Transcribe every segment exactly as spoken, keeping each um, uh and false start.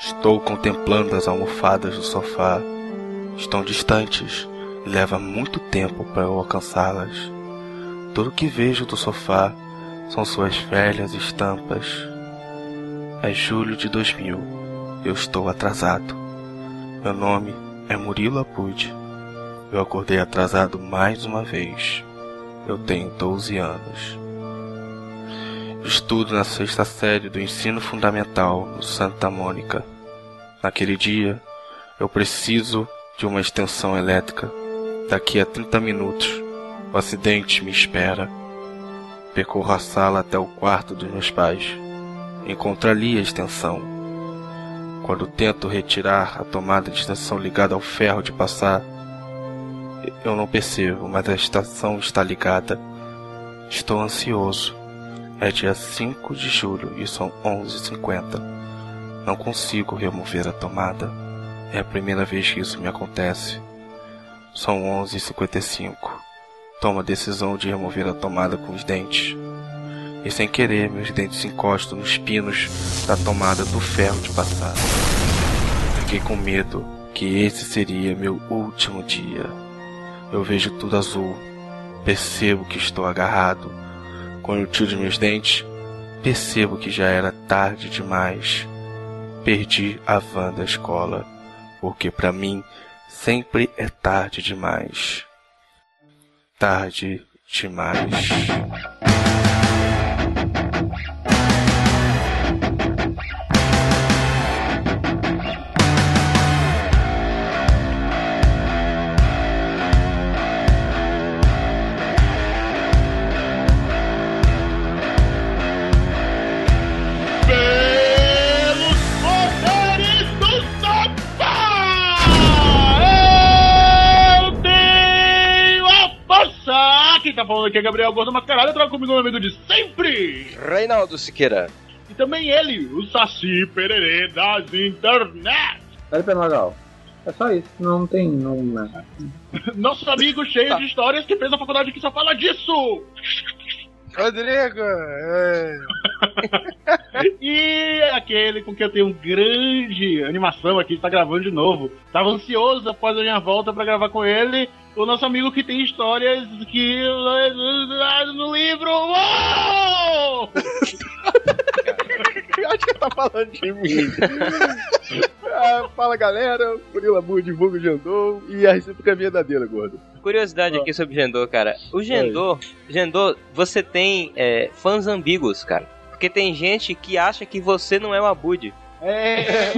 Estou contemplando as almofadas do sofá. Estão distantes e leva muito tempo para eu alcançá-las. Tudo que vejo do sofá são suas velhas estampas. É julho de dois mil. Eu estou atrasado. Meu nome é Murilo Abud. Eu acordei atrasado mais uma vez. Eu tenho doze anos. Estudo na sexta série do ensino fundamental no Santa Mônica. Naquele dia, eu preciso de uma extensão elétrica. Daqui a trinta minutos, o acidente me espera. Percorro a sala até o quarto dos meus pais. Encontro ali a extensão. Quando tento retirar a tomada de extensão ligada ao ferro de passar, eu não percebo, mas a estação está ligada. Estou ansioso. É dia cinco de julho e são onze e cinquenta. Não consigo remover a tomada. É a primeira vez que isso me acontece. São onze e cinquenta e cinco. Tomo a decisão de remover a tomada com os dentes. E sem querer, meus dentes se encostam nos pinos da tomada do ferro de passar. Fiquei com medo que esse seria meu último dia. Eu vejo tudo azul. Percebo que estou agarrado. Quando eu tiro meus dentes, percebo que já era tarde demais. Perdi a van da escola, porque para mim sempre é tarde demais. Tarde demais. Tá falando aqui é Gabriel Gordo Mascarado, trago comigo meu amigo de sempre, Reinaldo Siqueira. E também ele, o Saci Pererê das internet. Olha pra Magal. É só isso, não tem nome. Nosso amigo cheio tá. de histórias que fez a faculdade que só fala disso. Rodrigo! É. E aquele com quem eu tenho um grande animação aqui, está gravando de novo. Tava ansioso após a minha volta pra gravar com ele. O nosso amigo que tem histórias que no livro. Uou! Acho que tá falando de mim. Ah, fala galera, Murilo Abud, divulga o Jandô e a recíproca é verdadeira, gordo. Curiosidade aqui sobre o Jandô, cara. O Jandô, Jandô, você tem é, fãs ambíguos, cara. Porque tem gente que acha que você não é o Abud. É.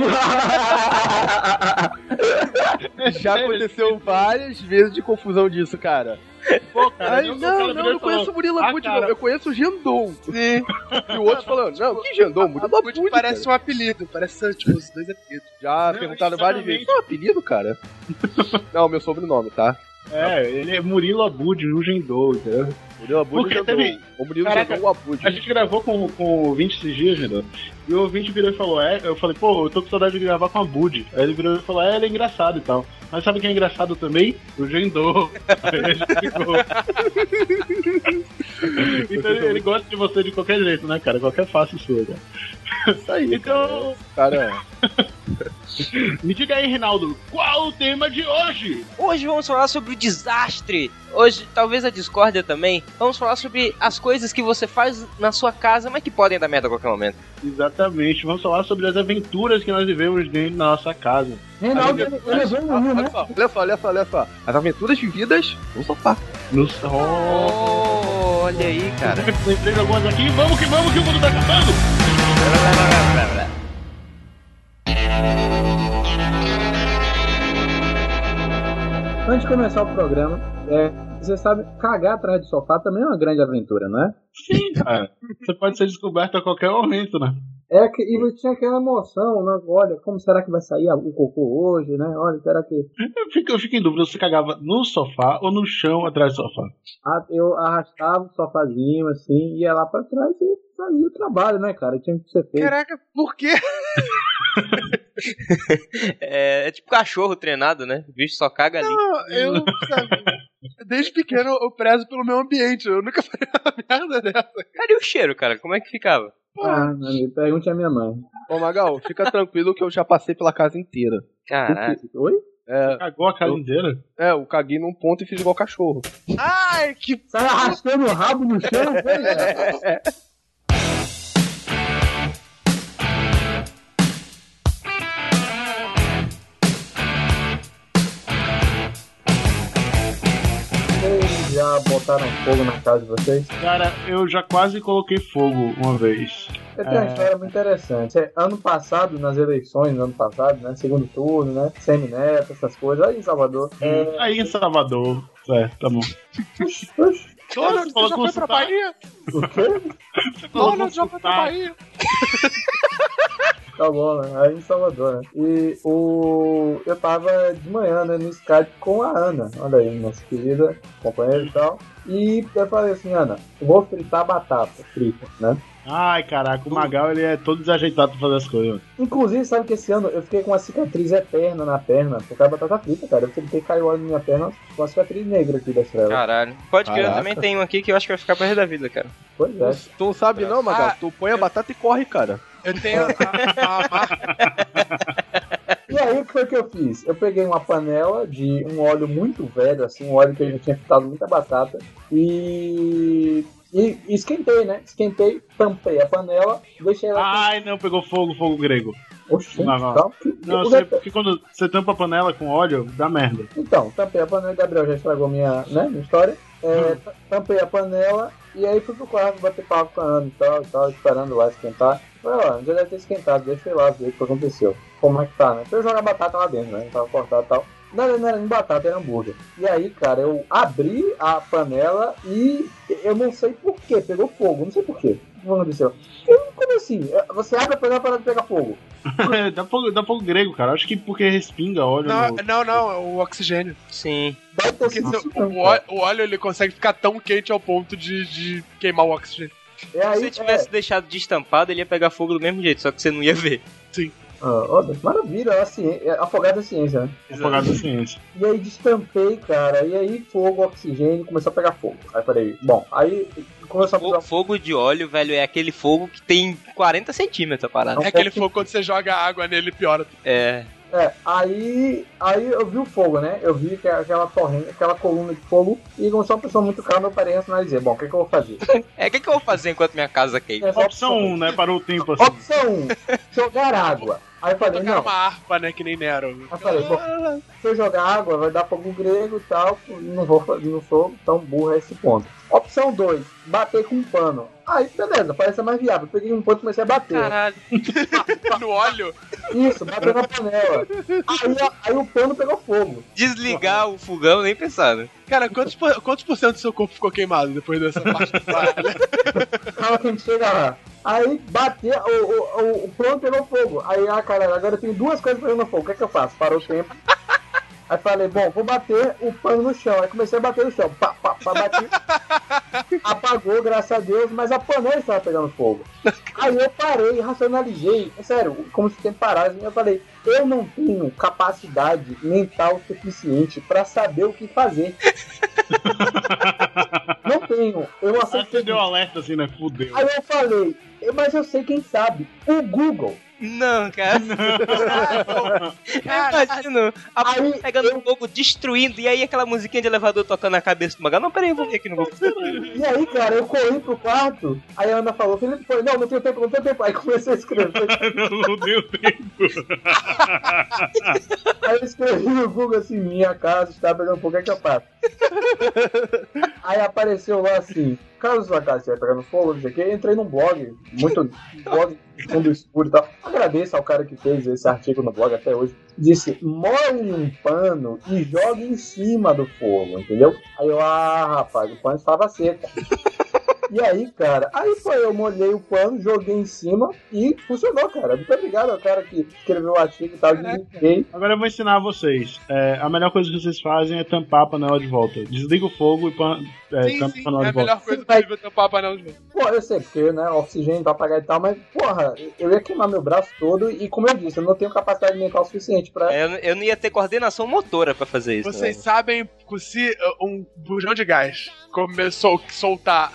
Já aconteceu várias vezes de confusão disso, cara. Pô, cara, Ai, não, não, não, não conheço o Murilo Abud, ah, não. Eu conheço o Jandô. Sim. E o outro falando, não, que Jandô? Murilo Abud parece cara. um apelido, parece tipo os dois apelidos. Já não, perguntaram várias vezes. É um apelido, cara? Não, meu sobrenome, tá? É, ele é Murilo Abud, o Jandô, entendeu? Murilo Abud e teve... O Murilo Jandô, o Abud. A gente gravou com, com o ouvinte esses dias, Jandô. E o ouvinte virou e falou, é, eu falei, pô, eu tô com saudade de gravar com a Abud. Aí ele virou e falou, é, ele é engraçado e tal. Mas sabe quem é engraçado também? O Jandô. Aí a gente ficou. Então ele, ele gosta de você de qualquer jeito, né, cara? Qualquer face sua, cara. Isso aí, então... cara. Me diga aí, Reinaldo, qual o tema de hoje? Hoje vamos falar sobre o desastre. Hoje, talvez a discórdia também. Vamos falar sobre as coisas que você faz na sua casa, mas que podem dar merda a qualquer momento. Exatamente, vamos falar sobre as aventuras que nós vivemos dentro da nossa casa. Reinaldo, ele levou um rio, né? Olha só, olha só, olha só. As aventuras vividas no sofá. No sofá. Oh, olha aí, cara. Lembrei de algumas aqui. Vamos que vamos, que o mundo tá acabando. Antes de começar o programa, é, você sabe, cagar atrás do sofá também é uma grande aventura, não é? Sim, cara. Você pode ser descoberto a qualquer momento, né? É, que, e você tinha aquela emoção, né? Olha, como será que vai sair o cocô hoje, né? Olha, será que... Eu fico, eu fico em dúvida, você cagava no sofá ou no chão atrás do sofá? Ah, eu arrastava o sofazinho, assim, ia lá pra trás e fazia o trabalho, né, cara? Tinha que ser feito. Caraca, por quê? é, é tipo cachorro treinado, né? O bicho só caga ali. Não, eu, sabe, desde pequeno eu prezo pelo meu ambiente. Eu nunca faria uma merda dessa. Cara, e o cheiro, cara? Como é que ficava? Ah, pergunte à minha mãe. Ô, Magal, fica tranquilo que eu já passei pela casa inteira. Caralho. Oi? É, Você cagou a casa eu, inteira? É, eu caguei num ponto e fiz igual cachorro. Ai, que... Sai arrastando o rabo no chão, é. Vocês já botaram fogo na casa de vocês? Cara, eu já quase coloquei fogo uma vez. Eu tenho É. uma história muito interessante. É, ano passado, nas eleições, no ano passado, né? Segundo turno, né? Semineto, essas coisas, aí em Salvador. É... Aí em Salvador. Certo, tá bom. Oxi, oxi. Donald, você já foi pra Bahia? O quê? Donald já foi pra Bahia. Tá bom, né? Aí em Salvador, né? E o... eu tava de manhã, né? No Skype com a Ana. Olha aí, nossa querida companheira e tal. E eu falei assim, Ana, eu vou fritar batata frita, né? Ai, caraca, o Magal ele é todo desajeitado pra fazer as coisas. Inclusive, sabe que esse ano eu fiquei com uma cicatriz eterna na perna por causa da batata frita, cara. Eu fiquei caiu óleo na minha perna com uma cicatriz negra aqui da estrela. Caralho. Pode que eu Caraca. também tenho um aqui que eu acho que vai ficar pro resto da vida, cara. Pois é. Tu não sabe não, Magal? Ah, Tu põe a batata e corre, cara. Eu tenho a, a, a marca. E aí, o que foi que eu fiz? Eu peguei uma panela de um óleo muito velho, assim, um óleo que eu já tinha fritado muita batata, e... e esquentei, né? Esquentei, tampei a panela, deixei ela... Ai, não, pegou fogo, fogo grego. Oxi, não, não. calma, que- Não, eu o sei, detalhe- porque quando você tampa a panela com óleo, dá merda. Então, tampei a panela, Gabriel já estragou minha, né, minha história. É, t- tampei a panela e aí fui pro quarto bater papo com a Ana e tal, e tal, esperando lá esquentar. Falei, ó, já deve ter esquentado, deixa eu ir lá ver o que aconteceu. Como é que tá, né? Pra eu jogar batata lá dentro, né? Tava cortado e tal. Não, era- não era nem batata, era hambúrguer. E aí, cara, eu abri a panela e eu não sei por que, pegou fogo, não sei por quê. O que aconteceu? Eu, como assim? Você abre a panela para pegar fogo. dá, fogo, dá fogo grego, cara. Acho que porque respinga óleo. Não, no... não, não, é o oxigênio. Sim. Deve ter Porque sido se- isso o, mesmo, o cara. óleo, o óleo ele consegue ficar tão quente ao ponto de, de queimar o oxigênio. E aí, Se você tivesse é, deixado destampado, ele ia pegar fogo do mesmo jeito, só que você não ia ver. ah, olha, maravilha, a ciência, afogado da ciência, né? Afogado da ciência. E aí destampei, cara, e aí fogo, oxigênio, começou a pegar fogo. Aí falei, bom, aí começou a Fogo, pegar fogo de óleo, velho, é aquele fogo que tem quarenta centímetros a parada. Não, É aquele fogo- fogo quando você joga água nele, piora. É. É, aí, aí eu vi o fogo, né? Eu vi que aquela torrente, aquela coluna de fogo, e começou uma pessoa muito cara, meu parei racionalizei. Bom, o que, que eu vou fazer? É, o que, que eu vou fazer enquanto minha casa queima? É, Opção um, né? Parou o tempo assim. Opção um, jogar água. Aí eu falei, Tocar não. uma harpa, né, que nem Nero. Aí eu falei, bom, se eu jogar água, vai dar fogo grego e tal, não vou fazer, não sou tão burro a esse ponto. Opção dois, bater com um pano. Aí, beleza, parece mais viável. Eu peguei um pano e comecei a bater. Caralho. No óleo? Isso, bateu na panela. Aí, aí o pano pegou fogo. Desligar o fogão, nem pensado. Cara, quantos, por- quantos por cento do seu corpo ficou queimado depois dessa parte do trabalho? Calma que a gente chega lá. Aí bateu, o, o, o, o pano pegou fogo. Aí, ah, caralho, agora eu tenho duas coisas pegando fogo. O que é que eu faço? Parou o tempo. Aí falei, bom, vou bater o pano no chão. Aí comecei a bater no chão. Pá, pá, pá, bati. Apagou, graças a Deus, mas a panela estava pegando fogo. Aí eu parei, racionalizei. É sério, como se o tempo parasse. Eu falei, eu não tenho capacidade mental suficiente pra saber o que fazer. Não tenho. Eu Aí aceitei. você deu alerta assim, né? Fudeu. Aí eu falei, mas eu sei quem sabe. O Google. Não, cara. Imagina a Aí, porra pegando eu- fogo, destruindo, e aí aquela musiquinha de elevador tocando na cabeça do Magal. Não, peraí, eu vou ver aqui no Google. E aí, cara, eu corri pro quarto. Aí a Ana falou, Felipe, foi, não, não tenho tempo, não tenho tempo. Aí comecei a escrever. não, não deu tempo. Aí eu escrevi no Google assim, minha casa está pegando fogo, o que é que eu faço? Aí apareceu lá assim, caso sua casa estiver pegando fogo, não sei o que, entrei num blog, muito blog fundo escuro e tal. Agradeço ao cara que fez esse artigo no blog até hoje. Disse, molhe um pano e jogue em cima do fogo, entendeu? Aí eu, ah, rapaz, o pano estava seco. E aí, cara, aí foi, eu molhei o pano, joguei em cima e funcionou, cara. Muito obrigado ao cara que escreveu o artigo e tal, desliguei. Agora eu vou ensinar vocês. É, a melhor coisa que vocês fazem é tampar a panela de volta. Desliga o fogo e pan... é, Sim, tampa sim, a panela é a de volta. melhor coisa possível tampar a panela de volta. Pô, eu sei, porque, né, oxigênio vai apagar e tal, mas, porra, eu ia queimar meu braço todo e, como eu disse, eu não tenho capacidade mental suficiente pra... É, eu, eu não ia ter coordenação motora pra fazer isso. Vocês né? sabem que se uh, um bujão de gás começou a soltar a, a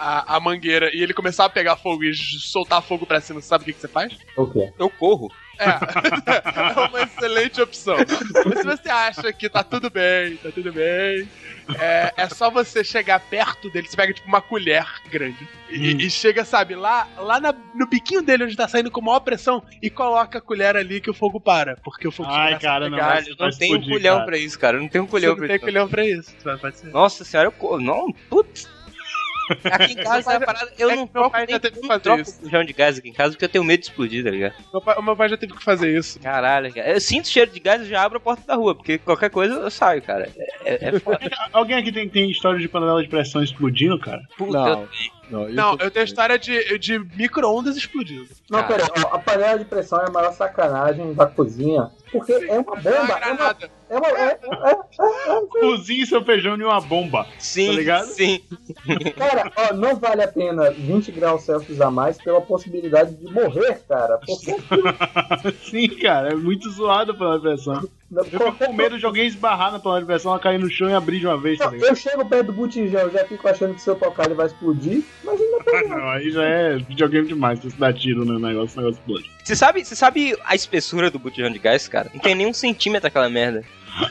mangueira e ele começar a pegar fogo e soltar fogo pra cima, sabe o que, que você faz? O quê? Eu corro. É, é uma excelente opção. Mas se você acha que tá tudo bem, tá tudo bem, é, é só você chegar perto dele, você pega tipo uma colher grande e, hum. e chega, sabe, lá, lá na, no biquinho dele onde tá saindo com maior pressão e coloca a colher ali que o fogo para, porque o fogo Ai, cara, não, vai, eu não tenho um culhão cara. pra isso, cara, eu não tenho um culhão pra isso. Não tem culhão pra isso, pode ser. Nossa senhora, eu corro, não, putz. Aqui em casa, essa parada, eu é não meu pai já teve que fazer isso. Bujão de gás aqui em casa porque eu tenho medo de explodir, tá ligado? Meu pai, o meu pai já teve que fazer isso. Caralho, cara. Eu sinto cheiro de gás e já abro a porta da rua, porque qualquer coisa eu saio, cara. É, é foda. Alguém aqui tem, tem história de panela de pressão explodindo, cara? Puta, não. eu Não, não eu tenho história de, de micro-ondas explodindo. Não, peraí, a panela de pressão é a maior sacanagem da cozinha. Porque é uma bomba. É uma. É uma. É, é, é, é, Cozinhe seu feijão em uma bomba. Sim. Tá ligado? Sim. Cara, ó, não vale a pena vinte graus Celsius a mais pela possibilidade de morrer, cara. Porque... Sim, cara, é muito zoado a panela de pressão. Eu fico com medo de alguém esbarrar na panela de pressão, ela cair no chão e abrir de uma vez, tá ligado? Eu chego perto do botijão, já fico achando que se eu tocar ele vai explodir, mas ainda tá. Não, aí já é videogame demais, se você dá tiro no negócio, o negócio explode. Você sabe, você sabe a espessura do botijão de gás, cara? Não tem nem um centímetro aquela merda.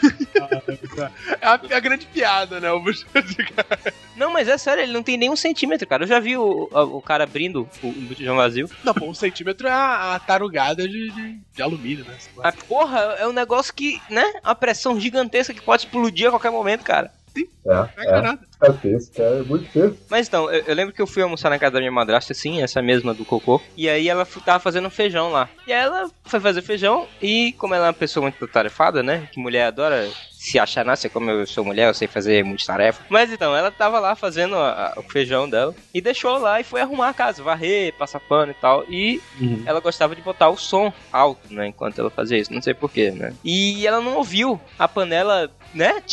É a, a grande piada, né? O botijão de gás. Não, mas é sério, ele não tem nem um centímetro, cara. Eu já vi o, o, o cara abrindo o, o botijão vazio. Não, pô, um centímetro é a, a tarugada de, de, de alumínio, né? A porra é um negócio que, né? Uma pressão gigantesca que pode explodir a qualquer momento, cara. Sim, é, não é, é, nada. É tenso, cara, é muito tenso. Mas então, eu, eu lembro que eu fui almoçar na casa da minha madrasta, assim, essa mesma do cocô. E aí ela f- tava fazendo feijão lá. E aí ela foi fazer feijão e, como ela é uma pessoa muito tarefada, né? Que mulher adora se achar, nossa, como eu sou mulher, eu sei fazer muitas tarefas. Mas então, ela tava lá fazendo a, a, o feijão dela e deixou lá e foi arrumar a casa, varrer, passar pano e tal. E uhum. ela gostava de botar o som alto, né? Enquanto ela fazia isso, não sei porquê, né? E ela não ouviu a panela, né?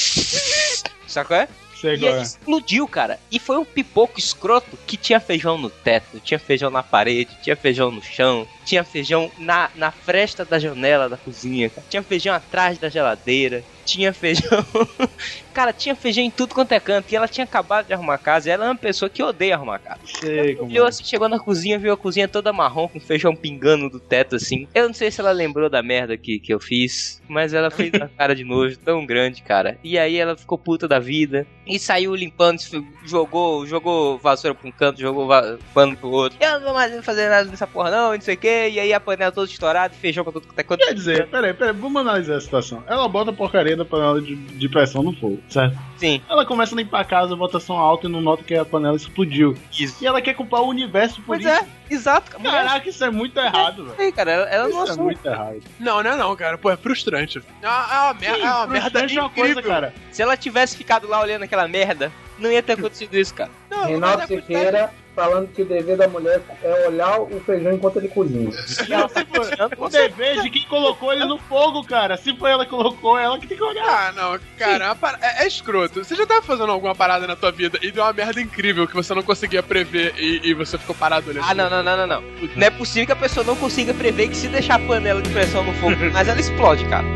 Sacou? É? Sei e aí explodiu, cara. E foi um pipoco escroto que tinha feijão no teto, tinha feijão na parede, tinha feijão no chão, tinha feijão na, na fresta da janela da cozinha, cara. Tinha feijão atrás da geladeira, tinha feijão... Cara, tinha feijão em tudo quanto é canto. E ela tinha acabado de arrumar a casa. E ela é uma pessoa que odeia arrumar a casa. Sei como viu, assim, chegou na cozinha, viu a cozinha toda marrom, com feijão pingando do teto, assim. Eu não sei se ela lembrou da merda que, que eu fiz, mas ela fez uma cara de nojo tão grande, cara. E aí ela ficou puta da vida. E saiu limpando, jogou, jogou vassoura pra um canto, jogou va- pano pro outro. Eu não vou mais fazer nada dessa porra não, não sei o que. E aí a panela toda estourada, feijão pra tudo quanto é canto. Quer dizer, peraí, peraí, vamos analisar a situação. Ela bota a porcaria da panela de, de pressão no fogo, certo? Sim. Ela começa a limpar a casa, bota som alto e não nota que a panela explodiu. Isso. E ela quer culpar o universo por pois isso. é, exato. Caraca, isso é muito errado, velho. Sim, cara, ela, ela isso não é assume. muito errado. Não, não é não, cara. Pô, é frustrante. É uma, é uma, mer- Sim, é uma merda é uma coisa, cara. Se ela tivesse ficado lá olhando aquela merda, não ia ter acontecido isso, cara. Não, Renato Siqueira falando que o dever da mulher é olhar o feijão enquanto ele cozinha. Não, se for, o dever de quem colocou ele no fogo, cara. Se foi ela que colocou, é ela que tem que olhar. Ah, não, cara, é, é escroto. Você já tava fazendo alguma parada na tua vida e deu uma merda incrível que você não conseguia prever e, e você ficou parado olhando. Ah, não, não, não, não, não. Não é possível que a pessoa não consiga prever que se deixar a panela de pressão no fogo, mas ela explode, cara.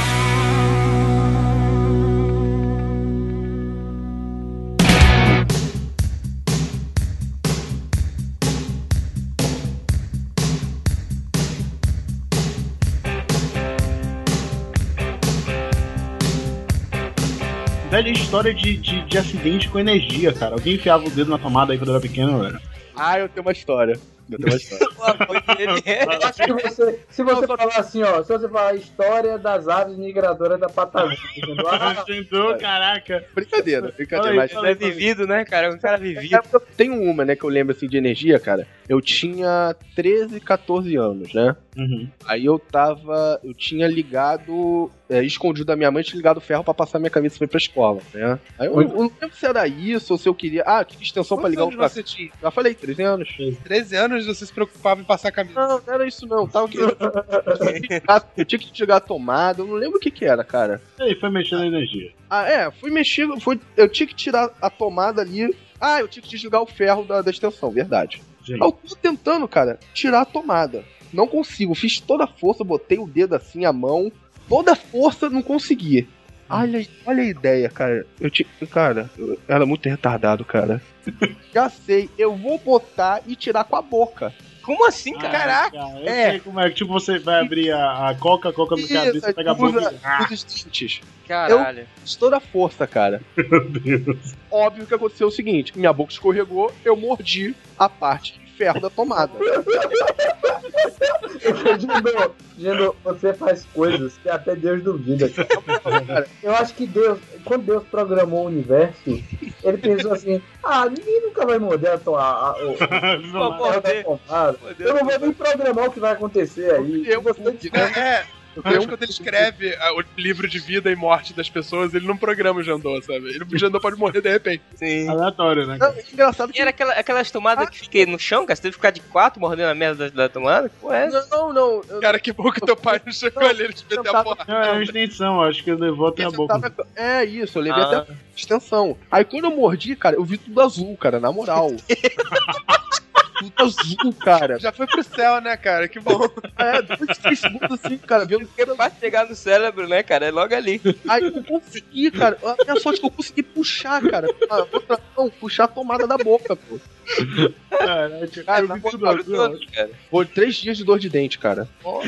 Velho, história de, de, de acidente com energia, cara. Alguém enfiava o dedo na tomada aí quando era pequeno, velho. Ah, eu tenho uma história. Eu tenho uma história. Eu acho que você, se você falar assim, ó, se você falar história das aves migradoras da Patagônia, entendeu? Ah, Tentou, caraca. Brincadeira, brincadeira. Mas Ele é vivido, né, cara? Um cara vivido. É, eu tenho uma, né, que eu lembro assim de energia, cara. Eu tinha treze, catorze anos, né? Uhum. Aí eu tava. Eu tinha ligado. É, escondido da minha mãe, tinha ligado o ferro pra passar minha camisa pra ir pra escola, né? Aí eu, eu não lembro se era isso ou se eu queria. Ah, que extensão pra ligar o ferro. Você tinha? Já falei, treze anos. treze anos você se preocupava em passar a camisa. Não, não era isso não. Tava querendo. Eu tinha que desligar a tomada, eu não lembro o que que era, cara. E aí, foi mexendo na energia. Ah, é, fui mexer, fui, eu tinha que tirar a tomada ali. Ah, eu tinha que desligar o ferro da, da extensão, verdade. Gente. Eu tô tentando, cara, tirar a tomada. Não consigo, fiz toda a força, botei o dedo assim, a mão. Toda a força, não consegui. Olha, olha a ideia, cara. Eu te, cara, eu era muito retardado, cara. Já sei, eu vou botar e tirar com a boca. Como assim, cara? Ah, Caraca! cara, eu É. sei como é que tipo, você vai abrir a, a coca, a coca no Isso, cabeça, pega a boca usa, e... Ah, usa os dentes. Caralho. Eu fiz toda a força, cara. meu Deus. Óbvio que aconteceu o seguinte: minha boca escorregou, eu mordi a parte de ferro da tomada. Gendo, Gendo, você faz coisas que até Deus duvida. Cara. Eu acho que Deus, quando Deus programou o universo, ele pensou assim: ah, ninguém nunca vai morder a, to a, a, o, Não, a da tomada. Eu não vou nem programar o que vai acontecer aí. Eu Você É, Deus, quando ele escreve ah, o livro de vida e morte das pessoas, ele não programa o Jandô, sabe? Ele, o Jandô pode morrer de repente. Sim. aleatório, né? Não, é engraçado E que. era aquela, aquelas tomadas que fiquei no chão, cara? Você teve que ficar de quatro mordendo a merda da, da tomada? Pô, é. Não, não. Eu, Cara, que bom que teu pai não chegou ali, ele te meteu a porra. Não, é uma extensão, acho que levou até a eu boca. tava- é isso, eu levei Ah. até a extensão. Aí quando eu mordi, cara, eu vi tudo azul, cara, na moral. Tudo azul, cara. Já foi pro céu, né, cara? Que bom. É, dois, três segundos assim, cara, vendo Porque pra chegar no cérebro, né, cara? É logo ali. Aí eu consegui, cara. A minha sorte é que eu consegui puxar, cara. A outra não, puxar a tomada da boca, pô. Caraca, Cara, eu na vi boca tudo do azul, Todo, ótimo. cara. Foi três dias de dor de dente, cara.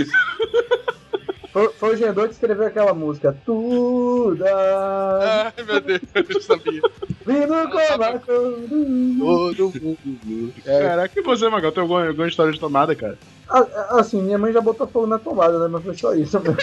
Foi, foi o Gendô que escreveu aquela música. Tudo Ai, meu Deus, eu sabia. vindo com a Todo mundo. Caraca, e você, Magal? Tem alguma, alguma história de tomada, cara? Ah, assim, minha mãe já botou fogo na tomada, né? Mas foi só isso mesmo.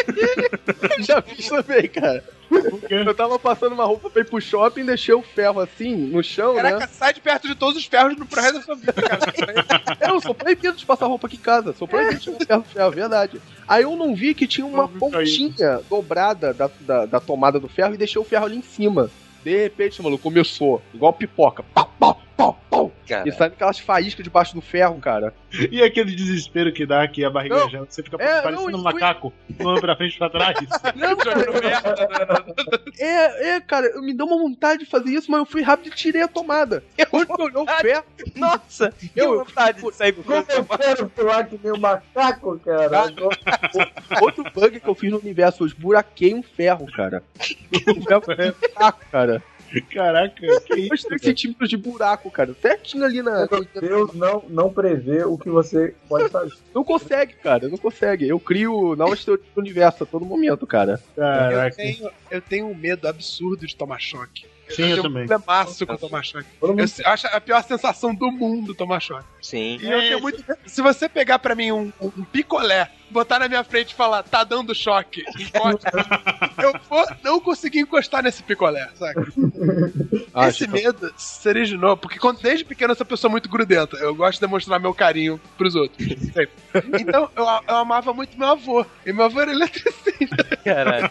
Já fiz também, cara. Eu tava passando uma roupa pra ir pro shopping, deixei o ferro assim, no chão, Caraca, né? sai de perto de todos os ferros no pro resto da sua vida, cara. Eu sou proibido de passar roupa aqui em casa. Sou proibido de passar ferro, ferro, verdade. Aí eu não vi que tinha uma Eu vi isso aí. pontinha dobrada da, da, da tomada do ferro e deixei o ferro ali em cima. De repente, maluco, começou, igual pipoca. Pau, pau, pau, pau. Cara. E sai aquelas faíscas debaixo do ferro, cara. E aquele desespero que dá aqui, a barriga Não. já, você fica É, parecendo não, um isso foi- macaco, pulando pra frente e pra trás. Não, cara. É, é, cara, eu me deu uma vontade de fazer isso, mas eu fui rápido e tirei a tomada. Quando eu olhou o ferro, Nossa, que Eu- vontade de sair pro Como eu quero pular que nem um macaco, cara. outro bug que eu fiz no universo, eu esburaquei um ferro, cara. Um ferro com buraco, cara. Caraca, que isso, Dois, três cara? centímetros de buraco, cara. Certinho ali na. Deus não, não prevê o que você pode fazer. Não consegue, cara, não consegue. Eu crio novas teorias do universo a todo momento, cara. Eu Caraca. tenho, eu tenho um medo absurdo de tomar choque. Sim, eu também. Um problemaço com tomar choque. Todo mundo Eu se- acho a pior sensação do mundo tomar choque. Sim. E eu tenho muito. Se você pegar pra mim um, um- um picolé, botar na minha frente e falar, tá dando choque, encosta, eu vou não conseguir encostar nesse picolé, sabe? Ah, Esse Chico. medo se originou, porque quando, desde pequeno eu sou uma pessoa muito grudenta. Eu gosto de demonstrar meu carinho pros outros. sempre. Então eu, eu amava muito meu avô. E meu avô era eletricista. Caralho.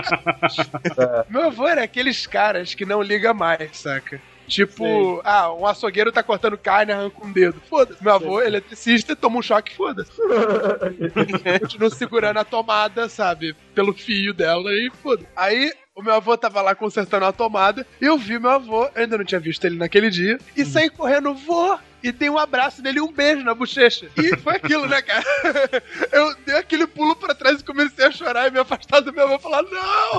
Meu avô era aqueles caras que não liga mais, saca? Tipo, ah, um açougueiro tá cortando carne, arranca um dedo. Foda-se. Meu avô, eletricista, toma um choque, foda-se. Continua segurando a tomada, sabe? Pelo fio dela e foda-se. Aí, o meu avô tava lá consertando a tomada, e eu vi meu avô, eu ainda não tinha visto ele naquele dia, e saí correndo, vô! E dei um abraço nele e um beijo na bochecha. E foi aquilo, né, cara? Eu dei aquele pulo pra trás e comecei a chorar e me afastar do meu avô e falar, não!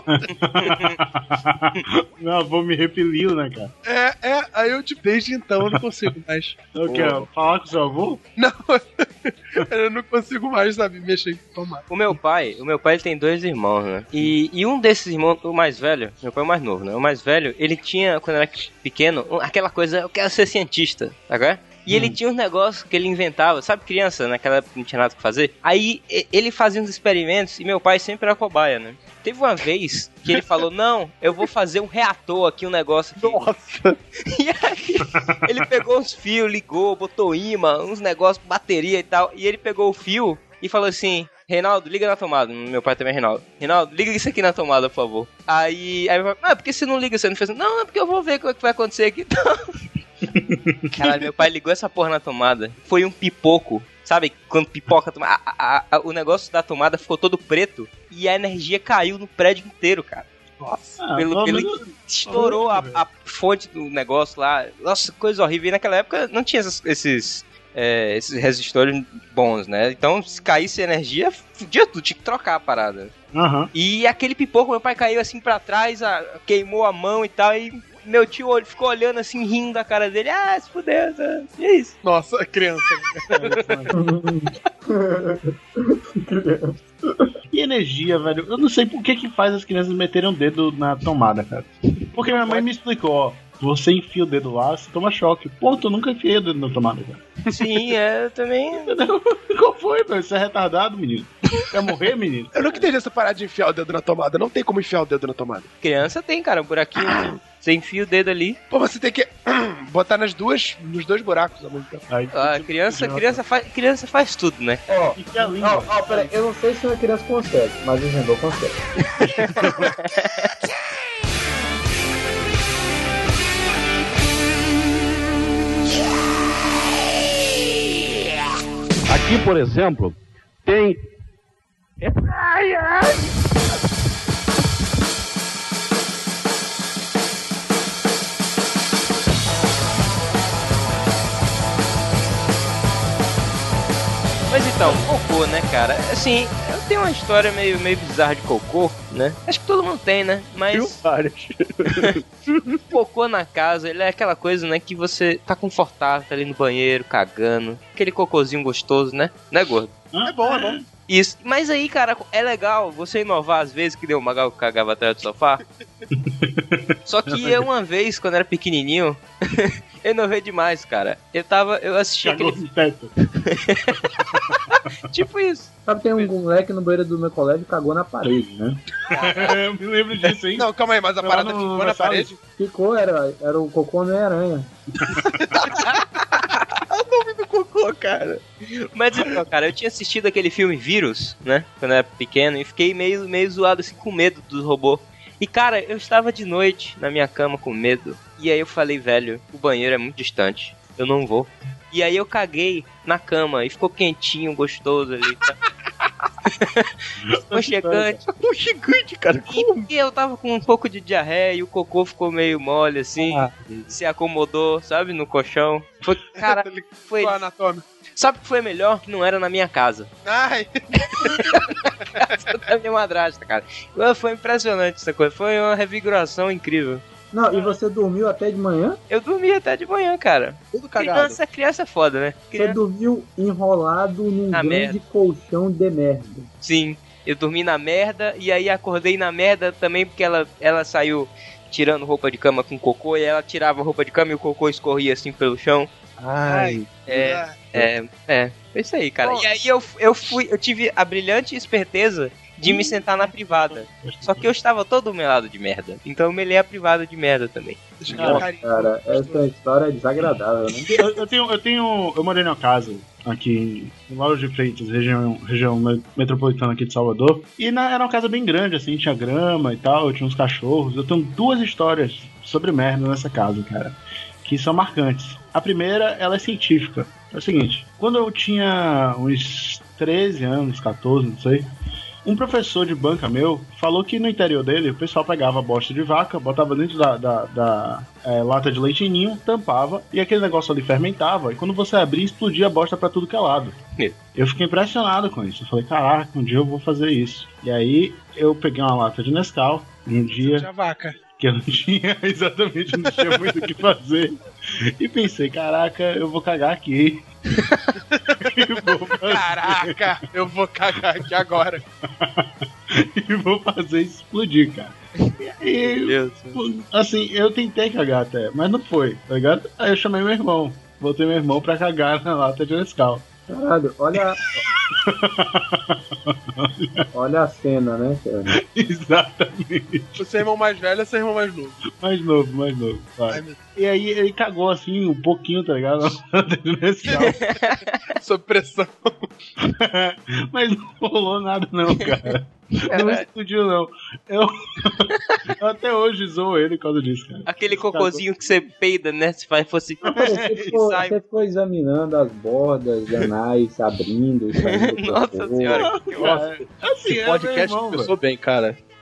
Meu avô me repeliu, né, cara? É, é, aí eu, tipo, desde então eu não consigo mais. Eu quero falar com seu avô? Não, eu não consigo mais, sabe, mexer em tomate. O meu pai, o meu pai ele tem dois irmãos, né? E, e um desses irmãos, o mais velho, meu pai é o mais novo, né? O mais velho, ele tinha, quando era pequeno, um- aquela coisa, eu quero ser cientista, sabe? E ele tinha uns negócios que ele inventava, sabe, criança, naquela época não tinha nada pra fazer. Aí e- ele fazia uns experimentos e meu pai sempre era cobaia, né? Teve uma vez que ele falou, não, eu vou fazer um reator aqui, um negócio aqui. Nossa! E aí, ele pegou uns fios, ligou, botou imã, uns negócios, bateria e tal. E ele pegou o fio e falou assim, Reinaldo, liga na tomada. Meu pai também é Reinaldo. Reinaldo, liga isso aqui na tomada, por favor. Aí, aí meu pai, não, por que você não liga? Você não fez? Não, é porque eu vou ver o que vai acontecer aqui. Caralho, meu pai ligou essa porra na tomada. Foi um pipoco. Sabe, quando pipoca a tomada, a- a- a- o negócio da tomada ficou todo preto e a energia caiu no prédio inteiro, cara. Nossa! Ah, Pelo, pelo pelo menos- que estourou a, a fonte do negócio lá. Nossa, coisa horrível. E naquela época não tinha esses, esses é, esses resistores bons, né? Então, se caísse energia, fudia tudo, tinha que trocar a parada. Uhum. E aquele pipoco, meu pai caiu assim pra trás, a, queimou a mão e tal, e meu tio ficou olhando assim, rindo da cara dele. Ah, se fudeu, tá? E é isso. Nossa, criança. E energia, velho? Eu não sei por que que faz as crianças meterem o dedo na tomada, cara. Porque minha mãe me explicou, ó. Você enfia o dedo lá, você toma choque. Ponto, eu nunca enfiei o dedo na tomada, cara. Sim, é, eu também... Qual foi, velho? Você é retardado, menino? Quer morrer, menino? Eu nunca entendi essa parada de enfiar o dedo na tomada. Não tem como enfiar o dedo na tomada. Criança tem, cara, um buraquinho. Você enfia o dedo ali. Pô, você tem que botar nas duas, nos dois buracos a mão. Aí, Ah, criança, criança, faz, criança faz tudo, né? Ó, enfia a língua. ó, ó, peraí, eu não sei se uma criança consegue, mas o Jandô consegue. Aqui, por exemplo, tem... Mas então, cocô, né, cara? Assim, eu tenho uma história meio, meio bizarra de cocô, né? Acho que todo mundo tem, né? Mas... cocô na casa, ele é aquela coisa, né, que você tá confortável, tá ali no banheiro, cagando. Aquele cocôzinho gostoso, né? Né, gordo? É bom, é bom. Isso. Mas aí, cara, é legal você inovar às vezes, que deu o Magal que cagava atrás do sofá. Só que eu, uma vez, quando era pequenininho, eu inovei demais, cara. Eu tava... Eu assisti Cagou aquele... no teto. Tipo isso. Sabe, tem um moleque no banheiro do meu colégio que cagou na parede, né? Eu me lembro disso, hein? Não, calma aí, mas a Foi parada lá no- ficou na na sala. parede. Ficou, era, era o cocô Homem-Aranha. do cocô, cara. Mas então, cara, eu tinha assistido aquele filme Vírus, né? Quando eu era pequeno, e fiquei meio, meio zoado, assim, com medo dos robôs. E, cara, eu estava de noite na minha cama com medo. E aí eu falei, velho, o banheiro é muito distante. Eu não vou. E aí eu caguei na cama e ficou quentinho, gostoso ali, tá? Aconchegante. Aconchegante, cara. E, e eu tava com um pouco de diarreia e o cocô ficou meio mole, assim. Ah. Se acomodou, sabe, no colchão. Foi, cara, foi... Qual é anatômio? Sabe o que foi melhor? Que não era na minha casa. Ai, Casa da minha madrasta, cara. Foi impressionante essa coisa. Foi uma revigoração incrível. Não, e você dormiu até de manhã? Eu dormi até de manhã, cara. tudo cagado. Criança, criança é foda, né? Você Criança... dormiu enrolado num Na grande merda. colchão de merda. Sim, eu dormi na merda e aí acordei na merda também porque ela, ela saiu tirando roupa de cama com cocô e ela tirava a roupa de cama e o cocô escorria assim pelo chão. Ai, É, é, é, foi isso aí, cara. Bom. E aí eu, eu fui, eu tive a brilhante esperteza de me sentar na privada. Só que eu estava todo melado de merda. Então eu melei a privada de merda também. Deixa eu Cara, ver o carinho. cara, essa história é desagradável, né? Eu, eu tenho, eu tenho. Eu morei numa casa aqui em Lauro de Freitas, região, região me- metropolitana aqui de Salvador. E na- era uma casa bem grande, assim, tinha grama e tal, tinha uns cachorros. Eu tenho duas histórias sobre merda nessa casa, cara, que são marcantes. A primeira, ela é científica. É o seguinte, quando eu tinha uns treze anos, catorze, não sei, um professor de banca meu falou que no interior dele o pessoal pegava a bosta de vaca, botava dentro da, da, da, é, lata de leite ninho, tampava e aquele negócio ali fermentava. E quando você abria, explodia a bosta pra tudo que é lado. Meu. Eu fiquei impressionado com isso. Eu falei, caraca, um dia eu vou fazer isso. E aí eu peguei uma lata de Nescau. E um dia Tinha vaca. que eu não tinha, exatamente, não tinha muito o que fazer. E pensei, caraca, eu vou cagar aqui. E vou fazer, Caraca, eu vou cagar aqui agora. e vou fazer isso explodir, cara. E aí, Deus. assim, eu tentei cagar até, mas não foi, tá ligado? Aí eu chamei meu irmão. Botei meu irmão pra cagar na lata de Nescau. Caralho, olha. Olha a cena, né, cara? Exatamente. Você é irmão mais velho ou você é irmão mais novo? Mais novo, mais novo. Vai. Ai, meu E aí ele cagou assim, um pouquinho, tá ligado? Na lata de Nescau. Sob pressão. Mas não rolou nada não, cara. Não explodiu não. Eu... eu até hoje zoo ele por causa disso, cara. Aquele cocôzinho que você peida, né? Se faz- fosse. Você ficou, Sai. você ficou examinando as bordas, anais, abrindo. saindo Nossa cocô. senhora. Cara, assim, Esse é podcast meu irmão, começou bem, cara.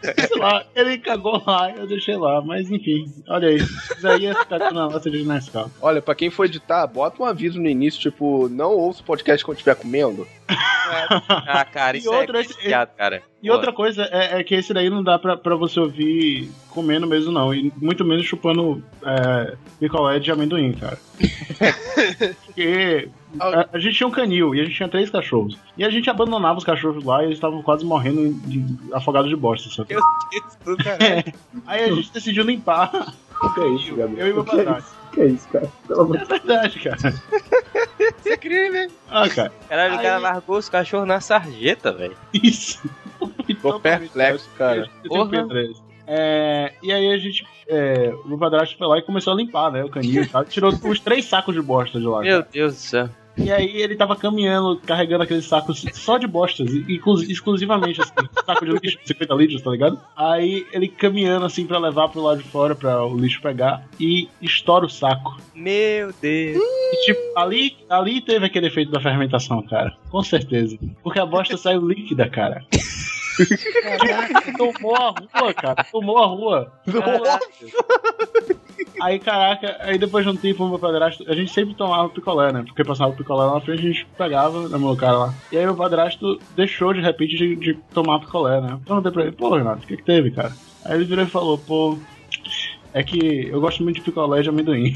Sei lá, ele cagou lá, eu deixei lá, mas enfim, olha aí. Isaías tá na nossa de Nescau. Olha, pra quem for editar, bota um aviso no início, tipo, não ouça o podcast quando estiver comendo. Ah, cara, isso e outra, é esse, viciado, cara. E Pô. outra coisa é, é que esse daí não dá pra, pra você ouvir comendo mesmo, não. E muito menos chupando é, picolé de amendoim, cara. Porque a, a gente tinha um canil e a gente tinha três cachorros. E a gente abandonava os cachorros lá e eles estavam quase morrendo de, afogados de bosta, sabe? É. Aí a gente decidiu limpar. O que é isso, Gabriel? Eu e meu padrasto. O que é isso, cara? Pelo amor É verdade, cara. Isso é crime. Ah, cara. Caralho, Aí... o cara largou os cachorros na sarjeta, velho. Isso. Tô perplexo, cara. Porra. É, e aí a gente, é, o meu padrasto foi lá e começou a limpar, né, o canil e tal. Tirou os três sacos de bosta de lá. Meu cara. Deus do céu. E aí ele tava caminhando, carregando aqueles sacos só de bostas, exclusivamente, assim, saco de lixo, cinquenta litros, tá ligado? Aí ele caminhando, assim, pra levar pro lado de fora, pra o lixo pegar, e estoura o saco. Meu Deus. E, tipo, ali, ali teve aquele efeito da fermentação, cara. Com certeza. Porque a bosta saiu líquida, cara. Caraca, tomou a rua, cara. Tomou a rua. Caraca. Aí, caraca, aí depois de um tempo, o meu padrasto, a gente sempre tomava picolé, né? Porque passava o picolé lá na frente, a gente pegava na meu cara lá. E aí, meu padrasto deixou de repente de, de tomar picolé, né? Então eu dei pra ele, pô, Renato, o que que teve, cara? Aí ele virou e falou, pô, é que eu gosto muito de picolé de amendoim.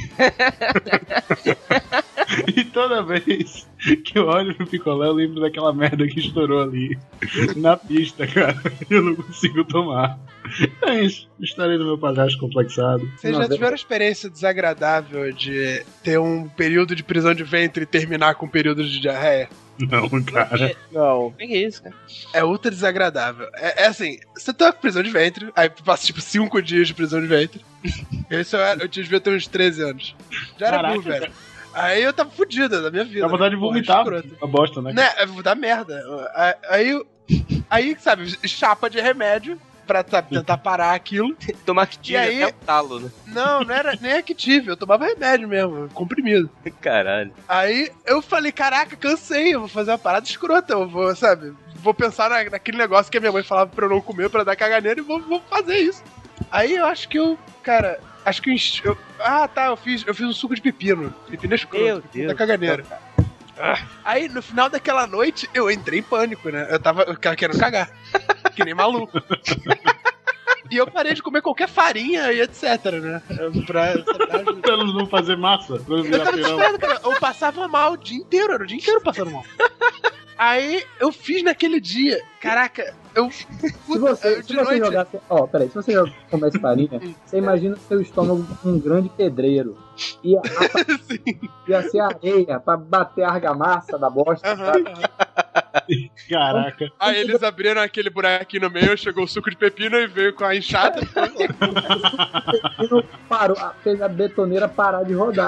E toda vez que eu olho pro picolé, eu lembro daquela merda que estourou ali na pista, cara. Eu não consigo tomar. É isso. Estarei no meu padrasto complexado. Vocês já tiveram experiência desagradável de ter um período de prisão de ventre e terminar com um período de diarreia? Não, cara. Não. O que é isso, cara? É ultra desagradável. É, é assim, você tá com prisão de ventre, aí passa tipo cinco dias de prisão de ventre. Esse eu, era, eu devia ter uns treze anos. Já era burro, velho. Aí eu tava fudida da minha vida. Dá vontade de vomitar a bosta, né? Né, é dar merda. Aí, aí, sabe, chapa de remédio pra tentar parar aquilo. Tomar que tive aí... até o talo, né? Não, não era nem a que tive, eu tomava remédio mesmo, comprimido. Caralho. Aí eu falei, caraca, cansei, eu vou fazer uma parada escrota, eu vou, sabe, vou pensar na, naquele negócio que a minha mãe falava pra eu não comer, pra dar caganeira, e vou, vou fazer isso. Aí eu acho que eu, cara, acho que eu, eu ah, tá, eu fiz, eu fiz um suco de pepino, pepino escroto, Meu pepino Deus da caganeira. Ah. Aí, no final daquela noite, eu entrei em pânico, né? Eu tava eu querendo cagar. Que nem maluco. E eu parei de comer qualquer farinha e etc, né? Pra, pra não fazer massa. Pra não virar eu tava desesperado, cara. Eu passava mal o dia inteiro, era o dia inteiro passando mal. Aí eu fiz naquele dia. Caraca, eu. Se você, se você jogasse. Ó, oh, peraí, se você comesse farinha, você imagina o seu estômago com um grande pedreiro. Ia, a, ia ser areia pra bater a argamassa da bosta. Uhum, sabe? Caraca. Aí eles abriram aquele buraquinho no meio, chegou o suco de pepino e veio com a enxada. O pepino parou, fez a betoneira parar de rodar.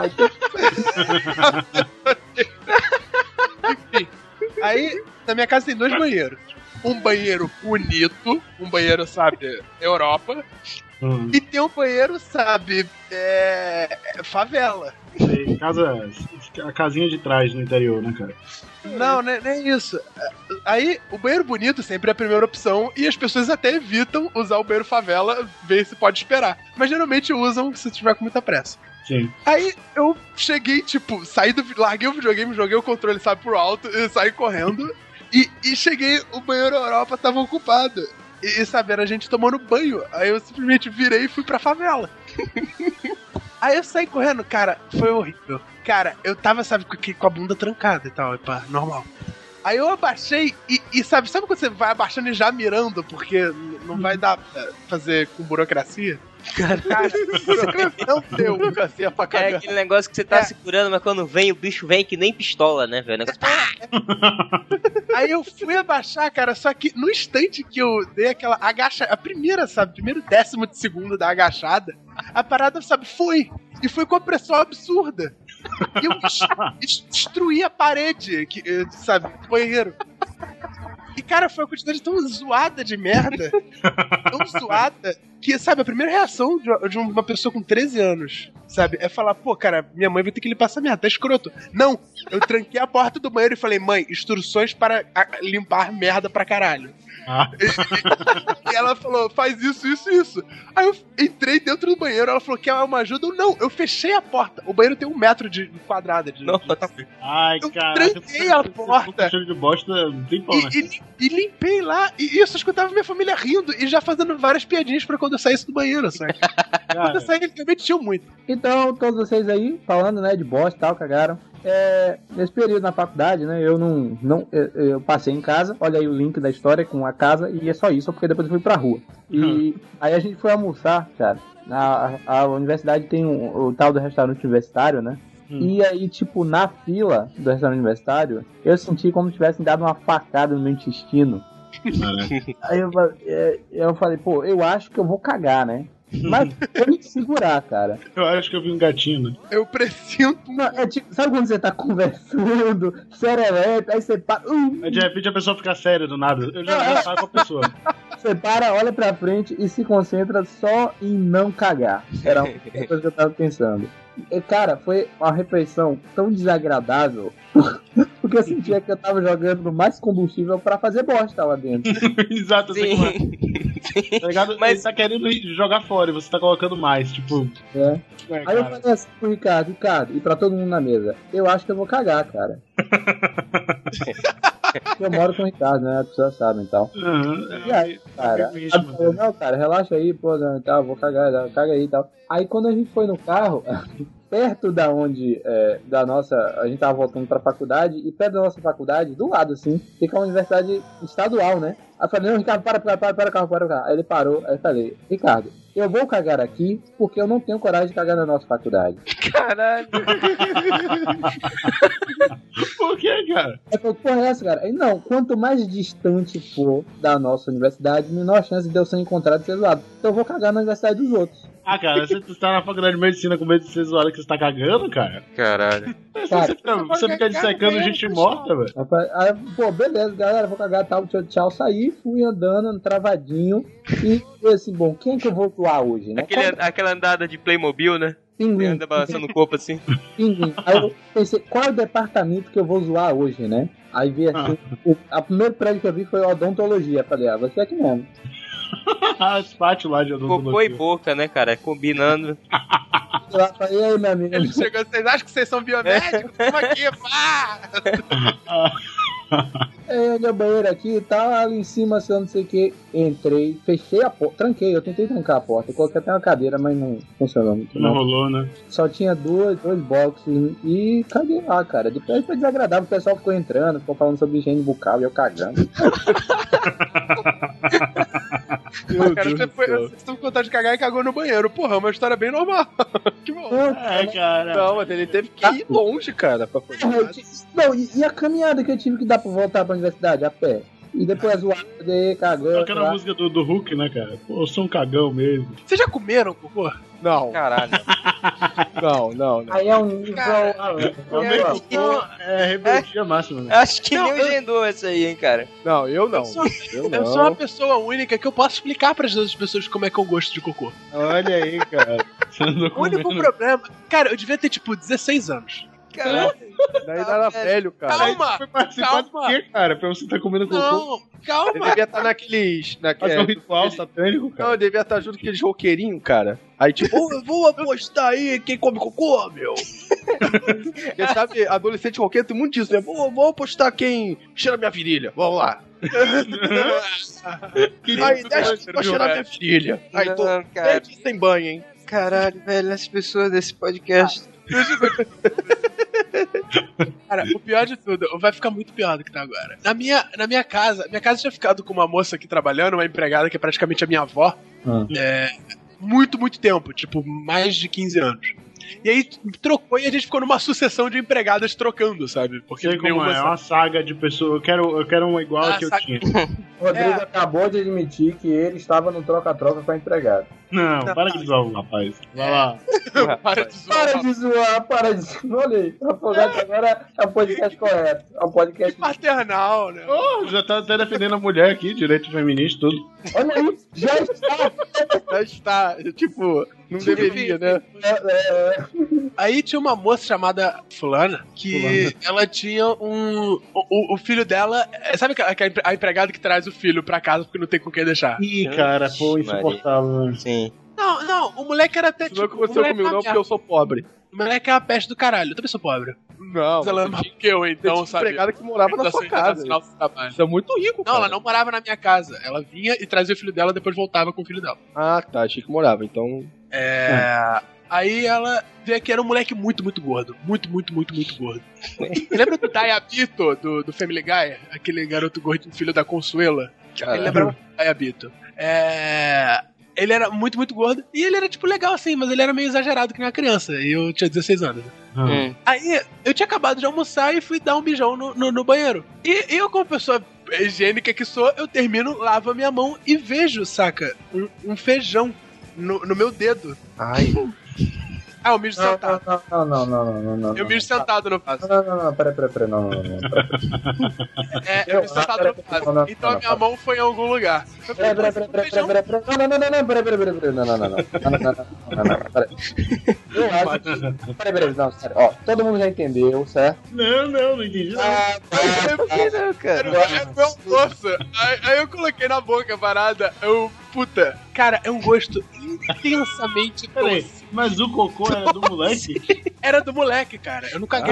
Enfim. Aí, na minha casa tem dois banheiros. Um banheiro bonito, um banheiro, sabe, Europa. Hum. E tem um banheiro, sabe, é... favela. Sei, casa, a casinha de trás no interior, né, cara? Não, nem, nem isso. Aí, o banheiro bonito sempre é a primeira opção e as pessoas até evitam usar o banheiro favela, ver se pode esperar. Mas geralmente usam se tiver com muita pressa. Sim. Aí eu cheguei, tipo, saí do. Larguei o videogame, joguei o controle, sabe, pro alto, e saí correndo. E, e cheguei, o banheiro Europa tava ocupado. E, sabe, era a gente tomando banho. Aí eu simplesmente virei e fui pra favela. Aí eu saí correndo, cara, foi horrível. Cara, eu tava, sabe, com a bunda trancada e tal, e pá, normal. Aí eu abaixei e, e sabe, sabe quando você vai abaixando e já mirando, porque não vai dar pra fazer com burocracia? Cara, não deu burocracia pra cagar. É aquele negócio que você tá é. segurando, mas quando vem, o bicho vem que nem pistola, né, velho? Negócio... Aí eu fui abaixar, cara, só que no instante que eu dei aquela agachada, a primeira, sabe, primeiro décimo de segundo da agachada, a parada, sabe, foi. E foi com a pressão absurda. E eu destruí a parede, que, sabe, do banheiro. E, cara, foi uma quantidade tão zoada de merda, tão zoada, que, sabe, a primeira reação de uma pessoa com treze anos sabe? É falar, pô, cara, minha mãe vai ter que limpar essa merda, tá escroto. Não, eu tranquei a porta do banheiro e falei, mãe, instruções para limpar merda pra caralho. Ah. E ela falou, faz isso, isso, isso. Aí eu entrei dentro do banheiro, ela falou, quer uma ajuda? Eu, não, eu fechei a porta. O banheiro tem um metro de quadrada. De, Nossa. de... Ai, eu cara. tranquei a porta. De bosta, não tem pão, né? e, e, e limpei lá. E isso, eu escutava minha família rindo e já fazendo várias piadinhas pra quando eu saísse do banheiro, sabe? Quando eu saí, eles realmente tinham muito. Então, todos vocês aí, falando, né, de bosta e tal, cagaram. É, nesse período na faculdade, né, eu não, não eu, eu passei em casa, olha aí o link da história com a casa, e é só isso, porque depois eu fui pra rua. E uhum. aí a gente foi almoçar, cara, a, a universidade tem um, o tal do restaurante universitário, né, hum. e aí, tipo, na fila do restaurante universitário, eu senti como se tivessem dado uma facada no meu intestino. Aí eu, eu falei, pô, eu acho que eu vou cagar, né? Mas eu me segurar, cara. Eu acho que eu vi um gatinho, né? Eu presinto. Não, é tipo, sabe quando você tá conversando, serelepe, aí você para. Uh, aí de repente a pessoa fica séria do nada. Eu já já falo com a pessoa. Você para, olha pra frente e se concentra só em não cagar. Era uma coisa que eu tava pensando. E, cara, foi uma refeição tão desagradável. Porque eu sentia que eu tava jogando mais combustível pra fazer bosta lá dentro. Exato, Sim. Sim. Tá ligado? Mas ele tá querendo jogar fora e você tá colocando mais, tipo. É. É, aí eu falei assim pro Ricardo, Ricardo, e pra todo mundo na mesa, eu acho que eu vou cagar, cara. Eu moro com o Ricardo, né? As pessoas sabem e tal. Uhum, e aí, cara, é mesmo, falou, não, cara, relaxa aí, pô, não, tá, vou cagar, caga aí e tal. Aí quando a gente foi no carro, perto da onde, é, da nossa, a gente tava voltando pra faculdade, e perto da nossa faculdade, do lado assim, fica uma universidade estadual, né? Aí eu falei, não, Ricardo, para, para, para, para o carro, para o carro. Aí ele parou, aí eu falei, Ricardo, eu vou cagar aqui porque eu não tenho coragem de cagar na nossa faculdade. Caralho! Por que, cara? Aí falou, porra é essa, cara? Aí não, quanto mais distante for da nossa universidade, menor chance de eu ser encontrado e ser zoado. Então eu vou cagar na universidade dos outros. Ah, cara, você tá na faculdade de medicina com medo de ser zoado que você tá cagando, cara? Caralho. Cara, você fica, você fica dissecando gente morta, velho. Aí, pô, beleza, galera, vou cagar, tal, tchau, tchau. Saí, fui andando, travadinho. E falei assim, bom, quem é que eu vou zoar hoje, né? Aquele, Qual... Aquela andada de Playmobil, né? Pinguim. Anda balançando o corpo assim. Pinguim. Aí eu pensei, qual é o departamento que eu vou zoar hoje, né? Aí vi assim, ah. o a primeiro prédio que eu vi foi odontologia. Falei, ah, você é aqui mesmo. As partes lá de odontologia. Cocô e boca, né, cara? Combinando. Eu falei, aí, meu amigo. Ele chegou, vocês acham que vocês são biomédicos? Vamos aqui, pá! É, meu banheiro aqui, tá ali em cima, assim, não sei o que. Entrei, fechei a porta, tranquei, eu tentei trancar a porta, eu coloquei até uma cadeira, mas não funcionou muito. Não, não rolou, né? Só tinha dois, dois boxes e caguei lá, cara. Depois foi desagradável, o pessoal ficou entrando, ficou falando sobre higiene bucal e eu cagando. Meu cara, Deus você, foi, você estão com vontade de cagar e cagou no banheiro. Porra, é uma história bem normal. Que bom. É, cara. Não, mas ele teve que ir longe, cara, pra poder. Não, e, e a caminhada que eu tive que dar pra voltar pra universidade a pé? E depois o arde, cagou. Aquela música do, do Hulk, né, cara? Pô, eu sou um cagão mesmo. Vocês já comeram cocô? Não. Caralho. Não, não, não. Aí é um nível. É, é rebeldia máxima, né? Acho que não, nem o Gendou essa aí, hein, cara. Não, eu não. Eu sou, eu, eu sou uma pessoa única que eu posso explicar pras outras pessoas como é que eu gosto de cocô. Olha aí, cara. O único problema. Cara, eu devia ter tipo dezesseis anos. Caralho. Daí era velho, cara. Calma! Foi participar calma. do quê, cara? Pra você estar comendo cocô? Não, calma! Ele devia estar naqueles. naqueles Fazer um ritual satânico, cara. Não, eu devia estar junto com aqueles roqueirinhos, cara. Aí tipo, oh, eu vou apostar aí quem come cocô, meu. Porque sabe, adolescente roqueiro tem muito disso, né? Vou, vou apostar quem cheira minha virilha. Vamos lá. Aí, deixa pra cheirar minha virilha. Aí, tô cara. sem banho, hein? Caralho, velho, as pessoas desse podcast. Cara, o pior de tudo, vai ficar muito pior do que tá agora. Na minha, na minha casa, minha casa tinha ficado com uma moça aqui trabalhando, uma empregada que é praticamente a minha avó, hum. é, muito, muito tempo, tipo, mais de quinze anos. E aí trocou e a gente ficou numa sucessão de empregadas trocando, sabe? Porque sei como é, é uma saga de pessoas. Eu quero, eu quero uma igual a que saga... eu tinha. O Rodrigo é. acabou de admitir que ele estava no troca-troca com a empregada. Não, não, para de zoar o rapaz. Vai lá. para de zoar. Para de zoar, para de zoar. Olha aí, Afogado agora é o podcast correto. É o podcast. Que paternal, né? Oh, já tá até defendendo a mulher aqui, direito feminista, tudo. Olha aí, já está. Já está. Tipo, Não deveria, né? É, é. Aí tinha uma moça chamada Fulana, que Fulana. ela tinha um... O, o filho dela... Sabe a empregada que traz o filho pra casa porque não tem com quem deixar? Ih, cara, pô, insuportável. Sim. Não, não, o moleque era até tipo... Não aconteceu comigo não, porque eu sou pobre. O moleque é uma peste do caralho, eu também sou pobre. Não. Mas ela é mais que eu, então, sabe? Empregada que morava na sua casa. Você é muito rico, cara. Não, ela não morava na minha casa. Ela vinha e trazia o filho dela, depois voltava com o filho dela. Ah, tá, achei que morava, então... É... Aí ela vê que era um moleque muito, muito gordo. Muito, muito, muito, muito gordo. Lembra do Dayabito, do, do Family Guy? Aquele garoto gordinho, filho da Consuela? Ele lembrava do Dayabito. É... Ele era muito, muito gordo. E ele era, tipo, legal assim, mas ele era meio exagerado que nem uma criança. E eu tinha dezesseis anos. Hum. Aí, eu tinha acabado de almoçar e fui dar um bijão no, no, no banheiro. E eu, como pessoa higiênica que sou, eu termino, lavo a minha mão e vejo, saca, um, um feijão no, no meu dedo. Ai. Ah, eu mijo não, sentado. Não, não, não, não, não, não. Eu mijo sentado no vaso. Não, não, não, peraí, peraí, peraí, não, não, não. É, eu mijo sentado no vaso. Então a minha mão foi em algum lugar. Peraí, peraí, peraí, peraí, peraí, peraí. Não, não, não, não, não, peraí, peraí, peraí, peraí, não, não, não, não, não, não, não, não, não, peraí. Eu acho que... Peraí, peraí, não, sério, ó, todo mundo já entendeu, certo? Não, não, não entendi. Ah, não, cara. É meu almoço. Aí, aí eu coloquei na boca a parada, eu... Puta, cara, é um gosto intensamente Peraí, doce. mas o cocô era do moleque? Era do moleque, cara. Eu não caguei.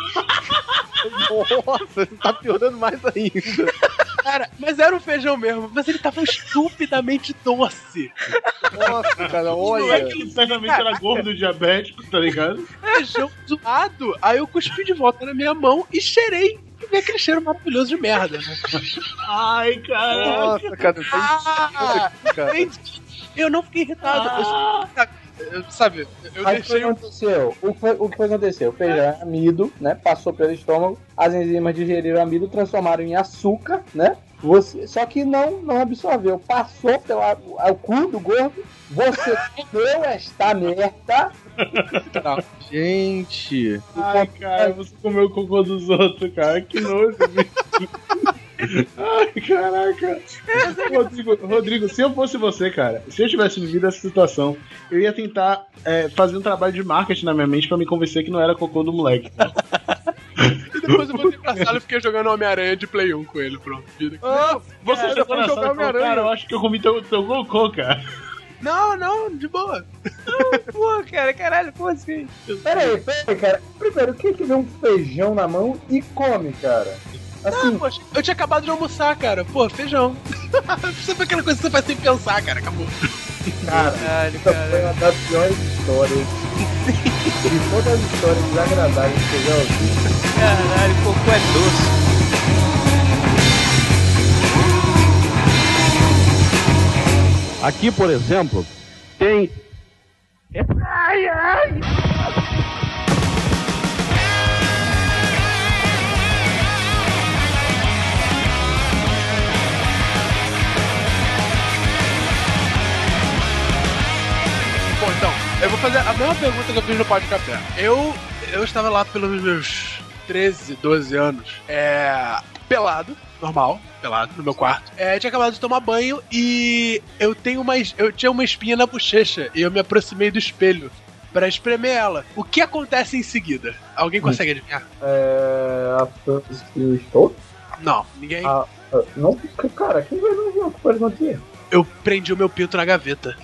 Nossa, você tá piorando mais ainda. Cara, mas era um feijão mesmo. Mas ele tava estupidamente doce. Nossa, cara, O olha. moleque certamente era gordo diabético, tá ligado? Feijão zoado. Aí eu cuspi de volta na minha mão e cheirei. E vi aquele cheiro maravilhoso de merda, né? Ai, caraca. Nossa, cara, Ah, cara. eu não fiquei irritado. Ah. Eu, eu, sabe, eu Aí o que deixei um... aconteceu? O que foi, o que foi acontecer? O feijão é amido, né? Passou pelo estômago, as enzimas digeriram o amido, transformaram em açúcar, né? Você, só que não, não absorveu. Passou pelo o cu do gordo, você comeu esta merda. Não. Gente. Ai, cara, você comeu o cocô dos outros, cara. Que nojo, bicho. Ai, caraca. Rodrigo, Rodrigo, se eu fosse você, cara, se eu tivesse vivido essa situação, eu ia tentar é, fazer um trabalho de marketing na minha mente pra me convencer que não era cocô do moleque. E depois eu voltei pra sala e fiquei jogando Homem-Aranha de Play um com ele, pronto. Ah, você cara, chegou na jogar sala e falou, Homem-Aranha. cara, eu acho que eu comi teu, teu cocô, cara. Não, não, de boa. Pô, cara, caralho, como assim? Peraí, peraí, cara. Primeiro, o que que vê um feijão na mão e come, cara? Assim, Não, poxa, eu tinha acabado de almoçar, cara. Pô, feijão. Sabe aquela coisa que você faz sem pensar, cara? Acabou. cara, Caralho, essa cara. foi uma das piores histórias. De todas as histórias desagradáveis que eu já ouvi. Caralho, cocô é doce. Aqui, por exemplo, tem. Ai, ai! Bom, então, eu vou fazer a mesma pergunta que eu fiz no Pó de Café. Eu, eu estava lá pelos meus treze, doze anos, é, pelado, normal, pelado, no meu quarto. É, tinha acabado de tomar banho e eu tenho uma, eu tinha uma espinha na bochecha e eu me aproximei do espelho pra espremer ela. O que acontece em seguida? Alguém consegue adivinhar? É. A pessoa que eu estou. Não, ninguém. Ah, não, cara, quem vai não ver o que pode acontecer? Eu prendi o meu pinto na gaveta.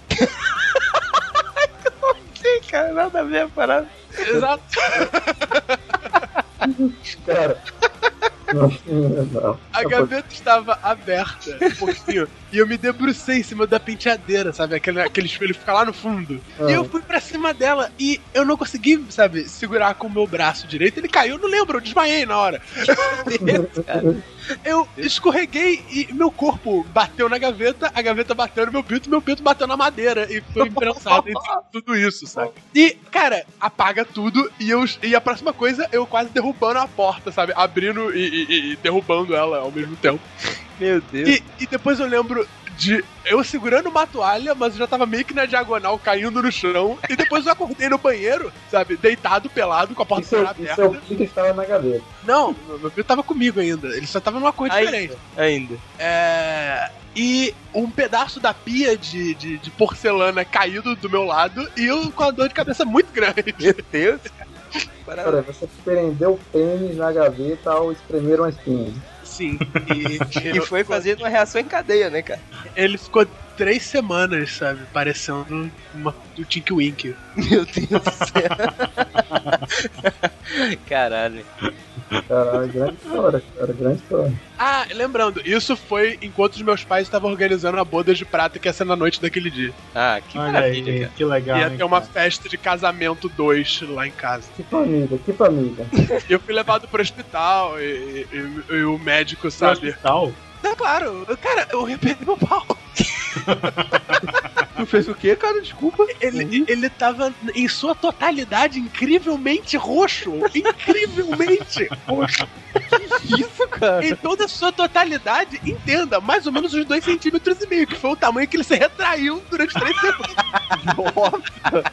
Sim, cara, nada a ver a parada. Exato. Cara. Não, não. A gaveta estava aberta, um pouquinho, e eu me debrucei em cima da penteadeira, sabe? Aquele, aquele espelho fica lá no fundo. Ah. E eu fui pra cima dela e eu não consegui, sabe, segurar com o meu braço direito. Ele caiu, eu não lembro, eu desmaiei na hora. Eu escorreguei e meu corpo bateu na gaveta, a gaveta bateu no meu pinto, meu pinto bateu na madeira e foi imprensado entre tudo isso, sabe? E, cara, apaga tudo e, eu, e a próxima coisa, eu quase derrubando a porta, sabe? Abrindo e, e, e derrubando ela ao mesmo tempo. Meu Deus. E, e depois eu lembro de eu segurando uma toalha, mas eu já tava meio que na diagonal, caindo no chão, e depois eu acordei no banheiro, sabe, deitado, pelado, com a porta seu, aberta. E seu pinto estava na gaveta. Não, meu filho tava comigo ainda, ele só tava numa cor diferente. Ainda. É... E um pedaço da pia de, de, de porcelana caído do meu lado, e eu com a dor de cabeça muito grande. Meu Deus. Cara, você prendeu o pênis na gaveta ao espremer uma espinha. Sim. E, e foi fazendo uma reação em cadeia, né, cara? Ele ficou três semanas, sabe, parecendo uma, do Tinky Winky. Meu Deus do céu. Caralho. Caralho, grande história, cara, grande história. Ah, lembrando, isso foi enquanto os meus pais estavam organizando a boda de prata que ia ser na noite daquele dia. Ah, que Olha maravilha, aí, cara. que legal. Ia hein, ter uma cara. festa de casamento dois lá em casa. Que família, que família. E eu fui levado pro hospital e, e- e o médico, Pro sabe? hospital? Não, claro, eu- cara, eu arrependi meu pau. Tu fez o quê, cara? Desculpa. Ele, ele tava em sua totalidade incrivelmente roxo. Incrivelmente roxo. Isso, cara. Em toda a sua totalidade, entenda, mais ou menos uns dois centímetros e meio, que foi o tamanho que ele se retraiu durante três semanas. Nossa.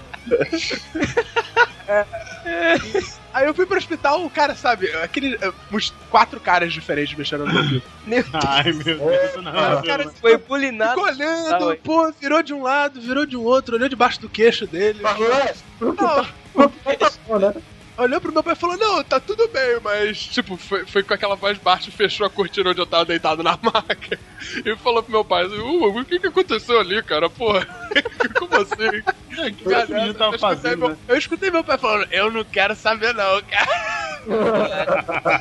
Aí eu fui pro hospital, o cara, sabe, aquele. Uns quatro caras diferentes mexeram no meu ouvido. Meu Ai, meu Deus, isso não é O cara Foi bulinado. ficou olhando, pô, virou de um lado, virou de um outro, olhou debaixo do queixo dele. Falou, Não, tá bom, né? olhou pro meu pai e falou, não, tá tudo bem, mas, tipo, foi, foi com aquela voz baixa, fechou a cortina onde eu tava deitado na maca. E falou pro meu pai, assim, uh, o que que aconteceu ali, cara, porra? Como assim? O que esse menino tava eu, escutei fazendo, meu, né? eu escutei meu pai falando, eu não quero saber não, cara.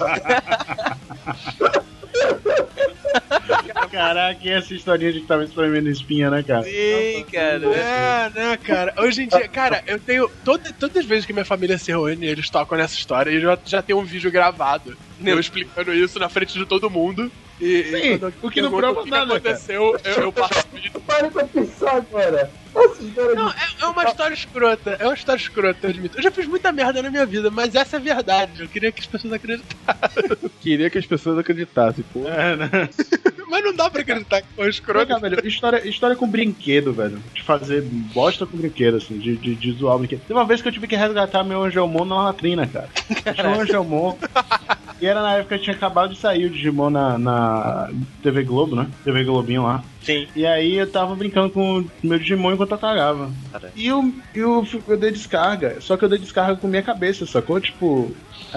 Caraca, e essa historinha de que tava espremendo espinha, né, cara? Sim, cara. É, né, cara? Hoje em dia, cara, eu tenho. Toda, todas as vezes que minha família se reúne, eles tocam nessa história e já, já tem um vídeo gravado. Eu explicando isso na frente de todo mundo. E, Sim, e quando o que não perguntam prova o que nada, que aconteceu, eu, eu passo o vídeo. Para pra pensar agora. Essa história Não, de... é, é uma história escrota. É uma história escrota, eu admito. Eu já fiz muita merda na minha vida, mas essa é a verdade. Eu queria que as pessoas acreditassem. Queria que as pessoas acreditassem, pô. É, né? Mas não dá pra acreditar que foi Caraca, escroto. velho, história, história com brinquedo, velho. De fazer bosta com brinquedo, assim, de, de, de zoar o brinquedo. Tem uma vez que eu tive que resgatar meu Angelmon na latrina, cara. Tinha um Angelmon. E era na época que tinha acabado de sair o Digimon na, na T V Globo, né? T V Globinho lá. Sim. E aí eu tava brincando com o meu Digimon enquanto eu cagava. Caralho. E eu, eu, eu dei descarga, só que eu dei descarga com minha cabeça, sacou? Tipo,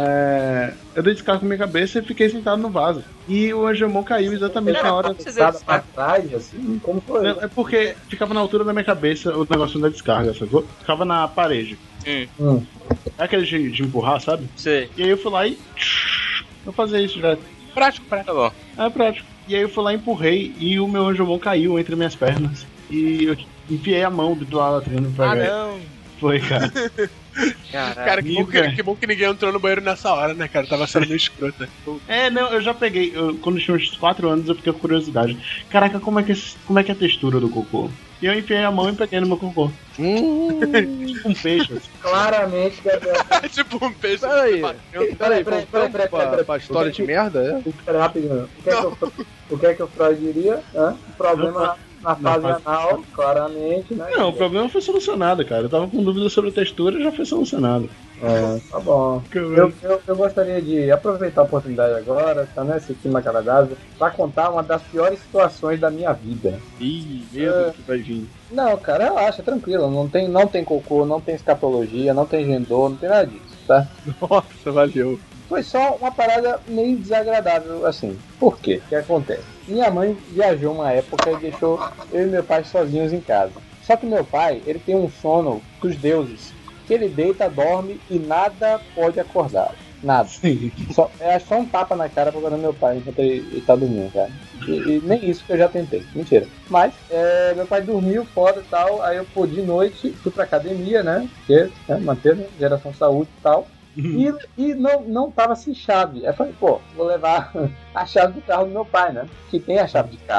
é, eu dei descarga com minha cabeça e fiquei sentado no vaso. E o Angelmon caiu exatamente na hora. Passada pra trás, assim, como foi? É porque ficava na altura da minha cabeça o negócio da descarga, sacou? Ficava na parede. Hum, Hum. É aquele de, de empurrar, sabe? sei. E aí eu fui lá e. Vou fazer isso já. Prático, prático. Tá bom. É prático. E aí eu fui lá e empurrei e o meu Angelmon caiu entre minhas pernas. E eu enfiei a mão do lado da latrina pra Ah, ver. não. Foi, cara. Caralho. Cara, que bom que, Amiga. que bom que ninguém entrou no banheiro nessa hora, né, cara? Tava sendo meio escrota. É, não, eu já peguei. Eu, quando eu tinha uns quatro anos, eu fiquei com curiosidade. Caraca, como é, que, esse- como é que é a textura do cocô? E eu enfiei a mão e peguei no meu cocô. Tipo um peixe. Assim. Claramente, Gabriel. tipo um peixe. Peraí. batendo. Peraí, Peraí, peraí, voltando peraí, peraí, pra, peraí. pra história de merda, é? Pera, rapidinho. O que é que o, o, que é que o Freud diria? Hã? O problema na, na fase fase- anal, claramente, né? Não, o problema foi solucionado, cara. Eu tava com dúvida sobre a textura e já foi solucionado. É, tá bom. Eu, eu, eu gostaria de aproveitar a oportunidade agora, tá nesse clima agradável, pra contar uma das piores situações da minha vida. Ih, medo É. que vai vir. Não, cara, relaxa, tranquilo. Não tem, não tem cocô, não tem escatologia, não tem gendô, não tem nada disso, tá? Nossa, valeu. Foi só uma parada meio desagradável, assim. Por quê? O que acontece? Minha mãe viajou uma época e deixou eu e meu pai sozinhos em casa. Só que meu pai, ele tem um sono dos deuses. Que ele deita, dorme e nada pode acordar. Nada. Só, é só um tapa na cara pra meu pai enquanto ele, ele tá dormindo, cara. E, e nem isso que eu já tentei. Mentira. Mas, é, meu pai dormiu foda e tal. Aí eu, pô, de noite, fui pra academia, né? Porque, né, manter, né, geração saúde e tal. E, e não, não tava sem chave. Aí eu falei, pô, vou levar a chave do carro do meu pai, né? Que tem a chave de casa.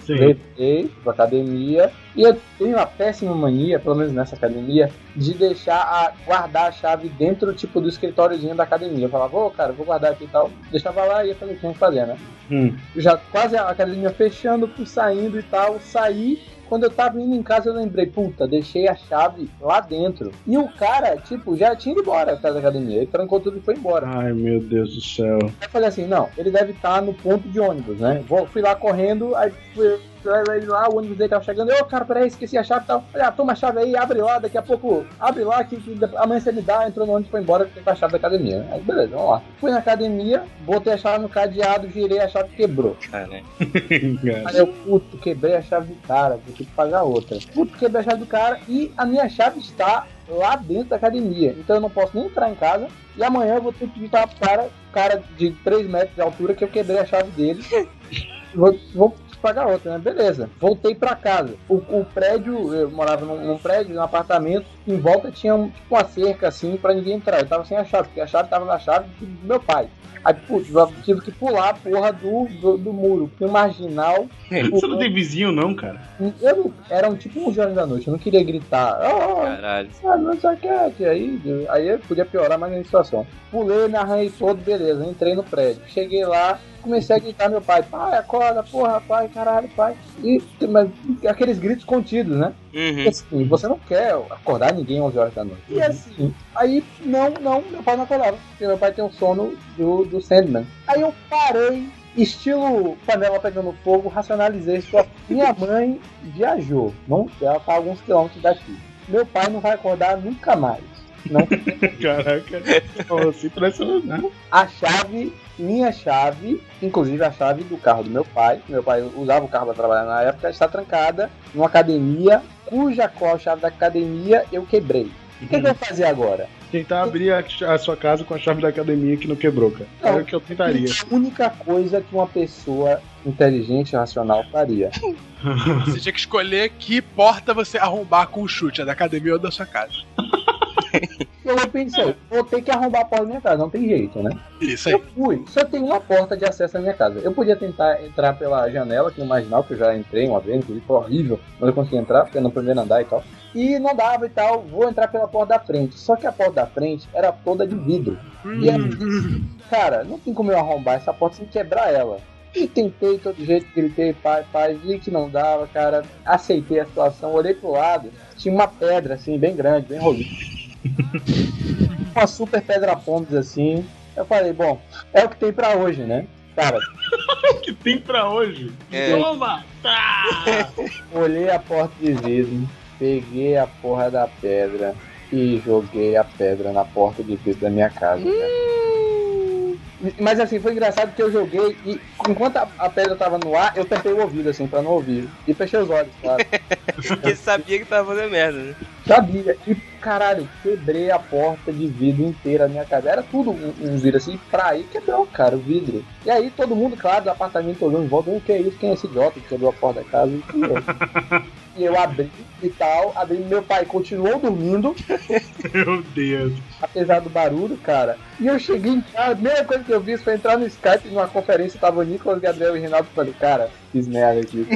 Sim. Levei pra academia. E eu tenho uma péssima mania, pelo menos nessa academia, de deixar a, guardar a chave dentro, tipo, do escritóriozinho da academia. Eu falava, ô, cara, vou guardar aqui e tal. Deixava lá e ia fazer o que tinha que fazer, né? Hum. Já quase a academia fechando, fui saindo e tal. Saí. Quando eu tava indo em casa, eu lembrei, puta, deixei a chave lá dentro. E o cara, tipo, já tinha ido embora atrás da academia. Ele trancou tudo e foi embora. Ai, meu Deus do céu. Aí eu falei assim, não, ele deve estar no ponto de ônibus, né? Vou, fui lá correndo, aí fui lá, o ônibus dele tava chegando. Eu, cara, peraí, esqueci a chave e tal. Falei, ah, toma a chave aí, abre lá, daqui a pouco, abre lá, que, que amanhã você me dá. Entrou no ônibus e foi embora com a chave da academia. Aí, beleza, vamos lá. Fui na academia, botei a chave no cadeado, girei, a chave quebrou. Cara. Aí eu, puto, quebrei a chave do cara, vou ter que pagar outra. Puto, quebrei a chave do cara e a minha chave está lá dentro da academia. Então eu não posso nem entrar em casa. E amanhã eu vou ter que pedir para o cara, cara de três metros de altura, que eu quebrei a chave dele. vou, vou pagar outra, né? Beleza. Voltei pra casa. O, o prédio, eu morava num, num prédio, num apartamento, em volta tinha um, tipo uma cerca assim pra ninguém entrar. Eu tava sem a chave, porque a chave tava na chave do meu pai. Aí, putz, eu tive que pular a porra do, do, do muro. Porque o marginal. Você não tem vizinho, não, cara? Eu não, era um tipo onze horas da noite, eu não queria gritar. Oh, caralho. Ah, não sei o que é. Aí, aí eu podia piorar mais a situação. Pulei, me arranhei todo, beleza. Entrei no prédio. Cheguei lá, comecei a gritar meu pai. Pai, acorda, porra, pai, caralho, pai. E mas, aqueles gritos contidos, né? Uhum. E assim, você não quer acordar ninguém onze horas da noite. E assim, aí não, não, meu pai não acordava. Porque meu pai tem um sono do, do Sandman. Aí eu parei, estilo panela pegando fogo, racionalizei. Sua minha mãe viajou. Não, ela tá a alguns quilômetros daqui. Meu pai não vai acordar nunca mais. Não. Caraca, assim parece não. A chave, minha chave, inclusive a chave do carro do meu pai, meu pai usava o carro para trabalhar na época, está trancada numa academia, cuja qual a chave da academia eu quebrei. O que, uhum. que eu vou fazer agora? Tentar abrir a, a sua casa com a chave da academia que não quebrou, cara. Não, é o que eu tentaria. A única coisa que uma pessoa inteligente e racional faria. Você tinha que escolher que porta você arrombar com o chute, a da academia ou da sua casa. Eu pensei, vou ter que arrombar a porta da minha casa, não tem jeito, né? Isso aí. Eu fui, só tem uma porta de acesso à minha casa. Eu podia tentar entrar pela janela, que no marginal, que eu já entrei uma vez, inclusive foi horrível, mas eu consegui entrar, porque é no primeiro andar e tal. E não dava e tal, vou entrar pela porta da frente. Só que a porta da frente era toda de vidro. Hum. E aí, cara, não tem como eu arrombar essa porta sem quebrar ela. E tentei de todo jeito, gritei, pai, pai, vi que não dava, cara. Aceitei a situação, olhei pro lado, tinha uma pedra assim, bem grande, bem robusta. Uma super pedra pontes assim. Eu falei, bom, é o que tem pra hoje, né? Cara, o que tem pra hoje? É. Toma! Tá! Olhei a porta de vidro, peguei a porra da pedra e joguei a pedra na porta de vidro da minha casa. Hum. Mas assim, foi engraçado porque eu joguei e enquanto a, a pedra tava no ar, eu tampei o ouvido assim, pra não ouvir. E fechei os olhos, claro. Porque sabia que tava fazendo merda, né? Sabia. E caralho, quebrei a porta de vidro inteira da minha casa. Era tudo um, um vidro assim, pra aí quebrou, cara, o vidro. E aí todo mundo, claro, do apartamento olhando em volta, o que é isso? Quem é esse idiota que quebrou a porta da casa? E eu abri e tal, abri, meu pai continuou dormindo. Meu Deus. Apesar do barulho, cara. E eu cheguei em casa, a primeira coisa que eu fiz foi entrar no Skype numa conferência, tava o Nicolas, Gabriel e Rinaldo, e falei, cara, fiz merda aqui.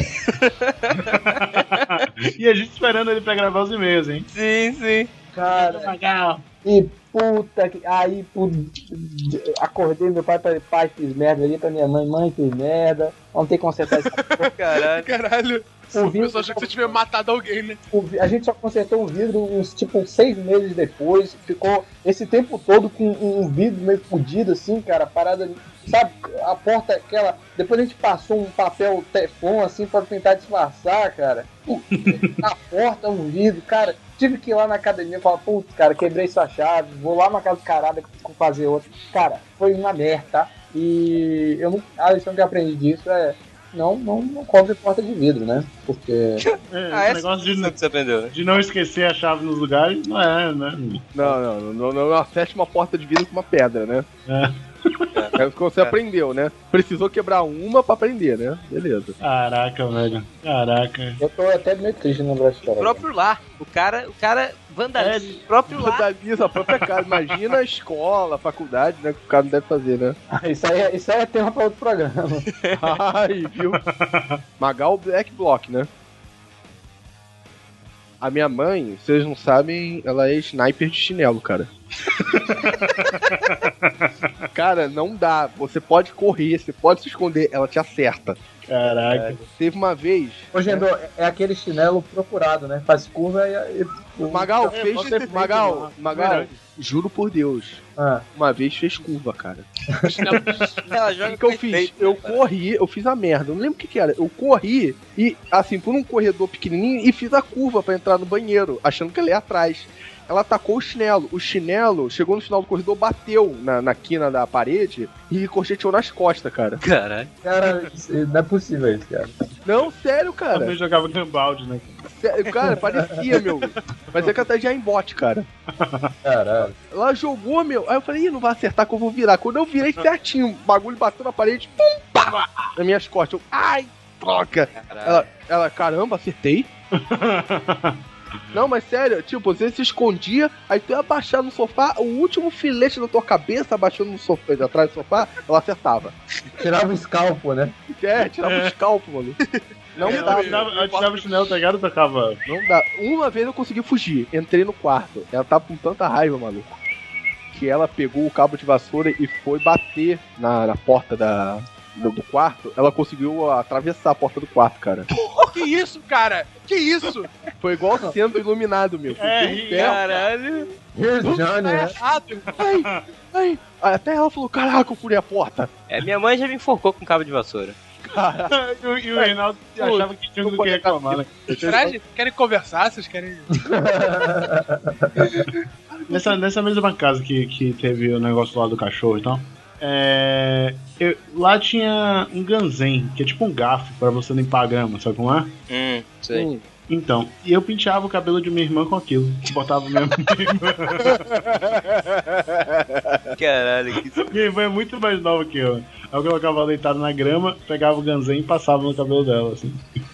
E a gente esperando ele pra gravar os e-mails, hein? Sim, sim. Cara, e puta que... Aí, pu... acordei meu pai, falei, pai, fiz merda. Ali pra minha mãe, mãe, fiz merda. Vamos ter que consertar essa porra. Caralho. Caralho. O vidro, pessoal achou que você tivesse matado alguém, né? O, a gente só consertou o vidro uns, tipo, uns seis meses depois. Ficou esse tempo todo com um vidro meio fudido, assim, cara, parada... Sabe, a porta aquela... Depois a gente passou um papel teflon, assim, pra tentar disfarçar, cara. A porta, um vidro, cara... Tive que ir lá na academia e falar, putz, cara, quebrei sua chave, vou lá na casa do caralho fazer outra. Cara, foi uma merda, tá? E eu não, a lição que eu aprendi disso é não, não, não cobre porta de vidro, né? Porque... É, ah, esse negócio de, que você aprendeu, né? de não esquecer a chave nos lugares não é, né? Não, não, não, não, não acerte uma porta de vidro com uma pedra, né? É. É o que você é. aprendeu, né? Precisou quebrar uma pra aprender, né? Beleza. Caraca, velho. Caraca. Eu tô até meio triste no lembrar essa história. O próprio lar. O cara, o cara vandaliza. É, o próprio lar. Vandaliza a própria casa. Imagina a escola, a faculdade, né? Que o cara não deve fazer, né? Ah, isso aí, isso aí é tema pra outro programa. Ai, viu? Magal Black Block, né? A minha mãe, vocês não sabem, ela é sniper de chinelo, cara. Cara, não dá. Você pode correr, você pode se esconder, ela te acerta. Caraca. É, teve uma vez... Ô, Gendô, né? É aquele chinelo procurado, né? Faz curva e... e Magal, é, fez... Magal, Magal, Magal juro por Deus. Ah. Uma vez fez curva, cara. Ela joga o que eu fiz? Eu corri, eu fiz a merda. Eu não lembro o que que era. Eu corri e, assim, por um corredor pequenininho e fiz a curva pra entrar no banheiro, achando que ela ia atrás. Ela atacou o chinelo. O chinelo chegou no final do corredor, bateu na, na quina da parede e corcheteou nas costas, cara. Caralho. Cara, não é possível isso, cara. Não, sério, cara. Também jogava gambalde, né? Sério, cara, parecia, meu. Parecia que ela tá já em bote, cara. Caralho. Ela jogou, meu. Aí eu falei, ih, não vai acertar que eu vou virar. Quando eu virei certinho, o bagulho bateu na parede, pum, pá, nas minhas costas. Eu, ai, troca. Ela, ela, caramba, acertei. Não, mas sério, tipo, você se escondia, aí tu ia abaixar no sofá, o último filete da tua cabeça abaixando no sofá, atrás do sofá, ela acertava. Tirava o escalpo, né? É, tirava o escalpo, mano. Não eu dá. Eu tirava o chinelo, tá ligado? Tocava. Não dá. Uma vez eu consegui fugir, entrei no quarto, ela tava com tanta raiva, maluco, que ela pegou o cabo de vassoura e foi bater na, na porta da... Do, do quarto, ela conseguiu atravessar a porta do quarto, cara. Que isso, cara? Que isso? Foi igual sendo iluminado, meu. É, caralho. Here's Johnny, né? Ai, ai. Até ela falou, caraca, eu furei a porta. É, minha mãe já me enforcou com cabo de vassoura. Cara. e, o, e o Reinaldo é, achava que tinha do que reclamar, né? Caralho, querem conversar? Vocês querem... nessa, nessa mesma casa que, que teve o negócio lá do cachorro e tal, É, eu, lá tinha um ganzen, que é tipo um garfo pra você limpar a grama, sabe como é? Hum, sei. Hum. Então, e eu penteava o cabelo de minha irmã com aquilo. Botava mesmo. Caralho, que... Minha irmã é muito mais nova que eu. Aí eu colocava deitado na grama, pegava o ganzen e passava no cabelo dela, assim.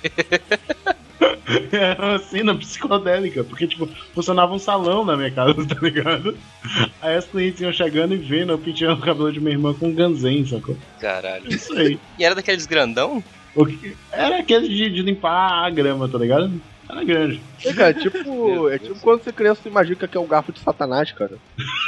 Era uma cena psicodélica, porque, tipo, funcionava um salão na minha casa, tá ligado? Aí as clientes iam chegando e vendo eu penteando o cabelo de minha irmã com um ganzen, sacou? Caralho. Isso aí. E era daqueles grandão? O que... Era aquele de, de limpar a grama, tá ligado? Era grande. É, cara, é tipo, é tipo quando você criança você imagina que é o garfo de Satanás, cara.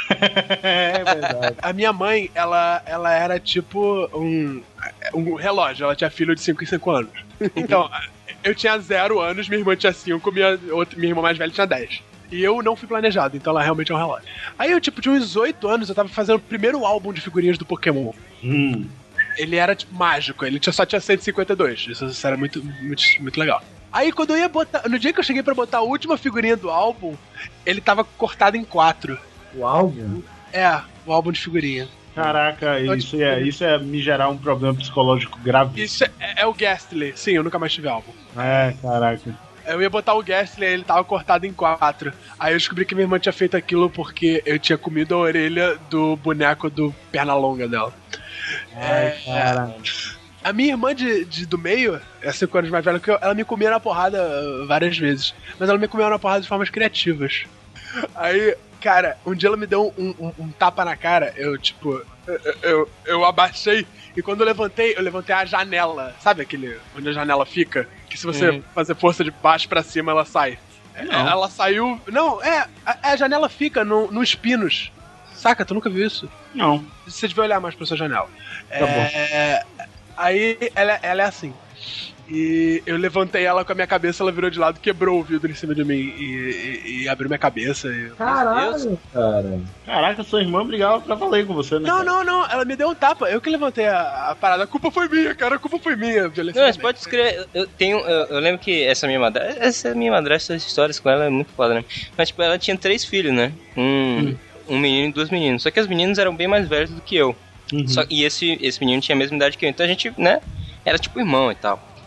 É verdade. A minha mãe, ela, ela era tipo um, um relógio, ela tinha filho de cinco em cinco anos. Então, eu tinha zero anos, minha irmã tinha cinco, minha, outra, minha irmã mais velha tinha dez. E eu não fui planejado, então ela realmente é um relógio. Aí eu, tipo, tinha uns oito anos, eu tava fazendo o primeiro álbum de figurinhas do Pokémon. Hum. Ele era, tipo, mágico, ele tinha, só tinha cento e cinquenta e dois. Isso, isso era muito, muito, muito legal. Aí quando eu ia botar, no dia que eu cheguei pra botar a última figurinha do álbum, ele tava cortado em quatro. O álbum? É, o álbum de figurinha. Caraca, isso é, isso é me gerar um problema psicológico grave. Isso é, é o Ghastly, sim, eu nunca mais tive álbum. É, caraca. Eu ia botar o Ghastly e ele tava cortado em quatro. Aí eu descobri que minha irmã tinha feito aquilo porque eu tinha comido a orelha do boneco do Pernalonga dela. Ai, é, caraca. A minha irmã de, de, do meio, é cinco anos mais velha que eu, ela me comia na porrada várias vezes. Mas ela me comia na porrada de formas criativas. Aí, cara, um dia ela me deu um, um, um tapa na cara, eu, tipo, eu, eu, eu abaixei, e quando eu levantei, eu levantei a janela. Sabe aquele, onde a janela fica? Que se você uhum. fazer força de baixo pra cima, ela sai. Não. Ela saiu... Não, é, a, a janela fica no, nos pinos. Saca? Tu nunca viu isso? Não. Você devia olhar mais pra sua janela. Tá é, bom. Aí ela, ela é assim. E eu levantei ela com a minha cabeça, ela virou de lado, quebrou o vidro em cima de mim e, e, e abriu minha cabeça. E... Caralho, cara. Caraca, sua irmã brigava pra valer com você, né? Não, não, não, ela me deu um tapa, eu que levantei a, a parada. A culpa foi minha, cara, a culpa foi minha. Não, mas pode escrever. Eu tenho. Eu, eu lembro que essa minha madrasta. Essa minha madrasta, as histórias com ela é muito foda, né? Mas, tipo, ela tinha três filhos, né? Um, hum. um menino e duas meninas. Só que as meninas eram bem mais velhas do que eu. Uhum. Só, e esse, esse menino tinha a mesma idade que eu. Então a gente, né? Era tipo irmão e tal.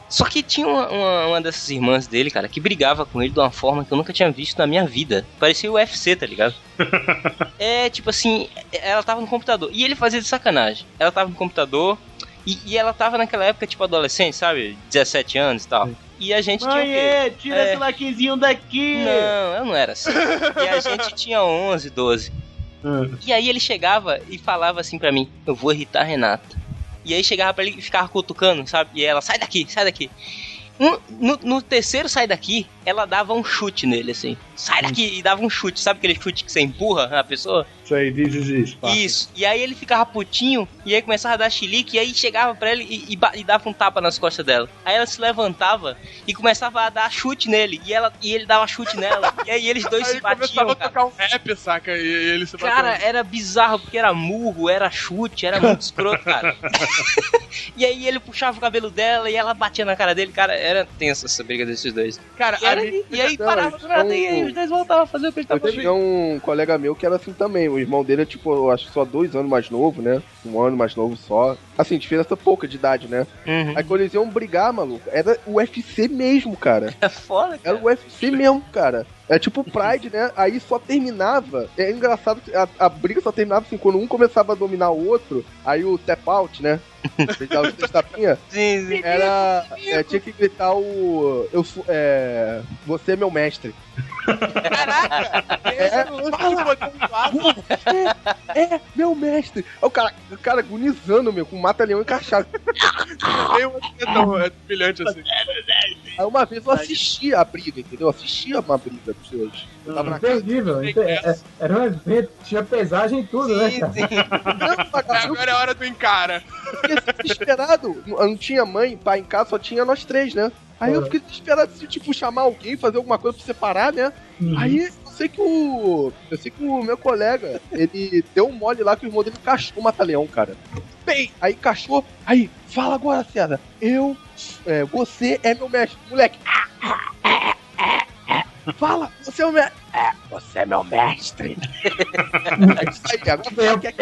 Só que tinha uma, uma, uma dessas irmãs dele, cara, que brigava com ele de uma forma que eu nunca tinha visto na minha vida. Parecia o U F C, tá ligado? É, tipo assim, ela tava no computador. E ele fazia de sacanagem. Ela tava no computador e, e ela tava naquela época, tipo, adolescente, sabe? dezessete anos e tal. E a gente Mãe, tinha o quê? tira É... esse lequezinho daqui! Não, eu não era assim. E a gente tinha onze, doze. Hum. E aí ele chegava e falava assim pra mim: eu vou irritar a Renata. E aí chegava pra ele e ficava cutucando, sabe? E ela: sai daqui, sai daqui. No, no, no terceiro sai daqui, ela dava um chute nele, assim. Sai daqui, e dava um chute. Sabe aquele chute que você empurra a pessoa? Isso aí, diz isso. Isso. E aí ele ficava putinho, e aí começava a dar chilique, e aí chegava pra ele e, e, e dava um tapa nas costas dela. Aí ela se levantava e começava a dar chute nele, e, ela, e ele dava chute nela. E aí eles dois aí se batiam, começava cara. a tocar um rap, saca? E, e ele se bateu. Cara, era bizarro, porque era murro, era chute, era muito escroto, cara. E aí ele puxava o cabelo dela e ela batia na cara dele, cara, era tensa essa briga desses dois. Cara, e, era, e, e aí não, parava do nada, um... e aí os dois voltavam a fazer o que eles estavam fazendo. Tinha um colega meu que era assim também, o irmão dele é tipo, eu acho só dois anos mais novo, né? Um ano mais novo só. Assim, diferença pouca de idade, né? Uhum. Aí quando eles iam brigar, maluco, era o U F C mesmo, cara. É foda, cara. Era o U F C mesmo, cara. É tipo Pride, né? Aí só terminava. É engraçado que a, a briga só terminava assim, quando um começava a dominar o outro, aí o tap out, né? Dava os três tapinhas. Sim, sim. Era. É, tinha que gritar o. Eu sou. É. Você é meu mestre. Caraca! É, fala, você é meu mestre. Aí o cara, o cara agonizando, meu, com um mata-leão encaixado. É tão é brilhante assim. Aí uma vez eu assisti a briga, entendeu? Eu assisti uma briga dos dois. Eu tava hum, na Terrível. É, era um evento, tinha pesagem e tudo, sim, né? Sim. Não, agora é hora do encara. Eu fiquei desesperado. Não tinha mãe, pai em casa, só tinha nós três, né? Aí eu fiquei desesperado de, tipo, chamar alguém, fazer alguma coisa pra separar, né? Uhum. Aí eu sei que o. Eu sei que o meu colega, ele deu um mole lá que o irmão dele cachou o mata-leão, cara. Bem, aí cachou. Aí, fala agora, César. Eu. É, você é meu mestre. Moleque. Fala, você é o mestre. É, você é meu mestre. É isso aí, agora eu que é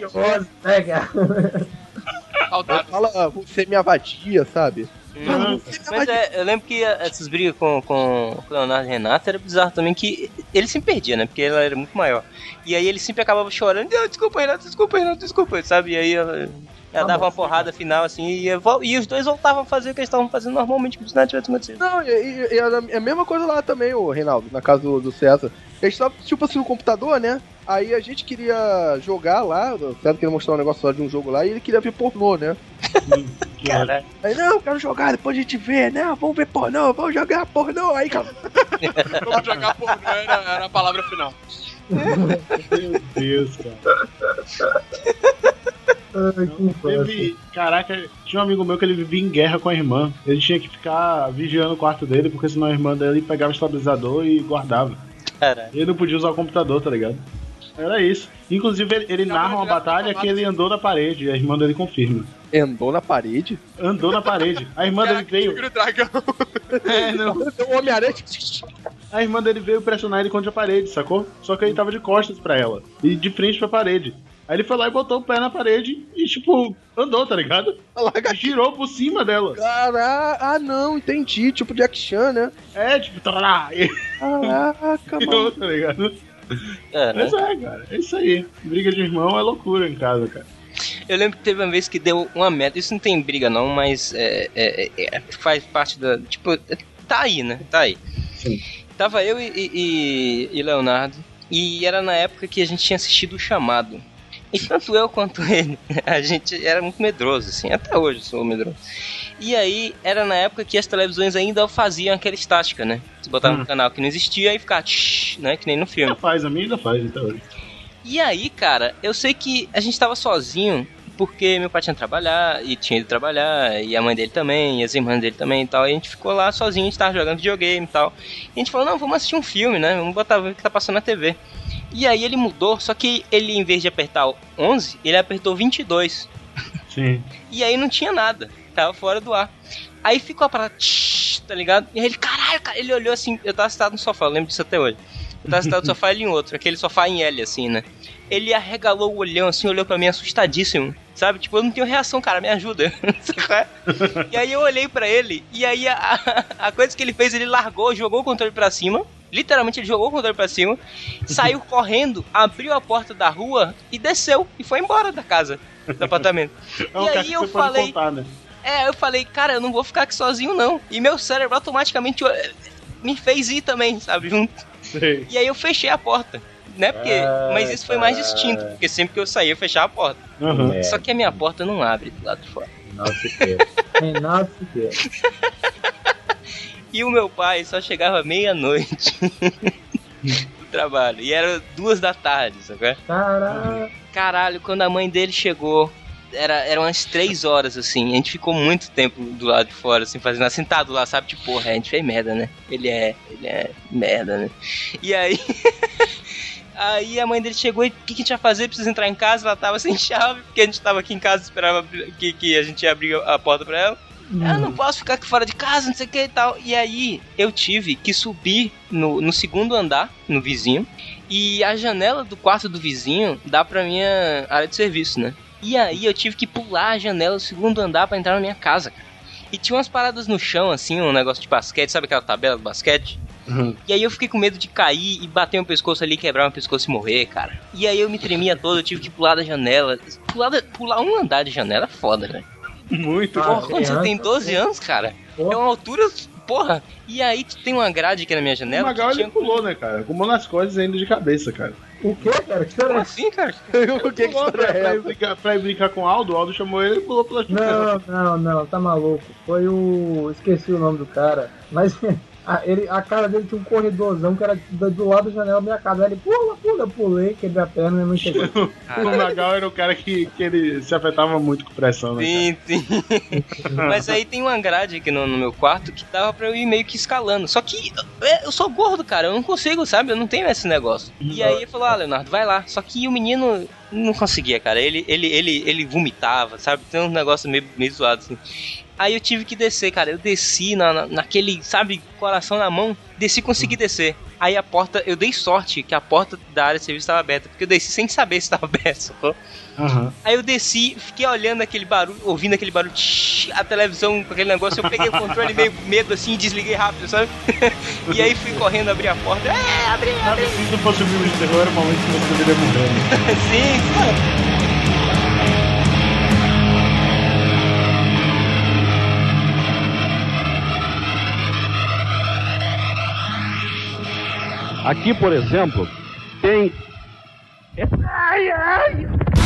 que fala, você me avadia, sabe? Hum, mas é, eu lembro que essas brigas com, com o Leonardo e Renato era bizarro também, que ele sempre perdia, né? Porque ela era muito maior. E aí ele sempre acabava chorando, oh, desculpa, Renato, desculpa, Renato, desculpa, sabe? E aí ela, ela dava uma porrada final assim, e, e os dois voltavam a fazer o que eles estavam fazendo normalmente, como se nada tivesse acontecido. Não, e, e, e é a mesma coisa lá também, o Reinaldo, na casa do, do César. Eles estavam, tipo assim, no computador, né? Aí a gente queria jogar lá, o César queria mostrar um negócio lá de um jogo lá, e ele queria ver pornô, né? Caralho. Aí, não, eu quero jogar, depois a gente vê, né? Vamos ver pornô, vamos jogar pornô. Aí, cara. Vamos jogar pornô, era, era a palavra final. Meu Deus, cara. Ai, teve, caraca, tinha um amigo meu que ele vivia em guerra com a irmã. Ele tinha que ficar vigiando o quarto dele, porque senão a irmã dele pegava o estabilizador e guardava. Caralho. Ele não podia usar o computador, tá ligado? Era isso. Inclusive, ele, ele narra uma batalha que ele andou na parede, e a irmã dele confirma. Andou na parede? Andou na parede. A irmã dele veio. É, não. O Homem-Aranha. A irmã dele veio pressionar ele contra a parede, sacou? Só que ele tava de costas pra ela. E de frente pra parede. Aí ele foi lá e botou o pé na parede e, tipo, andou, tá ligado? E girou por cima dela. Caraca, ah não, entendi. Tipo Jack Chan, né? É, tipo, tá lá. Caraca, mano. Tá ligado? É, né? Mas é, cara, é isso aí. Briga de irmão é loucura em casa, cara. Eu lembro que teve uma vez que deu uma meta. Isso não tem briga, não, mas é, é, é, faz parte da. Tipo, tá aí, né? Tá aí. Sim. Tava eu e, e, e Leonardo, e era na época que a gente tinha assistido O Chamado. E tanto eu quanto ele, a gente era muito medroso, assim, até hoje eu sou medroso. E aí, era na época que as televisões ainda faziam aquela estática, né? Você botava hum. no canal que não existia e ficava tsh, né? Que nem no filme. Ainda faz, a minha ainda faz até hoje. E aí, cara, eu sei que a gente tava sozinho, porque meu pai tinha que trabalhar, e tinha ido trabalhar, e a mãe dele também, e as irmãs dele também e tal. E a gente ficou lá sozinho, a gente tava jogando videogame e tal. E a gente falou, não, vamos assistir um filme, né? Vamos botar o que tá passando na T V. E aí ele mudou, só que ele, em vez de apertar o onze, ele apertou vinte e dois. Sim. E aí não tinha nada, tava fora do ar. Aí ficou a parada, tá ligado? E aí ele, caralho, cara, ele olhou assim, eu tava sentado no sofá, eu lembro disso até hoje. Eu tava sentado no sofá, ele em outro, aquele sofá em L, assim, né? Ele arregalou o olhão, assim, olhou pra mim assustadíssimo. sabe? Tipo, eu não tenho reação, cara, me ajuda. E aí eu olhei pra ele, e aí a, a coisa que ele fez, ele largou, jogou o controle pra cima. Literalmente ele jogou o controle pra cima, saiu correndo, abriu a porta da rua e desceu. E foi embora da casa, do apartamento. É um e cara aí que eu você pode falei... contar, né? É, eu falei, cara, eu não vou ficar aqui sozinho, não. E meu cérebro automaticamente me fez ir também, sabe, junto. Sei. E aí eu fechei a porta, né, porque... Ah, mas isso foi mais distinto, porque sempre que eu saía eu fechava a porta. Uhum. É. Só que a minha porta não abre do lado de fora. Nossa, que Nossa, que E o meu pai só chegava meia-noite do trabalho. E era duas da tarde, sabe? Caralho. Caralho, quando a mãe dele chegou, era, eram umas três horas, assim. A gente ficou muito tempo do lado de fora, assim, fazendo, sentado lá, sabe? Tipo, porra, a gente fez merda, né? Ele é, ele é merda, né? E aí... Aí a mãe dele chegou e o que, que a gente ia fazer? Precisa entrar em casa, ela tava sem chave, porque a gente tava aqui em casa, esperava que, que a gente ia abrir a porta pra ela. Hum. Eu não posso ficar aqui fora de casa, não sei o que e tal. E aí eu tive que subir no, no segundo andar, no vizinho, e a janela do quarto do vizinho dá pra minha área de serviço, né? E aí eu tive que pular a janela do segundo andar pra entrar na minha casa, cara. E tinha umas paradas no chão, assim, um negócio de basquete, sabe aquela tabela do basquete? Uhum. E aí eu fiquei com medo de cair e bater um pescoço ali, quebrar um pescoço e morrer, cara. E aí eu me tremia todo, eu tive que pular da janela. Pular, da, pular um andar de janela é foda, velho. Muito. Porra, quando você tem doze anos, cara, porra. É uma altura... Porra. E aí tem uma grade aqui na minha janela. O Magal, tinha... ele pulou, né, cara? Pulou nas coisas ainda de cabeça, cara. O que, cara? Que Como assim, cara? O que que você pra, pra, ir brincar, pra ir brincar com o Aldo, o Aldo chamou ele e pulou pela Não, não, não, tá maluco. Foi o... Esqueci o nome do cara. Mas... A, ele, a cara dele tinha um corredorzão que era do, do lado da janela da minha casa. Ele pula, pula, eu pulei, quebrei a perna e não entendi. O Magal era o cara que, que ele se afetava muito com pressão, né? Sim, sim. Mas aí tem uma grade aqui no, no meu quarto que dava pra eu ir meio que escalando. Só que eu sou gordo, cara, eu não consigo, sabe? Eu não tenho esse negócio. E aí ele falou, ah, Leonardo, vai lá. Só que o menino não conseguia, cara. Ele, ele, ele, ele vomitava, sabe? Tem uns negócios meio, meio zoados assim. Aí eu tive que descer, cara. Eu desci na, na, naquele, sabe, coração na mão. Desci e consegui descer. Aí a porta, eu dei sorte que a porta da área de serviço estava aberta. Porque eu desci sem saber se estava aberta, sacou? Uhum. Aí eu desci, fiquei olhando aquele barulho, ouvindo aquele barulho, tsh, a televisão com aquele negócio. Eu peguei o controle meio com medo assim e desliguei rápido, sabe? E aí fui correndo abrir a porta. É, abri, abri. Se isso fosse um filme de terror, era o momento que você deveria morrer. Né? Sim, cara. Aqui, por exemplo, tem... Ai, ai!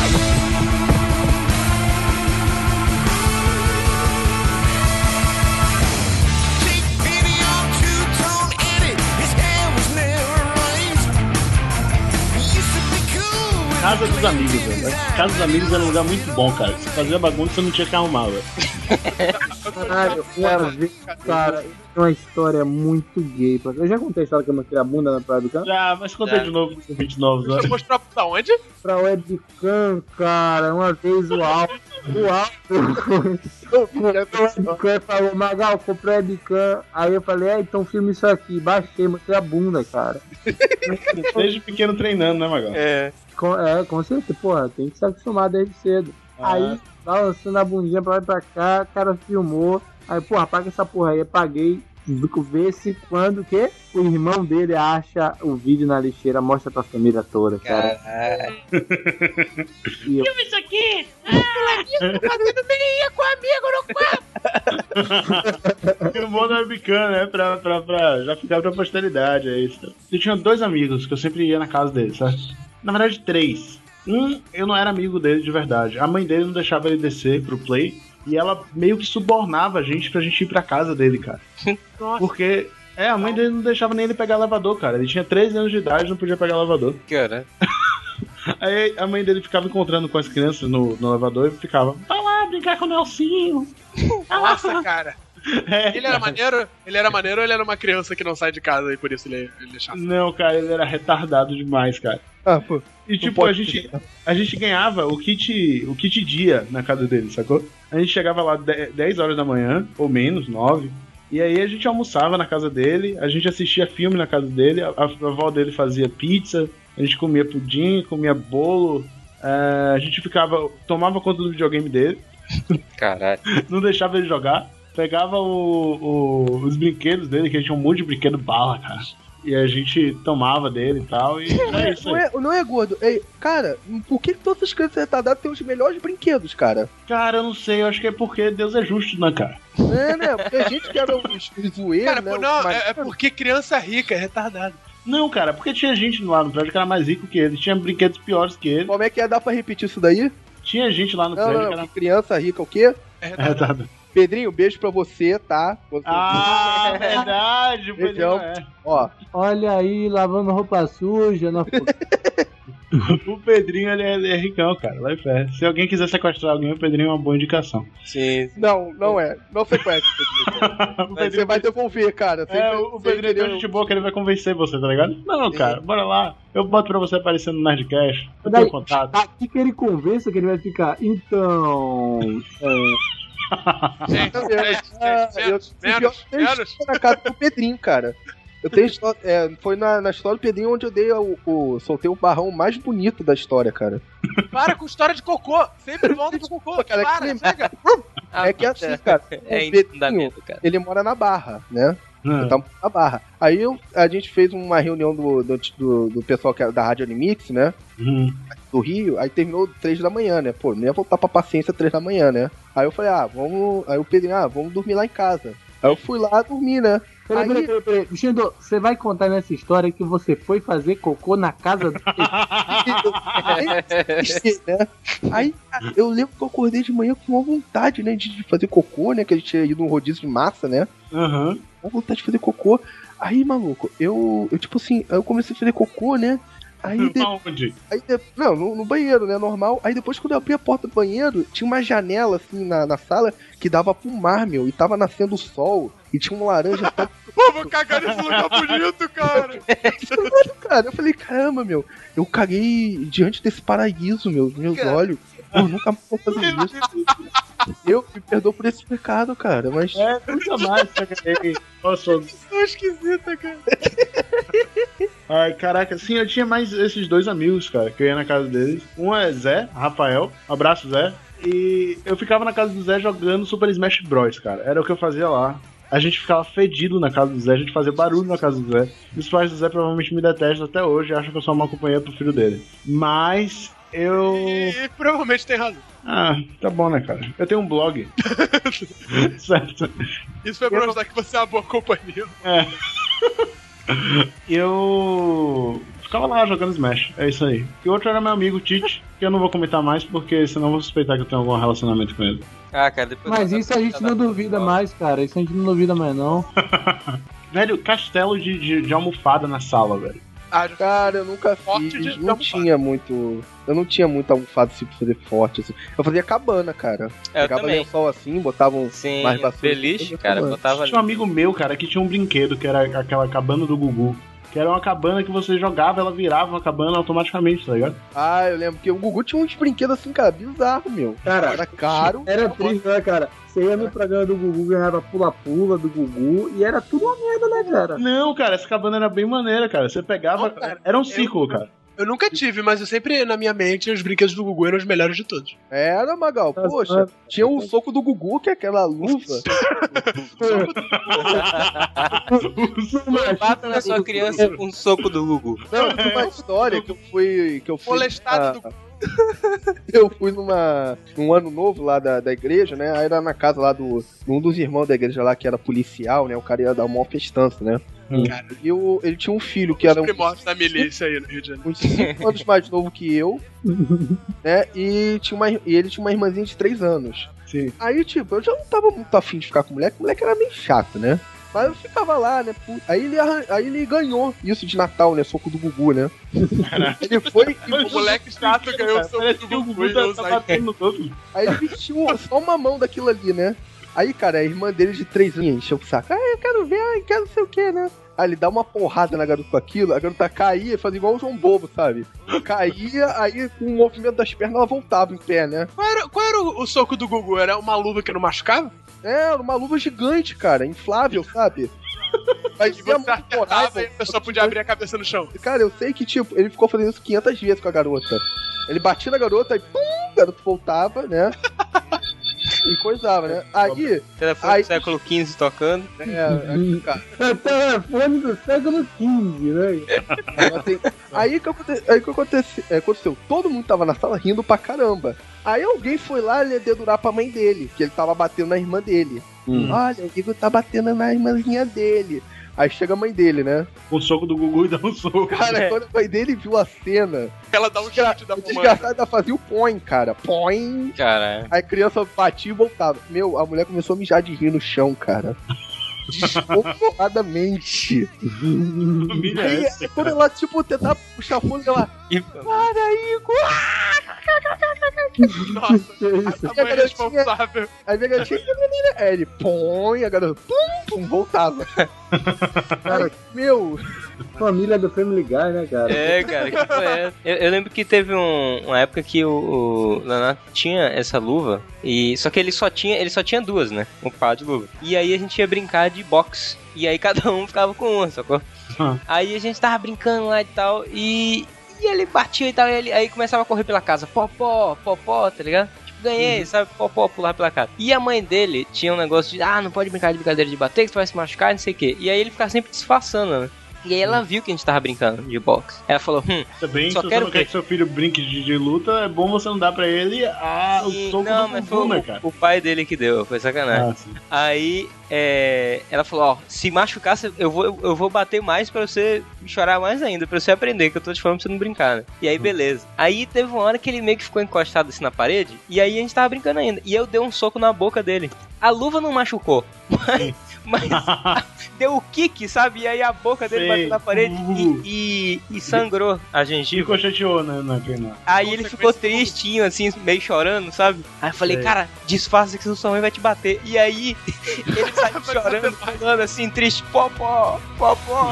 Casa dos amigos, velho. Casa dos amigos era um lugar muito bom, cara. Se fazia bagunça, você não tinha que arrumar, velho. Caralho, uma vez, cara, é uma história muito gay. Eu já contei a história que eu mostrei a bunda na Praia do Campo? Já, mas contei é. de novo com vídeos novos. Você mostrou pra onde? Pra webcam, cara. Uma vez o Alto. O Alto. O webcam falou, Magal, comprei webcam. Aí eu falei, é, então filma isso aqui. Baixei, mostrei a bunda, cara. Desde pequeno treinando, né, Magal? É. Com, é, com certeza, porra, tem que se acostumar desde cedo. Ah. Aí, balançando a bundinha pra lá e pra cá, o cara filmou. Aí, porra, apaga essa porra aí, apaguei. Vê se quando que o irmão dele acha o vídeo na lixeira, mostra pra família toda, cara. Caralho. E eu... Filma isso aqui! Ah, eu tô fazendo meia com amigo no quarto! Filmou no webcam, né? Pra, pra, pra já ficar pra posteridade, é isso. Eu tinha dois amigos que eu sempre ia na casa deles, certo? Na verdade, três. Um, eu não era amigo dele de verdade. A mãe dele não deixava ele descer pro play. E ela meio que subornava a gente pra gente ir pra casa dele, cara. Nossa. Porque, é, a mãe dele não deixava nem ele pegar elevador, cara. Ele tinha treze anos de idade e não podia pegar elevador. Cara. Aí a mãe dele ficava encontrando com as crianças no, no elevador e ficava, vai lá brincar com o Nelsinho. Nossa, cara. É, ele era cara. maneiro? Ele era maneiro ou ele era uma criança que não sai de casa e por isso ele, ele é chato? Não, cara, ele era retardado demais, cara. Ah, pô. E tipo, a gente, a gente ganhava o kit, o kit dia na casa dele, sacou? A gente chegava lá dez horas da manhã, ou menos, nove. E aí a gente almoçava na casa dele, a gente assistia filme na casa dele, a, a avó dele fazia pizza, a gente comia pudim, comia bolo. É, a gente ficava, tomava conta do videogame dele. Caralho. Não deixava ele jogar. Pegava o, o, os brinquedos dele, que ele tinha um monte de brinquedo bala, cara. E a gente tomava dele e tal, e é isso não, aí. é, não é gordo? Ei, cara, por que todas as crianças retardadas têm os melhores brinquedos, cara? Cara, eu não sei, eu acho que é porque Deus é justo, né, cara? É, né? Porque a gente que era os, os zoeiros, Cara, né? não, mas... é, é porque criança rica é retardada. Não, cara, porque tinha gente lá no prédio que era mais rico que ele, tinha brinquedos piores que ele. Como é que é? Dá pra repetir isso daí? Tinha gente lá no não, prédio não, que era... criança rica o quê? É É retardado. Pedrinho, beijo pra você, tá? Você... Ah, verdade, o Pedrinho Então, é. Ó, Olha aí, lavando roupa suja. Na... O Pedrinho, ele é, ele é ricão, cara, vai fé. Se alguém quiser sequestrar alguém, o Pedrinho é uma boa indicação. Sim. não, não é. Não sequestre, Pedrinho. Você vai devolver, cara. É, Sempre- o Pedrinho é sempre- tão gente boa que ele vai convencer você, tá ligado? Não, cara, bora lá. Eu boto pra você aparecer no Nerdcast. Eu tenho Daí, contato. aqui que ele convença que ele vai ficar. Então. É, Gente, Não, gente, Ah, gente, eu menos, eu menos, tenho menos. história na casa do Pedrinho, cara. Eu tenho história, é, foi na, na história do Pedrinho onde eu dei o, o- soltei o barrão mais bonito da história, cara. Para com história de cocô. Sempre volta pro cocô. Cara, Para, que- chega. É que é assim, cara. É o Pedrinho, fundamento, cara. ele mora na Barra, né? Hum. Ele tá na Barra. Aí eu- a gente fez uma reunião do, do, do, do pessoal que era da Rádio Animix, né? Hum. Do Rio, aí terminou três da manhã, né? Pô, não ia voltar pra paciência três da manhã, né? Aí eu falei, ah, vamos. Aí o Pedrinho, ah, vamos dormir lá em casa. Aí eu fui lá dormir, né? Peraí, Aí- peraí, peraí, peraí. Xindô, você vai contar nessa história que você foi fazer cocô na casa do. né? Aí cara, eu lembro que eu acordei de manhã com uma vontade, né? De de fazer cocô, né? Que a gente tinha ido num rodízio de massa, né? Aham. Uma vontade de fazer cocô. Aí, maluco, eu, eu tipo assim, eu comecei a fazer cocô, né? Aí, de- Aonde? aí de- não, no, no banheiro, né? Normal. Aí depois, quando eu abri a porta do banheiro, tinha uma janela, assim, na, na sala, que dava pro mar, meu. E tava nascendo o sol. E tinha um laranja top. Pô, vou cagar nesse lugar bonito, cara. Cara, eu falei, caramba, meu. Eu caguei diante desse paraíso, meu. Meus Cara. olhos. Eu nunca mais vou fazer isso. Eu me perdoo por esse pecado, cara. Mas. É, nunca mais sacanei. Nossa, Tô esquisita, cara. ai, caraca, sim, eu tinha mais esses dois amigos, cara, que eu ia na casa deles. Um é Zé, Rafael, abraço Zé. E eu ficava na casa do Zé jogando Super Smash Bros, cara. Era o que eu fazia lá. A gente ficava fedido na casa do Zé, a gente fazia barulho na casa do Zé. Os pais do Zé provavelmente me detestam até hoje e acham que eu sou uma companhia pro filho dele. Mas eu. E, provavelmente tem razão. Ah, tá bom, né, cara? Eu tenho um blog. Certo. Isso foi pra mostrar que você é uma boa companhia. É. Eu ficava lá jogando Smash, é isso aí. E o outro era meu amigo Tite, que eu não vou comentar mais, porque senão eu vou suspeitar que eu tenho algum relacionamento com ele. Ah, cara, depois Mas eu- isso a gente não duvida mais, cara. Isso a gente não duvida mais, não. Velho, castelo de, de, de almofada na sala, velho. Ah, já- Cara, eu nunca Forte fiz. de Não almofada. tinha muito. Eu não tinha muito almofada assim pra fazer forte. Assim. Eu fazia cabana, cara. É, eu Pegava também. lençol assim, botava um. Sim, mais vassoura, beliche, fazia cara, cabana. botava Tinha um amigo meu, cara, que tinha um brinquedo, que era aquela cabana do Gugu. Que era uma cabana que você jogava, ela virava uma cabana automaticamente, tá ligado? Ah, eu lembro que o Gugu tinha uns brinquedos assim, cara, bizarro, meu. Cara, Era caro. Era triste, né, cara? Você ia no programa do Gugu, ganhava pula-pula do Gugu e era tudo uma merda, né, cara? Não, cara, essa cabana era bem maneira, cara. Você pegava. Não, cara, era um ciclo, cara. Eu nunca tive, mas eu sempre, na minha mente, os brinquedos do Gugu eram os melhores de todos. Era, Magal, poxa. Tinha o soco do Gugu, que é aquela luva. Bata na sua criança com um soco do Gugu. Não, tinha uma história que eu fui. Que eu fui Molestado ah, Eu fui numa, num ano novo lá da, da igreja, né? Aí era na casa lá do. Um dos irmãos da igreja lá que era policial, né? O cara ia dar uma festança, né? Cara, E o, ele tinha um filho que era os um, primórdios da milícia aí no Rio de Janeiro. uns cinco anos mais novo que eu, né? E, tinha uma, e ele tinha uma irmãzinha de três anos. Sim. Aí, tipo, eu já não tava muito afim de ficar com o moleque, o moleque era meio chato, né? Mas eu ficava lá, né? pu- Aí ele, arran- aí ele ganhou isso de Natal, né? Soco do Gugu, né? Ele foi e O moleque chato ganhou o seu Parece do que o Gugu e Gugu não tá, tá sai. batendo nos outros. Aí ele vestiu só uma mão daquilo ali, né? Aí, cara, a irmã dele de três anos encheu o saco. Ah, eu quero ver, eu quero não sei o que, né? Aí ele dá uma porrada na garota com aquilo, a garota caía e fazia igual o João Bobo, sabe? Caía, aí com o movimento das pernas ela voltava em pé, né? Qual era, qual era o, o soco do Gugu? Era uma luva que não machucava? É, era uma luva gigante, cara, inflável, sabe? Mas E você apertava e a pessoa podia abrir a cabeça no chão. Cara, eu sei que, tipo, ele ficou fazendo isso quinhentas vezes com a garota. Ele batia na garota e pum, o garoto voltava, né? E coisava, né? Aí. Telefone aí, do século quinze tocando. É, é cara. Telefone do século quinze, né? Tem... Aí que aconteceu, aí que aconteceu, é, aconteceu, todo mundo tava na sala rindo pra caramba. Aí alguém foi lá e dedurar pra mãe dele, que ele tava batendo na irmã dele. Hum. Olha, o Gugu tá batendo na irmãzinha dele. Aí chega a mãe dele, né? O soco do Gugu e dá um soco. Cara, é. Quando a mãe dele viu a cena... Ela dá um chute da mamãe. O desgraçado ainda fazia o põe, cara. Põe. Cara. Aí a criança batia e voltava. Meu, a mulher começou a mijar de rir no chão, cara. Descontroladamente. Aí, é quando ela, tipo, tentava puxar fogo, ela... Para aí, nossa, a mãe responsável. Aí a garotinha... Aí ele põe, a garota... Pum, pum, voltava. Cara, meu... Família do Family Guy, né, cara? É, cara, que foi essa? Eu, eu lembro que teve um, uma época que o, o Leonardo tinha essa luva, e só que ele só tinha, ele só tinha duas, né? Um par de luva. E aí a gente ia brincar de boxe. E aí cada um ficava com uma, sacou? Hum. Aí a gente tava brincando lá e tal, e, e ele batia e tal, e ele, aí começava a correr pela casa. Popó, popó, tá ligado? Ganhei, uhum. Sabe? Popó, pular pela casa. E a mãe dele tinha um negócio de, ah, não pode brincar de brincadeira de bater, que tu vai se machucar, não sei o quê. E aí ele ficava sempre disfarçando, né? E aí ela viu que a gente tava brincando de boxe. Ela falou, hum, também, só se quero você não quer que seu filho brinque de, de luta, é bom você não dar pra ele a, o soco não, do mas Gugu, foi né, o, cara? o pai dele que deu, foi sacanagem. Ah, aí é, ela falou, ó, se machucar, eu vou, eu vou bater mais pra você chorar mais ainda, pra você aprender, que eu tô te falando pra você não brincar, né? E aí, beleza. Aí teve uma hora que ele meio que ficou encostado assim na parede, e aí a gente tava brincando ainda. E eu dei um soco na boca dele. A luva não machucou, mas... Mas deu o kick, sabe? E aí a boca dele Sei. bateu na parede uh. e, e, e sangrou a gengiva. Ficou chateou, né? Na, na. Aí ele ficou tristinho, assim, meio chorando, sabe? Aí eu falei, Sei. cara, disfarça que sua mãe vai te bater. E aí ele saiu chorando, falando assim, triste, popó, popó.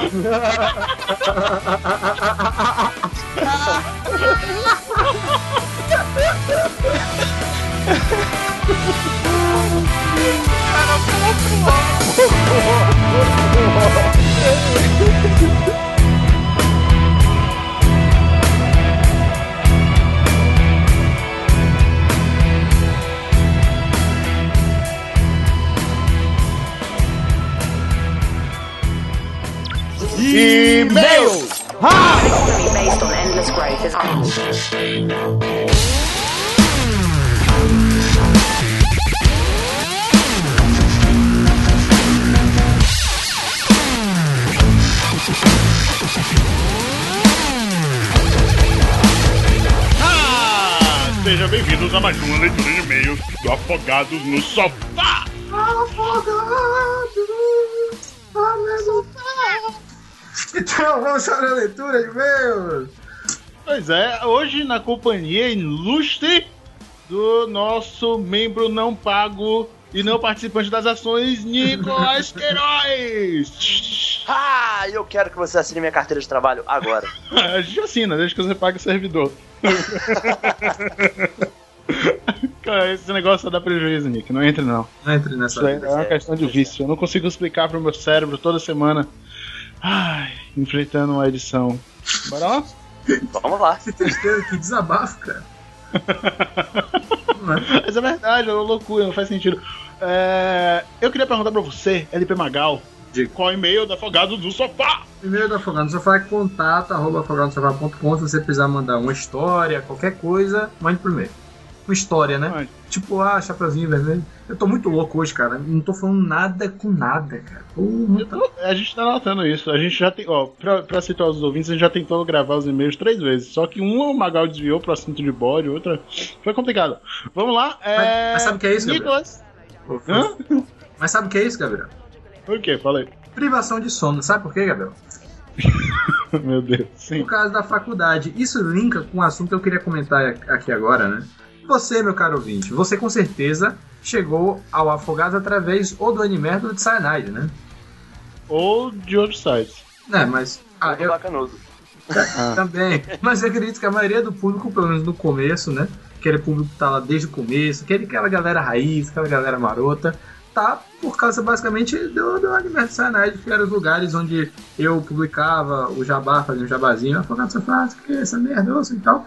E-mails! An economy based on endless growth is unsustainable. Sejam bem-vindos a mais uma leitura de e-mails do Afogados no Sofá! Afogados no Sofá! Então, vamos para a leitura de e-mails! Pois é, hoje na companhia ilustre do nosso membro não pago e não participante das ações, Nicolas Queiroz! Ah, eu quero que você assine minha carteira de trabalho agora. A gente assina, desde que você pague o servidor. Cara, esse negócio só dá prejuízo, Nick. Não entre não. Não entre nessa. Isso é uma questão de vício. Eu não consigo explicar pro meu cérebro toda semana. Ai, enfrentando uma edição. Bora lá? Vamos lá. Que tristeza, que desabafo, cara. Mas é verdade, é uma loucura, não faz sentido. É... Eu queria perguntar pra você, L P Magal, de qual é o e-mail do Afogados do Sofá? O e-mail do Afogados do Sofá é contato arroba afogados do sofá ponto com. Se você precisar mandar uma história, qualquer coisa, mande pro e-mail. Uma história, né? Mande. Tipo, ah, Chapeuzinho Vermelho. Eu tô muito louco hoje, cara. Não tô falando nada com nada, cara. Porra, tô... A gente tá notando isso. A gente já tem, ó, pra, pra citar os ouvintes, a gente já tentou gravar os e-mails três vezes. Só que uma o Magal desviou pro assunto de bode, outra foi complicado. Vamos lá. É... Mas, mas sabe o que é isso, Nicolas? Gabriel? Hã? Mas sabe o que é isso, Gabriel? Por quê? Falei. Privação de sono. Sabe por quê, Gabriel? Meu Deus. Sim. Por causa da faculdade. Isso linka com um assunto que eu queria comentar aqui agora, né? Você, meu caro ouvinte, você com certeza chegou ao Afogados através ou do Animerdo ou de Cyanide, né? Ou de outros sites. É, mas... Ah, eu... bacanoso. Também. Mas eu acredito que a maioria do público, pelo menos no começo, né? Aquele público que tá lá desde o começo, aquela galera raiz, aquela galera marota, tá por causa basicamente do, do Animerdo de Cyanide, que eram os lugares onde eu publicava o jabá, fazia um jabazinho, Afogados Sofá, que é essa merda, ouço e tal.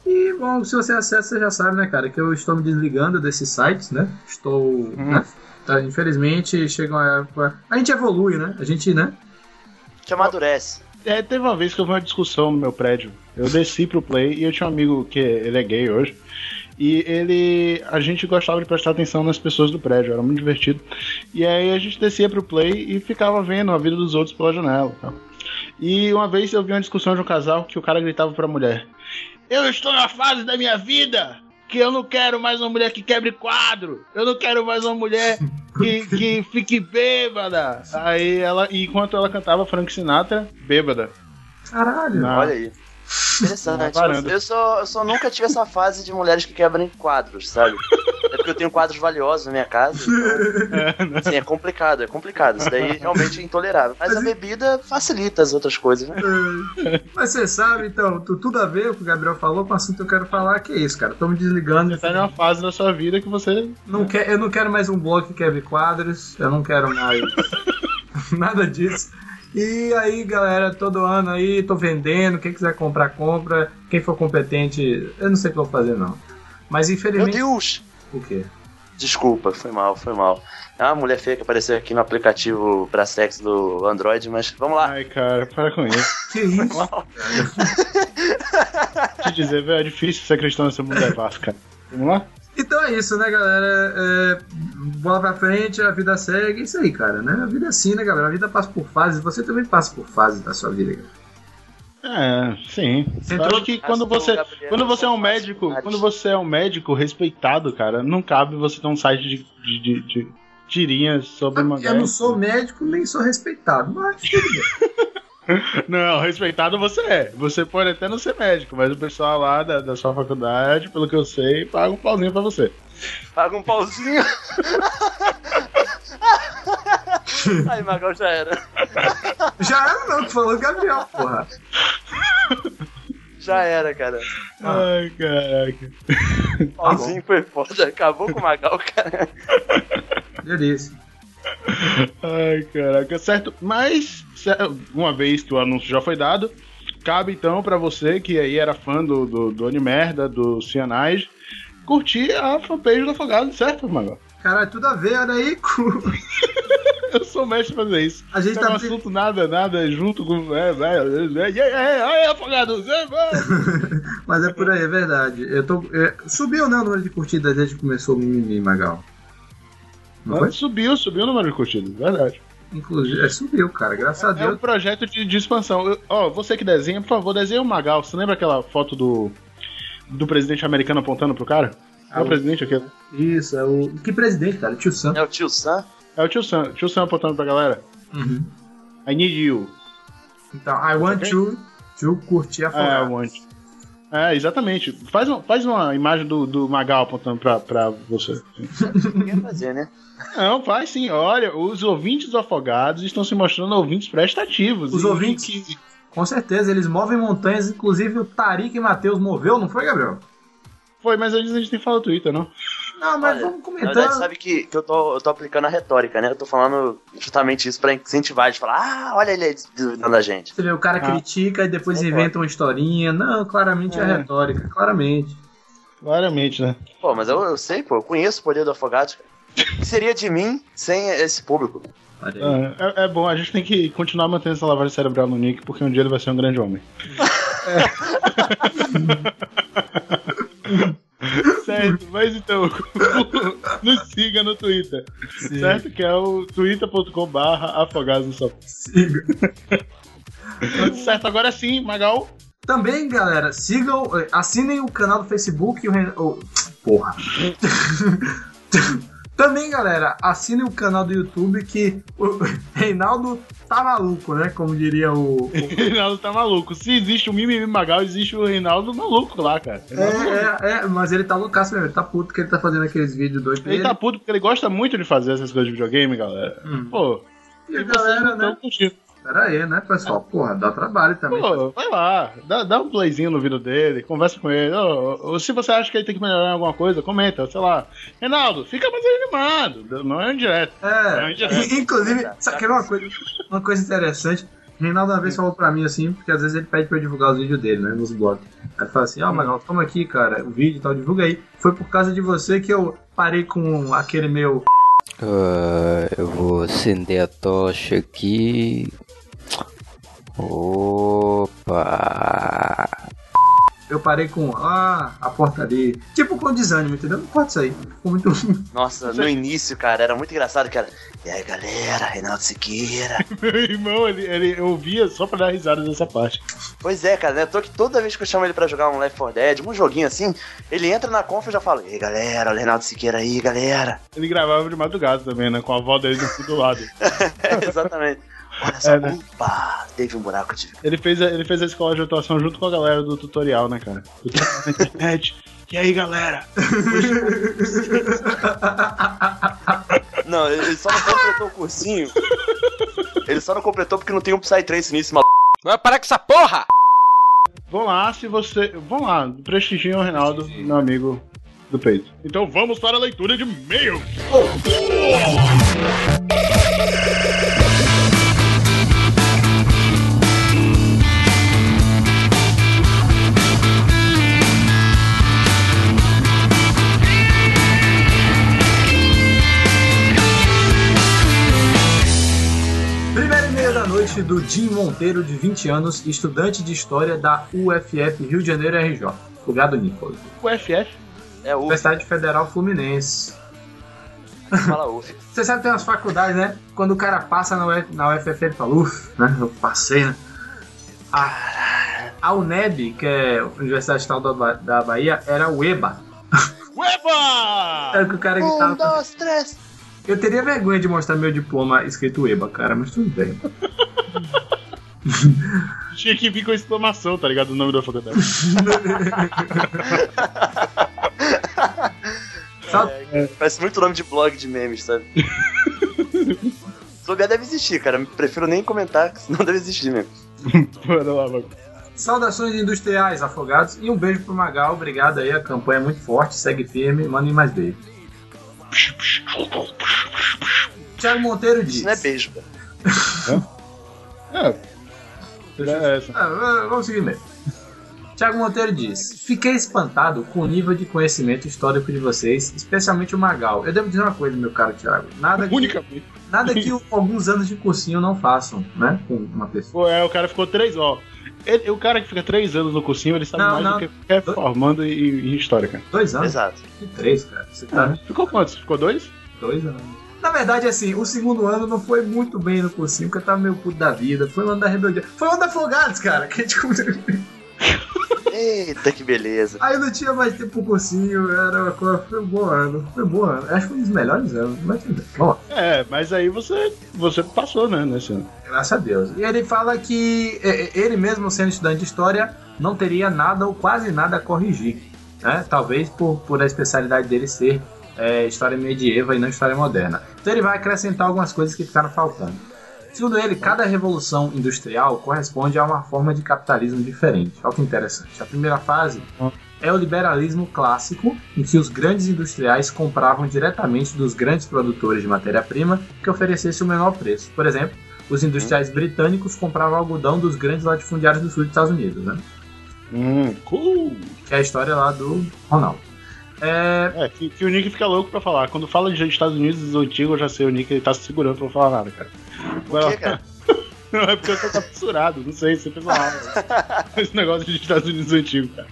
E, bom, se você acessa, você já sabe, né, cara, que eu estou me desligando desses sites, né? Estou, hum. né? Tá, infelizmente, chega uma época... A gente evolui, né? A gente, né? A gente amadurece. É, teve uma vez que eu vi uma discussão no meu prédio. Eu desci pro Play e eu tinha um amigo que ele é gay hoje. E ele... A gente gostava de prestar atenção nas pessoas do prédio, era muito divertido. E aí a gente descia pro Play e ficava vendo a vida dos outros pela janela. Tá? E uma vez eu vi uma discussão de um casal que o cara gritava pra mulher: eu estou na fase da minha vida que eu não quero mais uma mulher que quebre quadro. Eu não quero mais uma mulher que, que fique bêbada. Aí ela, enquanto ela cantava Frank Sinatra, bêbada. Caralho. Na... Olha aí. Interessante. Eu, eu, só, eu só nunca tive essa fase de mulheres que quebram quadros, sabe? É porque eu tenho quadros valiosos na minha casa. Então, assim, é complicado, é complicado. Isso daí realmente é intolerável. Mas a bebida facilita as outras coisas, né? Mas você sabe, então, tudo a ver com o que o Gabriel falou com o assunto que eu quero falar, que é isso, cara. Tô me desligando. Você tá numa fase da sua vida que você... Não quer, eu não quero mais um blog que quebre quadros. Eu não quero mais nada disso. E aí, galera, todo ano aí, tô vendendo. Quem quiser comprar, compra. Quem for competente, eu não sei o que eu vou fazer, não. Mas infelizmente... Meu Deus! O quê? Desculpa, foi mal, foi mal. É uma mulher feia que apareceu aqui no aplicativo pra sexo do Android, mas vamos lá. Ai, cara, para com isso. Que isso? Te dizer, velho, é difícil ser cristão nessa mulher vasto, cara. Vamos lá? Então é isso, né, galera? É, bola pra frente, a vida segue. Isso aí, cara, né? A vida é assim, né, galera? A vida passa por fases. Você também passa por fases da sua vida, galera. É, sim. Eu acho que quando você, quando você é um médico, quando você é um médico respeitado, cara, não cabe você ter um site de, de, de, de tirinhas sobre uma Eu não sou médico, nem sou respeitado, mas... Não, respeitado você é. Você pode até não ser médico, mas o pessoal lá da, da sua faculdade, pelo que eu sei, paga um pauzinho pra você. Paga um pauzinho? Aí, Magal, já era. Já era não, tu falou Gabriel, porra. Já era, cara. Ai, caraca. Pauzinho foi foda, acabou com o Magal, cara. Delícia. Ai, caraca, certo. Mas, uma vez que o anúncio já foi dado, cabe então pra você que aí era fã do, do, do Animerda, do Cyanide, curtir a fanpage do Afogado, certo, Magal? Caralho, tudo a ver, olha aí. Eu sou mestre em fazer isso. A gente não tá... é um assunto nada, nada junto com... É, é, é, é, é, Afogado! Mas é por aí, é verdade. Eu tô... É... Subiu, né, o número de curtidas desde que começou o Mimimi, Magal? Não foi? Subiu, subiu o número de curtidas, verdade. Inclusive, é, subiu, cara, graças é, a Deus. É um projeto de, de expansão. Ó, você que desenha, por favor, desenha o Magal. Você lembra aquela foto do, do presidente americano apontando pro cara? É ah, o presidente aquele. Isso, é o... Que presidente, cara? O tio Sam. É o tio Sam? É o tio Sam. Tio Sam apontando pra galera. Uhum. I need you. Então, I want okay? you to curtir a foto. É, I want. É, exatamente. Faz, um, faz uma imagem do, do Magal apontando pra, pra você. Ninguém fazer, né? Não, faz sim. Olha, os ouvintes afogados estão se mostrando ouvintes prestativos. Os ouvintes, que... com certeza, eles movem montanhas. Inclusive o Tarik e Matheus moveu, não foi, Gabriel? Foi, mas antes a gente tem que falar do Twitter, não? Não, mas olha, vamos comentar. Na verdade, sabe que, que eu, tô, eu tô aplicando a retórica, né? Eu tô falando justamente isso pra incentivar, de falar, ah, olha ele aí duvidando a gente. Você vê, o cara ah. critica e depois é inventa uma historinha. Não, claramente é, é retórica, claramente. Claramente, né? Pô, mas eu, eu sei, pô, eu conheço o poder do Afogado. O que seria de mim sem esse público? É, é bom, a gente tem que continuar mantendo essa lavagem cerebral no Nick, porque um dia ele vai ser um grande homem. é. Certo, mas então nos siga no Twitter. Sim. Certo? Que é o twitter ponto com barra afogados no sofá. Siga. Certo, agora sim, Magal. Também, galera, sigam, assinem o canal do Facebook e o Ren... oh, porra. Também, galera, assinem o canal do YouTube que o Reinaldo tá maluco, né? Como diria o... o... Reinaldo tá maluco. Se existe o Mimimi Magal, existe o Reinaldo maluco lá, cara. É, é, é, mas ele tá loucaço mesmo. Ele tá puto porque ele tá fazendo aqueles vídeos doidos dele. Ele tá puto porque ele gosta muito de fazer essas coisas de videogame, galera. Hum. Pô, e a galera, né? Pera aí, né, pessoal? Porra, dá trabalho também. Pô, vai lá, dá, dá um playzinho no vídeo dele, conversa com ele. Ou, ou se você acha que ele tem que melhorar em alguma coisa, comenta, sei lá. Reinaldo, fica mais animado. Não é um direto. É, é um indireto. Inclusive, sabe que é uma coisa, uma coisa interessante? Reinaldo uma vez falou pra mim assim, porque às vezes ele pede pra eu divulgar os vídeos dele, né, nos blogs. Aí ele fala assim, ó, oh, Magal, toma aqui, cara, o vídeo e tal, divulga aí. Foi por causa de você que eu parei com aquele meu... Uh, eu vou acender a tocha aqui. Opa! Eu parei com, ah, a portaria. Tipo com desânimo, entendeu? Não pode sair. Ficou muito... Nossa, no início, cara, era muito engraçado, cara. E aí, galera, Reinaldo Siqueira. Meu irmão, ele, ele ouvia só pra dar risada nessa parte. Pois é, cara, né? Tô que toda vez que eu chamo ele pra jogar um Left four Dead, um joguinho assim, ele entra na conf e já fala, e aí, galera, o Reinaldo Siqueira aí, galera. Ele gravava de madrugada também, né? Com a avó dele do lado. Exatamente. Olha só, é, né? Opa, teve um buraco de... Ele fez, a, ele fez a escola de atuação junto com a galera do tutorial, né, cara? Tutorial na internet. E aí, galera? Não, ele só não completou o cursinho. Ele só não completou porque não tem um Psytrance nisso, maluco. Vai parar com essa porra! Vão lá, se você... Vão lá, prestigiem o Reinaldo, meu amigo do peito. Então vamos para a leitura de e-mail. Oh. Noite do Jim Monteiro, de vinte anos, estudante de História da U F F Rio de Janeiro R J. Lugar do Nicolas. U F F? É U F. Universidade Federal Fluminense. Fala U F. Você sabe que tem umas faculdades, né? Quando o cara passa na U F, na U F F, ele fala, uff, né? Eu passei, né? A, a U N E B, que é a Universidade Estadual da, da Bahia, era o EBA. UEBA! Era que o cara gritava. Um, dois, três. Eu teria vergonha de mostrar meu diploma escrito EBA, cara, mas tudo bem. Tinha que vir com exclamação, tá ligado? O nome da faculdade. É, parece muito nome de blog de memes, sabe? Esse lugar deve existir, cara. Prefiro nem comentar, senão deve existir mesmo. Bora lá, mano. Saudações industriais, afogados, e um beijo pro Magal. Obrigado aí, a campanha é muito forte, segue firme, mandem mais beijo. Thiago Monteiro diz. Isso não é beijo, cara. É. É essa. Ah, vamos seguir mesmo. Thiago Monteiro diz: fiquei espantado com o nível de conhecimento histórico de vocês, especialmente o Magal. Eu devo dizer uma coisa, meu caro Thiago. Nada que, nada que alguns anos de cursinho não façam, né? Com uma pessoa. Pô, é, o cara ficou três, ó. Ele, o cara que fica três anos no cursinho, ele sabe não, mais não. do que quer dois... formando em, em história, cara. Dois anos? Exato. E três, cara. Você tá... ah, ficou quantos? Ficou dois? Dois anos. Na verdade, assim, o segundo ano não foi muito bem no cursinho, porque eu tava meio puto da vida. Foi o ano da rebeldia. Foi o ano da Afogados, cara. Que tipo... Eita, que beleza. Aí eu não tinha mais tempo pro cursinho, era uma coisa, foi um bom ano, foi um bom ano. Acho que foi um dos melhores anos, mas tudo bem. Vamos lá. É, mas aí você, você passou, né, nesse ano. Graças a Deus. E ele fala que ele mesmo, sendo estudante de história, não teria nada ou quase nada a corrigir, né? Talvez por, por a especialidade dele ser é, história medieva e não história moderna. Então ele vai acrescentar algumas coisas que ficaram faltando. Segundo ele, cada revolução industrial corresponde a uma forma de capitalismo diferente. Olha que interessante. A primeira fase é o liberalismo clássico, em que os grandes industriais compravam diretamente dos grandes produtores de matéria-prima que oferecesse o menor preço. Por exemplo, os industriais britânicos compravam algodão dos grandes latifundiários do sul dos Estados Unidos, né? Hum, cool! Que é a história lá do Ronaldo. É, é que, que o Nick fica louco pra falar. Quando fala de Estados Unidos antigo, eu já sei, o Nick ele tá se segurando pra não falar nada, cara. Por quê, cara? Não, é porque eu tô fissurado, não sei, você fez uma aula. Esse negócio de Estados Unidos antigo, cara.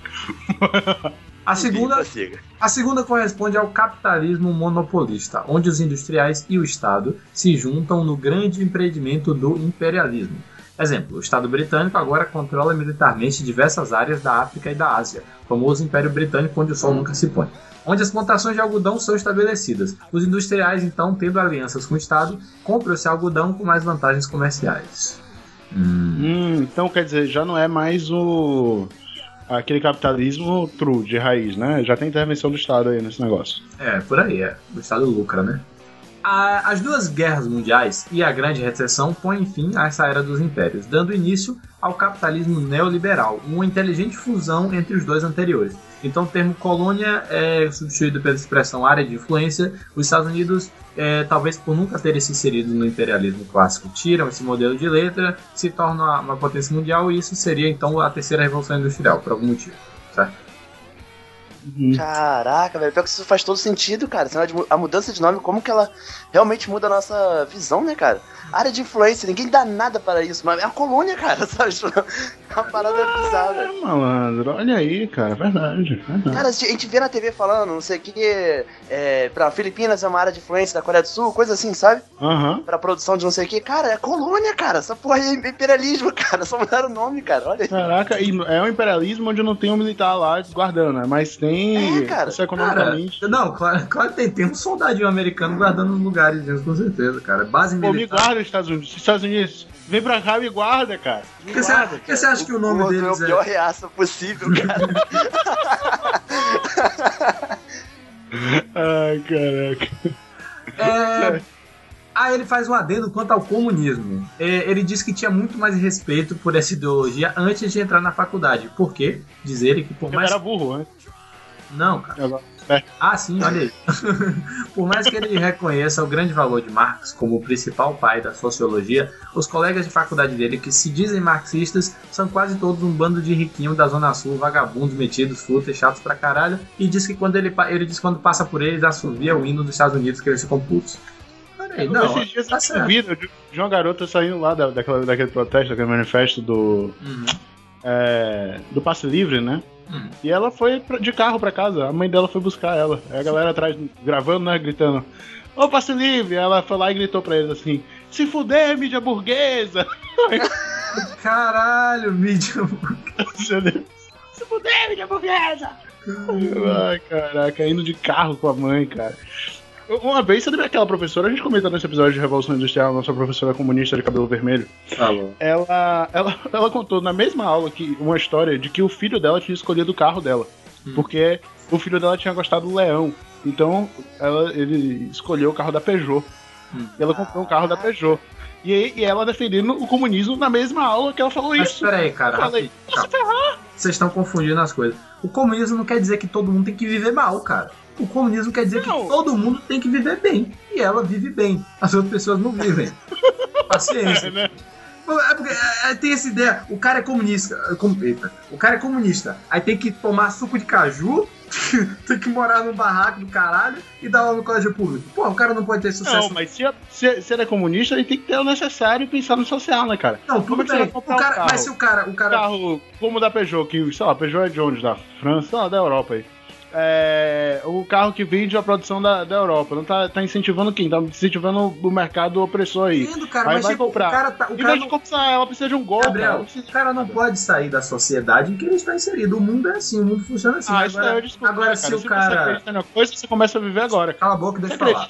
A segunda, a segunda corresponde ao capitalismo monopolista, onde os industriais e o Estado se juntam no grande empreendimento do imperialismo. Exemplo, o Estado britânico agora controla militarmente diversas áreas da África e da Ásia, o famoso Império Britânico onde o sol nunca se põe, onde as plantações de algodão são estabelecidas. Os industriais, então, tendo alianças com o Estado, compram esse algodão com mais vantagens comerciais. Hum. Hum, então, quer dizer, já não é mais o... aquele capitalismo true, de raiz, né? Já tem intervenção do Estado aí nesse negócio. É, por aí, é. O Estado lucra, né? A, as duas guerras mundiais e a grande recessão põem fim a essa era dos impérios, dando início ao capitalismo neoliberal, uma inteligente fusão entre os dois anteriores. Então o termo colônia é substituído pela expressão área de influência. Os Estados Unidos, é, talvez por nunca terem se inserido no imperialismo clássico, tiram esse modelo de letra, se tornam uma, uma potência mundial, e isso seria então a terceira revolução industrial, por algum motivo, certo? Caraca, velho, pior que isso faz todo sentido, cara. A mudança de nome, como que ela realmente muda a nossa visão, né, cara? Área de influência, ninguém dá nada para isso, mas é uma colônia, cara, sabe? É uma parada ah, bizarra. É, malandro, olha aí, cara, verdade, verdade. Cara, a gente vê na T V falando, não sei o que, é, pra Filipinas é uma área de influência da Coreia do Sul, coisa assim, sabe? Aham. Uhum. Pra produção de não sei o que. Cara, é colônia, cara, essa porra é imperialismo, cara, só mudaram o nome, cara, olha aí. Caraca, e é um imperialismo onde não tem um militar lá guardando, né? Mas tem... É, cara. Isso economicamente... Cara, não, claro, claro que tem, tem um soldadinho americano guardando nos lugares, com certeza, cara. Base militar. Pô, me guarda os Estados Unidos. Os Estados Unidos, vem pra cá e me guarda, cara. Me que guarda, você, você acha que o nome o deles é o pior é... reaça possível, cara. Ai, caraca. É... Ah, ele faz um adendo quanto ao comunismo. É, ele diz que tinha muito mais respeito por essa ideologia antes de entrar na faculdade. Por quê? Diz ele que por eu mais... era burro, né? Não, cara. É. Ah, sim, olha aí. Por mais que ele reconheça o grande valor de Marx como o principal pai da sociologia, os colegas de faculdade dele que se dizem marxistas são quase todos um bando de riquinho da Zona Sul, vagabundos, metidos, frutas, chatos pra caralho, e diz que quando ele, ele diz que quando passa por eles, assovia o hino dos Estados Unidos que eles ficam putos. Aí, não, esses dias tá eu vi de uma garota saindo lá da, daquela, daquele protesto, daquele manifesto do, uhum. é, do passe livre, né? Hum. E ela foi pra, de carro pra casa, a mãe dela foi buscar ela. Aí a galera atrás gravando, né, gritando: ô, passe livre! Ela foi lá e gritou pra eles assim: se fuder, mídia burguesa! Caralho, mídia burguesa! Se fuder, mídia burguesa! Ai, caraca, indo de carro com a mãe, cara. Uma vez, você lembra aquela professora, a gente comentou nesse episódio de Revolução Industrial, nossa professora comunista de cabelo vermelho. Falou. Ela, ela, ela contou na mesma aula que, uma história de que o filho dela tinha escolhido o carro dela. Hum. Porque o filho dela tinha gostado do leão. Então, ela, ele escolheu o carro da Peugeot. Hum. E ela comprou um carro da Peugeot. E, e ela defendendo o comunismo na mesma aula que ela falou Mas isso. Mas peraí, cara. Eu falei, você ferrar. Vocês estão confundindo as coisas. O comunismo não quer dizer que todo mundo tem que viver mal, cara. O comunismo quer dizer não. que todo mundo tem que viver bem. E ela vive bem. As outras pessoas não vivem. Paciência. É, né? É porque, é, tem essa ideia. O cara é comunista. Com, eita, o cara é comunista. Aí tem que tomar suco de caju, tem que morar num barraco do caralho e dar aula no colégio público. Pô, o cara não pode ter sucesso. Não, mas se, se, se ele é comunista, ele tem que ter o necessário e pensar no social, né, cara? Não, tudo bem. O cara, um mas se o cara... O cara... carro como o da Peugeot, que, sei lá, Peugeot é de onde? Da França? Sei lá, da Europa aí. É, o carro que vende a produção da, da Europa. Não tá, tá incentivando quem? Tá incentivando o mercado opressor aí. Entendo, cara, aí mas vai tipo, comprar. O cara tá, o em cara vez não... de comprar, ela precisa de um gol. Gabriel, cara, o cara não pode sair da sociedade em que ele está inserido. O mundo é assim, o mundo funciona assim. Ah, agora, isso daí eu desculpa, agora cara, se o se cara. Você acredita numa coisa, você começa a viver agora. Cala a boca e deixa eu falar.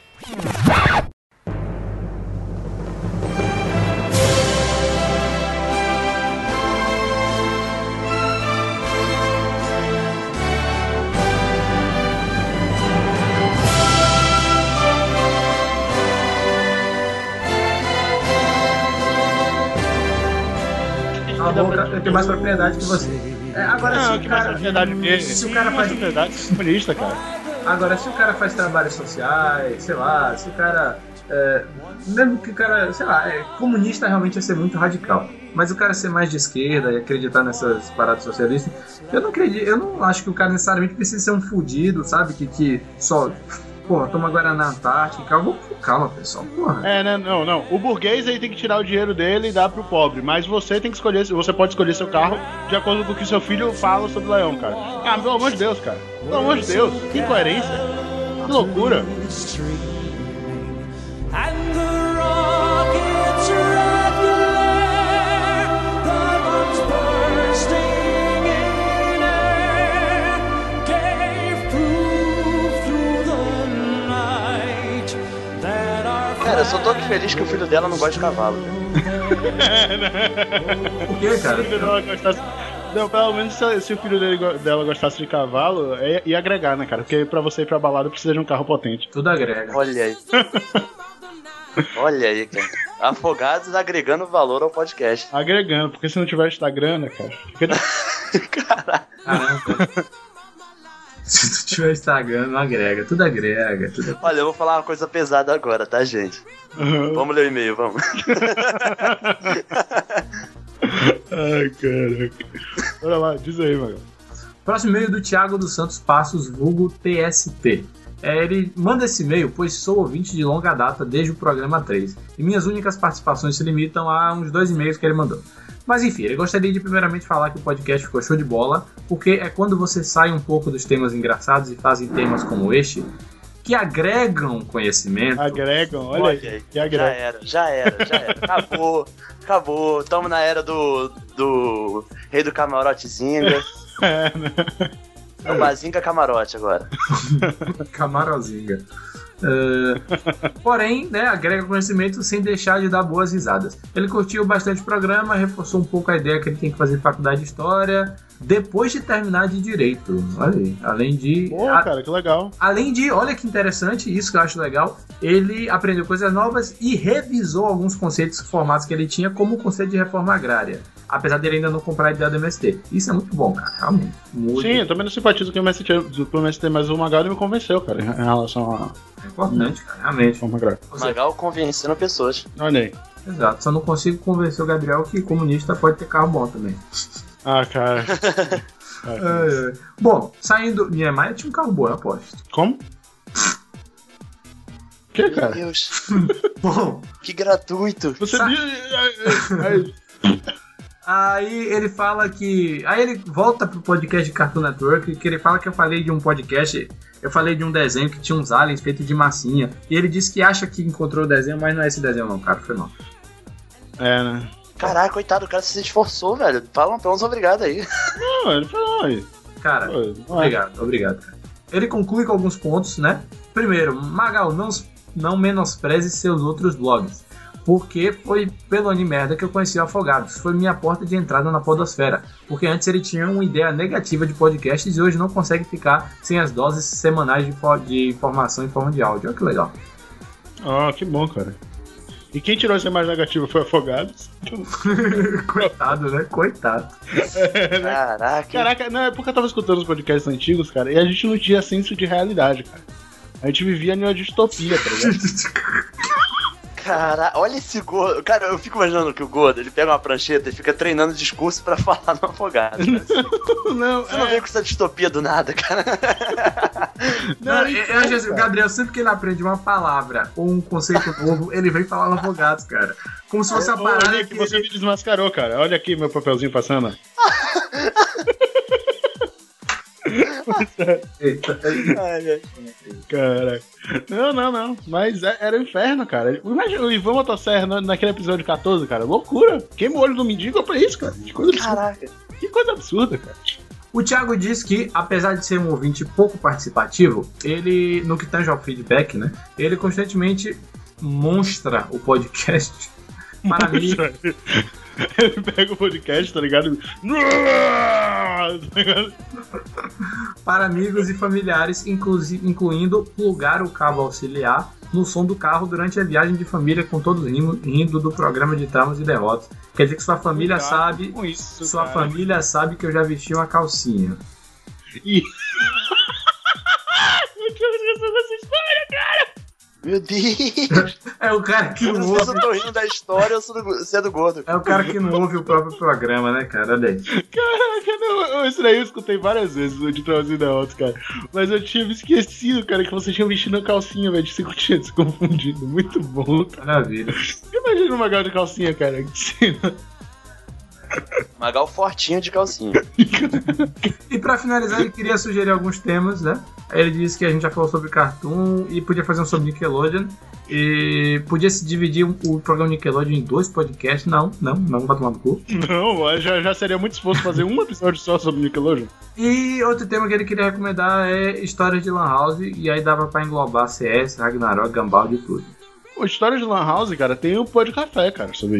Eu tenho mais propriedade que você. É, agora, não, se o cara, dele. Se o cara faz propriedade comunista, cara. Agora, se o cara faz trabalhos sociais, sei lá, se o cara é, mesmo que o cara, sei lá, é, comunista realmente ia ser muito radical. Mas o cara ser mais de esquerda e acreditar nessas paradas socialistas, eu não acredito, eu não acho que o cara necessariamente precisa ser um fudido, sabe? Que, que só. Porra, toma Guaraná Antártica. Calma, calma, pessoal. Porra. É, né? Não, não. O burguês aí tem que tirar o dinheiro dele e dar pro pobre. Mas você tem que escolher. Você pode escolher seu carro de acordo com o que seu filho fala sobre o leão, cara. Ah, pelo amor de Deus, cara. Pelo amor de Deus. Que incoerência. Que loucura. Cara, eu só tô aqui feliz que o filho dela não gosta de cavalo. Por que, cara? Não, pelo menos se, se o filho dele, dela gostasse de cavalo, ia, ia agregar, né, cara? Porque pra você ir pra balada precisa de um carro potente. Tudo agrega. Olha aí. Olha aí, cara. Afogados agregando valor ao podcast. Agregando, porque se não tiver Instagram, né, cara? Fica... Caralho. Caramba. Se tu tiver Instagram, não agrega. Tudo agrega. Tudo agrega. Olha, eu vou falar uma coisa pesada agora, tá, gente? Uhum. Vamos ler o e-mail, vamos. Ai, caraca. Bora lá, diz aí, Magal. Próximo e-mail do Thiago dos Santos Passos, vulgo T S P. É, ele manda esse e-mail, pois sou ouvinte de longa data desde o programa três. E minhas únicas participações se limitam a uns dois e-mails que ele mandou. Mas enfim, ele gostaria de primeiramente falar que o podcast ficou show de bola, porque é quando você sai um pouco dos temas engraçados e fazem temas como este, que agregam conhecimento. Agregam, olha, olha aí. Que agrega. Já era, já era, já era. Acabou, acabou. Estamos na era do, do rei do camarotezinga. É, né? É o Bazinga Camarote agora. Camarozinga. Uh, porém, né, agrega conhecimento sem deixar de dar boas risadas. Ele curtiu bastante o programa, reforçou um pouco a ideia que ele tem que fazer faculdade de História depois de terminar de Direito. Olha aí, além de... Pô, a, cara, que legal. Além de, olha que interessante, isso que eu acho legal, ele aprendeu coisas novas e revisou alguns conceitos formados que ele tinha, como o conceito de reforma agrária. Apesar dele ainda não comprar a ideia do M S T. Isso é muito bom, cara, realmente. Muito. Sim, eu também não simpatizo com o M S T, com o M S T, mas o Magal me convenceu, cara, em relação a... É importante, cara, realmente. Reforma agrária. Magal convencendo pessoas. Olha aí. Exato, só não consigo convencer o Gabriel que comunista pode ter carro bom também. Ah, cara. é, é. Bom, saindo... Niemeyer tinha um carro bom, eu aposto. Como? Que, cara? Meu Deus. Bom, que gratuito. Você Sa... viu... Aí ele fala que... Aí ele volta pro podcast de Cartoon Network, que ele fala que eu falei de um podcast... Eu falei de um desenho que tinha uns aliens feitos de massinha. E ele disse que acha que encontrou o desenho, mas não é esse desenho não, cara. Foi não. É, né? Caraca, coitado, o cara se esforçou, velho. Fala pelo menos obrigado aí. Não, ele falou aí. Cara, Pô, obrigado, é. obrigado. Cara. Ele conclui com alguns pontos, né? Primeiro, Magal, não, não menospreze seus outros blogs. Porque foi pelo Animerda que eu conheci o Afogados. Foi minha porta de entrada na podosfera. Porque antes ele tinha uma ideia negativa de podcasts e hoje não consegue ficar sem as doses semanais de, de informação em forma de áudio. Olha que legal. Ah, que bom, cara. E quem tirou essa imagem negativa foi Afogados. Coitado, né? Coitado. É, né? Caraca. Caraca, não, é porque eu tava escutando os podcasts antigos, cara, e a gente não tinha senso de realidade, cara. A gente vivia numa distopia, tá ligado? Cara, olha esse gordo. Cara, eu fico imaginando que o gordo, ele pega uma prancheta e fica treinando discurso pra falar no Afogado. Não, Você não é... veio com essa distopia do nada, cara. Não, não eu, eu acho assim, o Gabriel, sempre que ele aprende uma palavra ou um conceito novo, ele vem falar no Afogados, cara. Como se fosse a parada Olha que você me desmascarou, cara. Olha aqui meu papelzinho passando. Eita. Cara. Não, não, não. Mas era o inferno, cara. Imagina o Ivan Motosserra naquele episódio quatorze, cara. Loucura. Queima o olho do mendigo pra isso, cara. Que coisa absurda. Caraca. Que coisa absurda, cara. O Thiago diz que, apesar de ser um ouvinte pouco participativo, ele, no que tange ao feedback, né? Ele constantemente monstra o podcast para mim. Ele pega o podcast, tá ligado? Para amigos e familiares, incluindo plugar o cabo auxiliar no som do carro durante a viagem de família, com todos rindo, rindo do programa de traumas e derrotas. Quer dizer que sua família Cuidado sabe. Com isso, sua cara. família sabe que eu já vesti uma calcinha. E... eu tinha esquecido dessa história, cara! Meu Deus! É o cara que eu não ouve. ouve. Eu tô rindo da história, eu sou do, você é do gordo. É o cara que não ouve o próprio programa, né, cara? Olha aí. Caraca, não, isso daí eu escutei várias vezes de Traumas da Auto, cara. Mas eu tinha me esquecido, cara, que você tinha vestido a calcinha, velho. Você tinha se confundido. Muito bom, cara. Maravilha. Imagina uma Magal de calcinha, cara. Magal fortinho de calcinha. E pra finalizar, ele queria sugerir alguns temas, né? Ele disse que a gente já falou sobre Cartoon e podia fazer um sobre Nickelodeon. E podia se dividir o programa Nickelodeon em dois podcasts. Não, não, não vai tomar no cu. Não, já, já seria muito esforço fazer um episódio só sobre Nickelodeon. E outro tema que ele queria recomendar é histórias de Lan House. E aí dava pra englobar C S, Ragnarok, Gumball e tudo. O História de Lan House, cara, tem o Pó de Café, cara, sobre isso.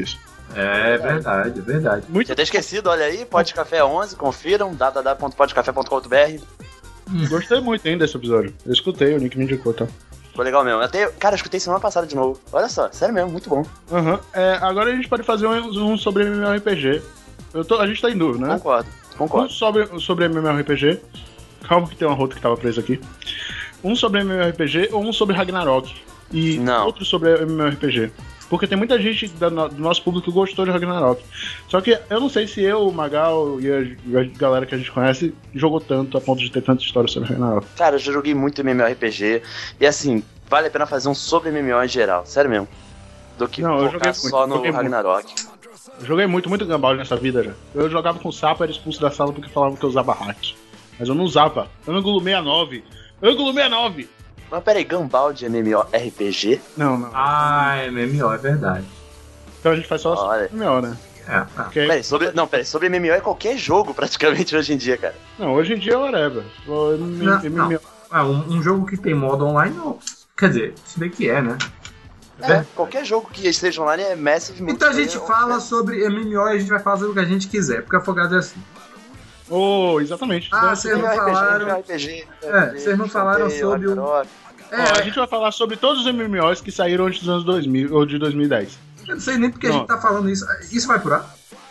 É verdade, é verdade. Muito... Tinha até esquecido, olha aí, Podcafé onze, confiram, w w w ponto podcafé ponto com ponto b r. Gostei muito ainda desse episódio. Eu escutei, o Nick me indicou, tá? Ficou legal mesmo. Até, cara, eu escutei semana passada de novo. Olha só, sério mesmo, muito bom. Uhum. É, agora a gente pode fazer um, um sobre MMORPG. Eu tô, a gente tá em dúvida, né? Concordo, concordo. Um sobre, sobre MMORPG. Calma que tem uma rota que tava presa aqui. Um sobre MMORPG ou um sobre Ragnarok. E Não. outro sobre MMORPG. Porque tem muita gente da, do nosso público que gostou de Ragnarok. Só que eu não sei se eu, o Magal e a, e a galera que a gente conhece jogou tanto a ponto de ter tanta história sobre Ragnarok. Cara, eu já joguei muito MMORPG. E assim, vale a pena fazer um sobre M M O em geral. Sério mesmo. Do que não, focar só no Ragnarok. Muito. Eu joguei muito, muito Gambal nessa vida já. Eu jogava com sapo e era expulso da sala porque falavam que eu usava hack. Mas eu não usava. Ângulo sessenta e nove. Ângulo sessenta e nove. Mas peraí, Gumball de MMORPG? Não, não. Ah, M M O, é verdade. Então a gente faz só Olha. M M O, né? É, tá. Okay. Peraí, sobre, não, peraí, sobre M M O é qualquer jogo praticamente hoje em dia, cara. Não, hoje em dia é whatever. Não, M M O. não. Ah, um, um jogo que tem modo online, não. Quer dizer, se bem que é, né? É, é, qualquer jogo que esteja online é massive. Então a gente fala sobre M M O e a gente vai falar sobre o que a gente quiser, porque Afogado é assim. Oh, exatamente. Ah, vocês não falaram. R P G, é, vocês não falaram sobre o. É, a gente vai falar sobre todos os M M Os que saíram antes dos anos dois mil ou de dois mil e dez. Eu não sei nem porque não. A gente tá falando isso. Isso vai por ar?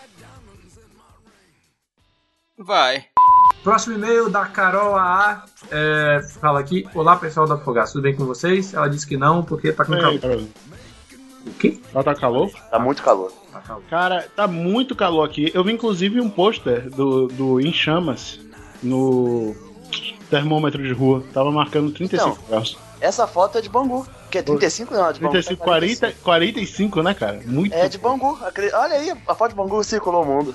Vai. Próximo e-mail da Carol A A. É, fala aqui. Olá, pessoal da Afogado, tudo bem com vocês? Ela disse que não, porque tá com calor. Carol. O quê? Ela tá calor? Tá muito calor. Tá calor. Cara, tá muito calor aqui. Eu vi inclusive um pôster do, do Em Chamas no termômetro de rua. Tava marcando trinta e cinco então, graus. Essa foto é de Bangu. Que é trinta e cinco? Não, é de Bangu. trinta e cinco, quarenta, quarenta e cinco, né, cara? Muito. É de Bangu. Olha aí, a foto de Bangu circulou o mundo.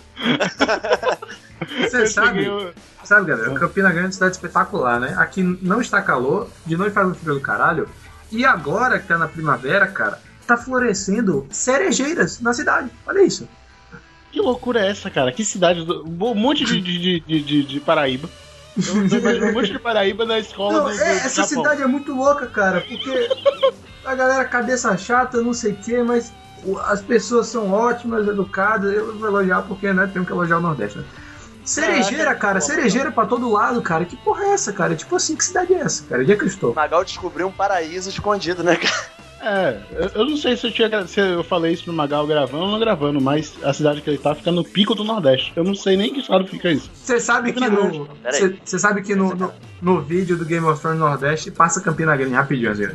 Você sabe, eu... sabe, galera, Campina Grande é uma cidade espetacular, né? Aqui não está calor, de noite faz um frio do caralho. E agora que tá na primavera, cara, tá florescendo cerejeiras na cidade. Olha isso. Que loucura é essa, cara? Que cidade. Do... Um monte de, de, de, de, de Paraíba. Eu imagino um monte de Paraíba na escola não, do, do é, Essa Japão. cidade é muito louca, cara, porque a galera cabeça chata, não sei o que, mas as pessoas são ótimas, educadas. Eu vou elogiar porque, né, tenho que elogiar o Nordeste, né? Cerejeira, cara, cerejeira pra todo lado, cara. Que porra é essa, cara? Tipo assim, que cidade é essa, cara? Onde é que eu estou? Magal descobriu um paraíso escondido, né, cara? É, eu, eu não sei se eu, tinha, se eu falei isso pro Magal gravando ou não gravando, mas a cidade que ele tá fica no pico do Nordeste. Eu não sei nem que estado fica isso. Você sabe que no. Você sabe que no, no, no vídeo do Game of Thrones Nordeste passa Campina Grande rapidinho, assim.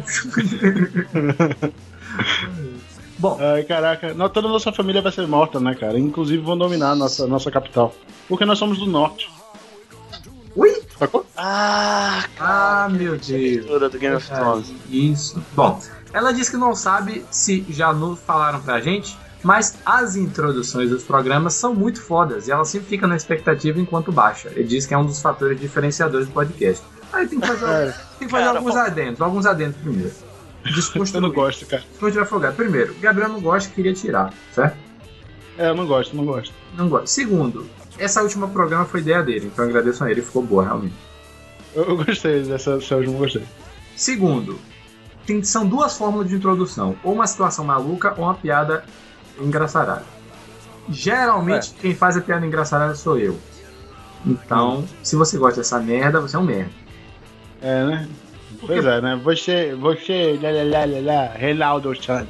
Bom. Ai, caraca, toda a nossa família vai ser morta, né, cara? Inclusive vão dominar a nossa, nossa capital. Porque nós somos do norte. Ui? Sacou? Ah, cara, ah, meu Deus. Do Game of Thrones. Isso. Bom, ela disse que não sabe se já nos falaram pra gente, mas as introduções dos programas são muito fodas e ela sempre fica na expectativa enquanto baixa. Ele diz que é um dos fatores diferenciadores do podcast. Aí tem que fazer, é. tem que fazer cara, alguns adendos, alguns adendos primeiro. Eu não gosto, cara. Desconstruir Afogado. Primeiro, Gabriel não gosta, queria tirar, certo? É, eu não gosto, não gosto. Não gosto. Segundo, essa última programa foi ideia dele, então eu agradeço a ele, ficou boa, realmente. Eu, eu gostei dessa, dessa última, gostei. Segundo, tem, são duas fórmulas de introdução, ou uma situação maluca ou uma piada engraçarada. Geralmente, é. quem faz a piada engraçarada sou eu. Então, hum. se você gosta dessa merda, você é um merda. É, né? Porque... Pois é, né? Você, você, lá, lá, lá, lá, lá, Reinaldo Chan.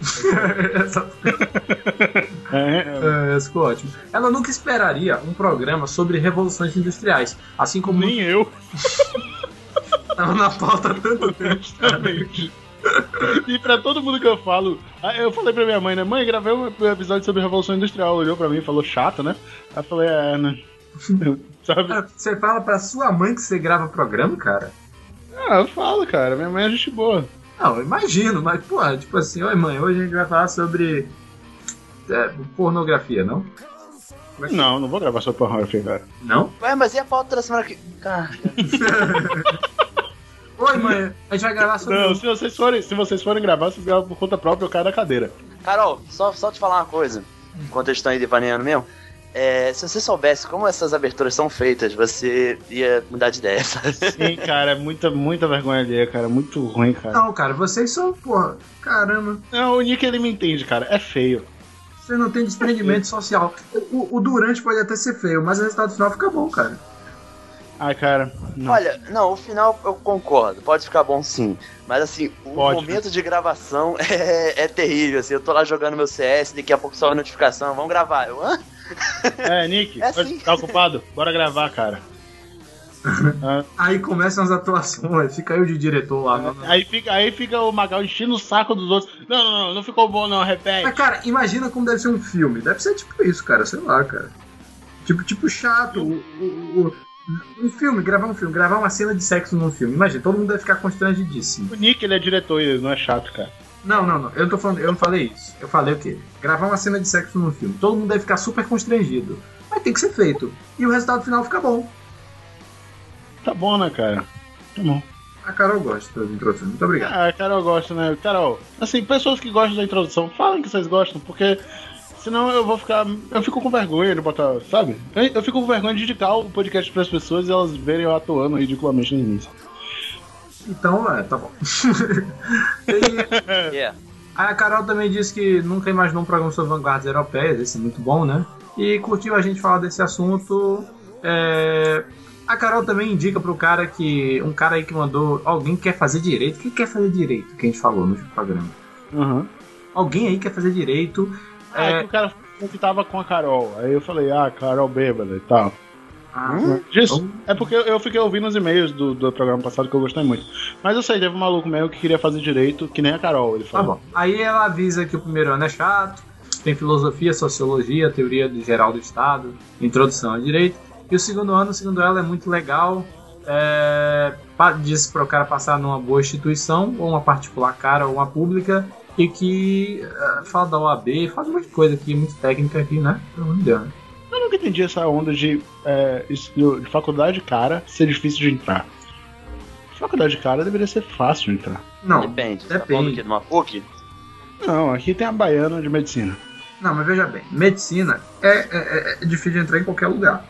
é, é, ficou ótimo. Ela nunca esperaria um programa sobre revoluções industriais, assim como nem eu. Tava na pauta há tanto tempo. Justamente. E pra todo mundo que eu falo, eu falei pra minha mãe, né? Mãe, gravei um episódio sobre Revolução Industrial. Ela olhou pra mim e falou, chato, né? Aí eu falei, é, né? Sabe? Você fala pra sua mãe que você grava programa, cara? Ah, eu falo, cara. Minha mãe é gente boa. Não, eu imagino, mas, pô, tipo assim, oi mãe, hoje a gente vai falar sobre é, pornografia, não? Mas... Não, não vou gravar sobre pornografia, cara. Não? Ué, mas e a pauta da semana que... Cara... Oi, mãe, a gente vai gravar sobre... Não, se vocês forem, se vocês forem gravar, vocês gravam por conta própria, eu caio da cadeira. Carol, só, só te falar uma coisa, enquanto eles estão aí devaneando mesmo. É, se você soubesse como essas aberturas são feitas, você ia mudar de ideia, sabe? Sim, cara, é muita, muita vergonha alheia, cara. Muito ruim, cara. Não, cara, vocês são, porra, caramba. Não, o Nick, ele me entende, cara. É feio. Você não tem desprendimento social. O, o durante pode até ser feio, mas o resultado final fica bom, cara. Ai, cara. Não. Olha, não, o final eu concordo, pode ficar bom sim. Mas assim, o pode, momento né? de gravação é, é terrível, assim. Eu tô lá jogando meu C S, daqui a pouco só a notificação, vamos gravar. Eu, hã? É, Nick, é assim. Tá ocupado? Bora gravar, cara. Aí começam as atuações, fica eu de diretor lá. Não, não. Aí, fica, aí fica o Magal enchendo o saco dos outros. Não, não, não, não ficou bom não, repete. Mas, cara, imagina como deve ser um filme. Deve ser tipo isso, cara, sei lá, cara. Tipo, tipo chato. O, o, o, um filme, gravar um filme, gravar uma cena de sexo num filme. Imagina, todo mundo deve ficar constrangidíssimo. O Nick, ele é diretor, ele não é chato, cara. Não, não, não, eu não tô falando, eu não falei isso. Eu falei o quê? Gravar uma cena de sexo num filme. Todo mundo deve ficar super constrangido. Mas tem que ser feito. E o resultado final fica bom. Tá bom, né, cara? Tá bom. A Carol gosta das introduções. Muito obrigado. Ah, a Carol gosta, né? Carol, assim, pessoas que gostam da introdução, falem que vocês gostam, porque senão eu vou ficar... Eu fico com vergonha de botar, sabe? Eu fico com vergonha de indicar o podcast para as pessoas e elas verem eu atuando ridiculamente no início. Então, é, tá bom. E... yeah. A Carol também disse que nunca imaginou um programa sobre vanguardas europeias, esse é muito bom, né? E curtiu a gente falar desse assunto. É... A Carol também indica pro cara que... Um cara aí que mandou... Alguém quer fazer direito. Quem quer fazer direito? Que a gente falou no programa. Uhum. Alguém aí quer fazer direito. Ah, é... é que o cara que tava com a Carol. Aí eu falei, ah, Carol bêbada e tal. Ah, Disso. Então... É porque eu fiquei ouvindo os e-mails do, do programa passado que eu gostei muito. Mas eu sei, teve um maluco meu que queria fazer direito, que nem a Carol, ele falou. Tá bom. Aí ela avisa que o primeiro ano é chato. Tem filosofia, sociologia, teoria do geral do Estado, introdução a direito. E o segundo ano, segundo ela, é muito legal. É, diz para o cara passar numa boa instituição, ou uma particular cara, ou uma pública, e que é, fala da O A B, faz muita coisa aqui, muito técnica aqui, né? Pelo amor de Deus, né? Eu nunca entendi essa onda de, é, de faculdade cara ser difícil de entrar. Faculdade cara deveria ser fácil de entrar. Não, depende. Depende. Tá falando aqui de uma P U C? Não, aqui tem a Baiana de medicina. Não, mas veja bem, medicina é, é, é difícil de entrar em qualquer lugar.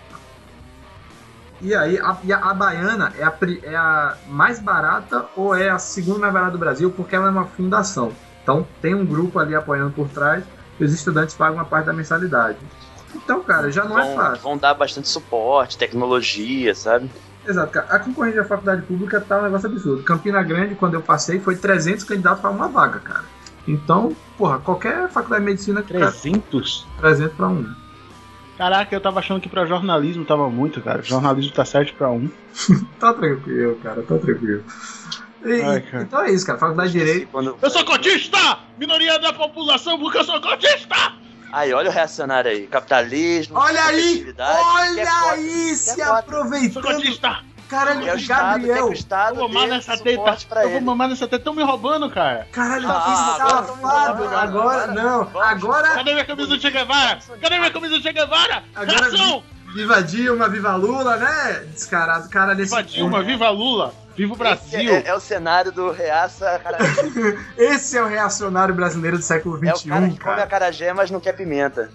E aí, a, e a, a Baiana é a, é a mais barata ou é a segunda mais barata do Brasil, porque ela é uma fundação. Então, tem um grupo ali apoiando por trás e os estudantes pagam uma parte da mensalidade. Então, cara, já não vão, é fácil. Vão dar bastante suporte, tecnologia, sabe? Exato, cara. A concorrência da faculdade pública tá um negócio absurdo. Campina Grande, quando eu passei, foi trezentos candidatos para uma vaga, cara. Então, porra, qualquer faculdade de medicina... trezentos? Cara, trezentos para um. Caraca, eu tava achando que pra jornalismo tava muito, cara. Jornalismo tá sete pra um. Tá tranquilo, cara, tá tranquilo. E, Ai, cara. Então é isso, cara. Faculdade de Direito. Quando... Eu sou cotista! Minoria da população, porque eu sou cotista! Aí, olha o reacionário aí. Capitalismo. Olha aí! Olha aí! Se aproveitando. Sou cotista! Caralho, o Gabriel, Estado, eu vou mamar nessa teta. Eu vou mamar nessa teta. Tão me roubando, cara. Caralho, ah, safado. Agora, agora não. Agora. Cadê minha camisa do Che Guevara? Cadê minha camisa do Che Guevara? Agora, viva Dilma, viva Lula, né? Descarado, cara. Viva Dilma, viva Lula. Viva o Brasil. É, é o cenário do reaça acarajé. Esse é o reacionário brasileiro do século vinte e um, é o cara que cara. come acarajé, mas não quer pimenta.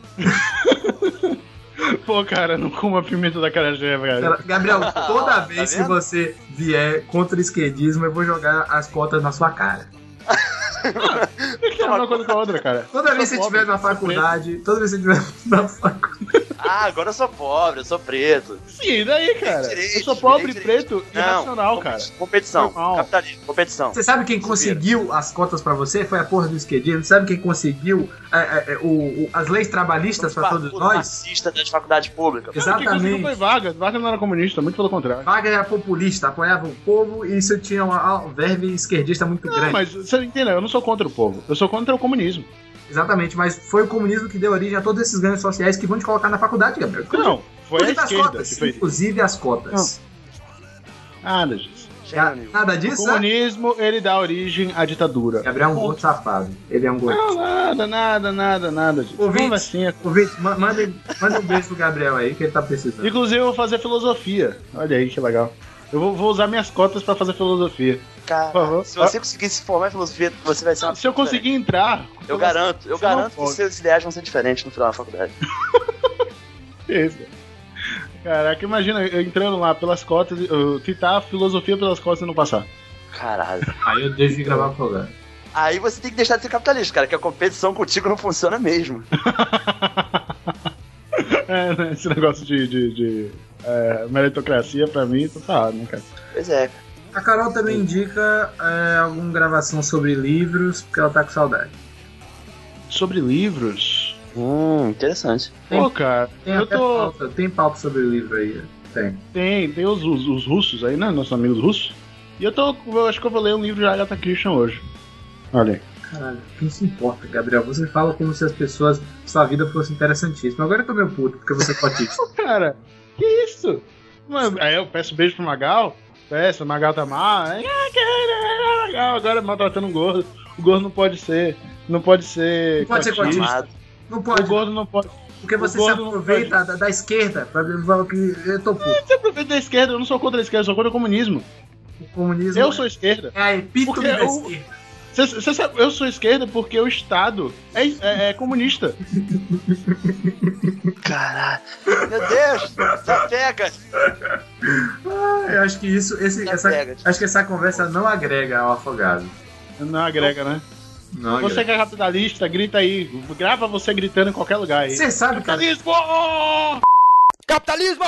Pô, cara, não coma a pimenta da acarajé, velho. Gabriel, toda vez tá que você vier contra o esquerdismo, eu vou jogar as cotas na sua cara. Ah, que é uma coisa com a outra, cara. Toda vez que você estiver na faculdade, toda vez que você estiver na faculdade. Ah, agora eu sou pobre, eu sou preto. Sim, daí, cara? Direito, eu sou pobre, preto e racional, cara. Competição, capitalismo, competição. Você sabe quem conseguiu as cotas pra você? Foi a porra do esquerdismo. Sabe quem conseguiu é, é, o, o, as leis trabalhistas pra todos nós? Fascista das faculdades públicas. Exatamente. Quem conseguiu foi Vargas. Vargas não era comunista, muito pelo contrário. Vargas era populista, apoiava o povo e isso tinha uma verve esquerdista muito não, grande. Mas você entendeu? Eu não sou contra o povo. Eu sou contra o comunismo. Exatamente, mas foi o comunismo que deu origem a todos esses ganhos sociais que vão te colocar na faculdade, Gabriel. Não, foi a esquerda cotas, que fez. Inclusive as cotas. Não. Nada disso. Nada disso? O comunismo, é? Ele dá origem à ditadura. Gabriel é um gordo safado. Ele é um gordo. Não, nada, nada, nada, nada disso. Ouvinte, ouvinte, manda, manda um beijo pro Gabriel aí, que ele tá precisando. Inclusive, eu vou fazer filosofia. Olha aí, que legal. Eu vou, vou usar minhas cotas pra fazer filosofia. Cara, se você ah. conseguir se formar em filosofia, você vai ser uma Se eu conseguir diferente. entrar... Eu garanto, eu garanto que seus ideais vão ser diferentes no final da faculdade. Isso. Caraca, imagina eu entrando lá pelas cotas, eu tentar a filosofia pelas cotas e não passar. Caralho. Aí eu deixo de gravar o programa. Aí você tem que deixar de ser capitalista, cara, que a competição contigo não funciona mesmo. É, né? Esse negócio de, de, de é, meritocracia, pra mim, tá errado, né, cara? Pois é. A Carol também indica é, alguma gravação sobre livros, porque ela tá com saudade. Sobre livros? Hum, interessante. Tem, Pô, cara, tem eu tô... pauta, tem pauta sobre livro aí. Tem. Tem, tem os, os, os russos aí, né? Nossos amigos russos. E eu tô. Eu acho que eu vou ler um livro de Agatha Christie hoje. Olha aí. Caralho, quem se importa, Gabriel? Você fala como se as pessoas, sua vida fosse interessantíssima. Agora eu tô meio puto, porque você é cotista. Cara, que isso? Mano, aí eu peço um beijo pro Magal. Peço, Magal tá mal. Ah, cara, Magal, agora maltratando um gordo. O gordo não pode ser. Não pode ser. Não pode ser cotista. Não pode. O gordo não pode. Porque você se aproveita da, da esquerda pra falar que eu tô puto. Você aproveita da esquerda, eu não sou contra a esquerda, eu sou contra o comunismo. O comunismo. Eu é... sou esquerda. É a epítome da esquerda. Você sabe, eu sou esquerda porque o Estado é, é, é comunista. Caralho. Meu Deus! Já pega! Ah, eu acho que isso. Esse, essa, acho que essa conversa não agrega ao Afogado. Não agrega, né? Não você agrega. Que é capitalista, grita aí. Grava você gritando em qualquer lugar aí. Você sabe, capitalismo! Cara. Capitalismo!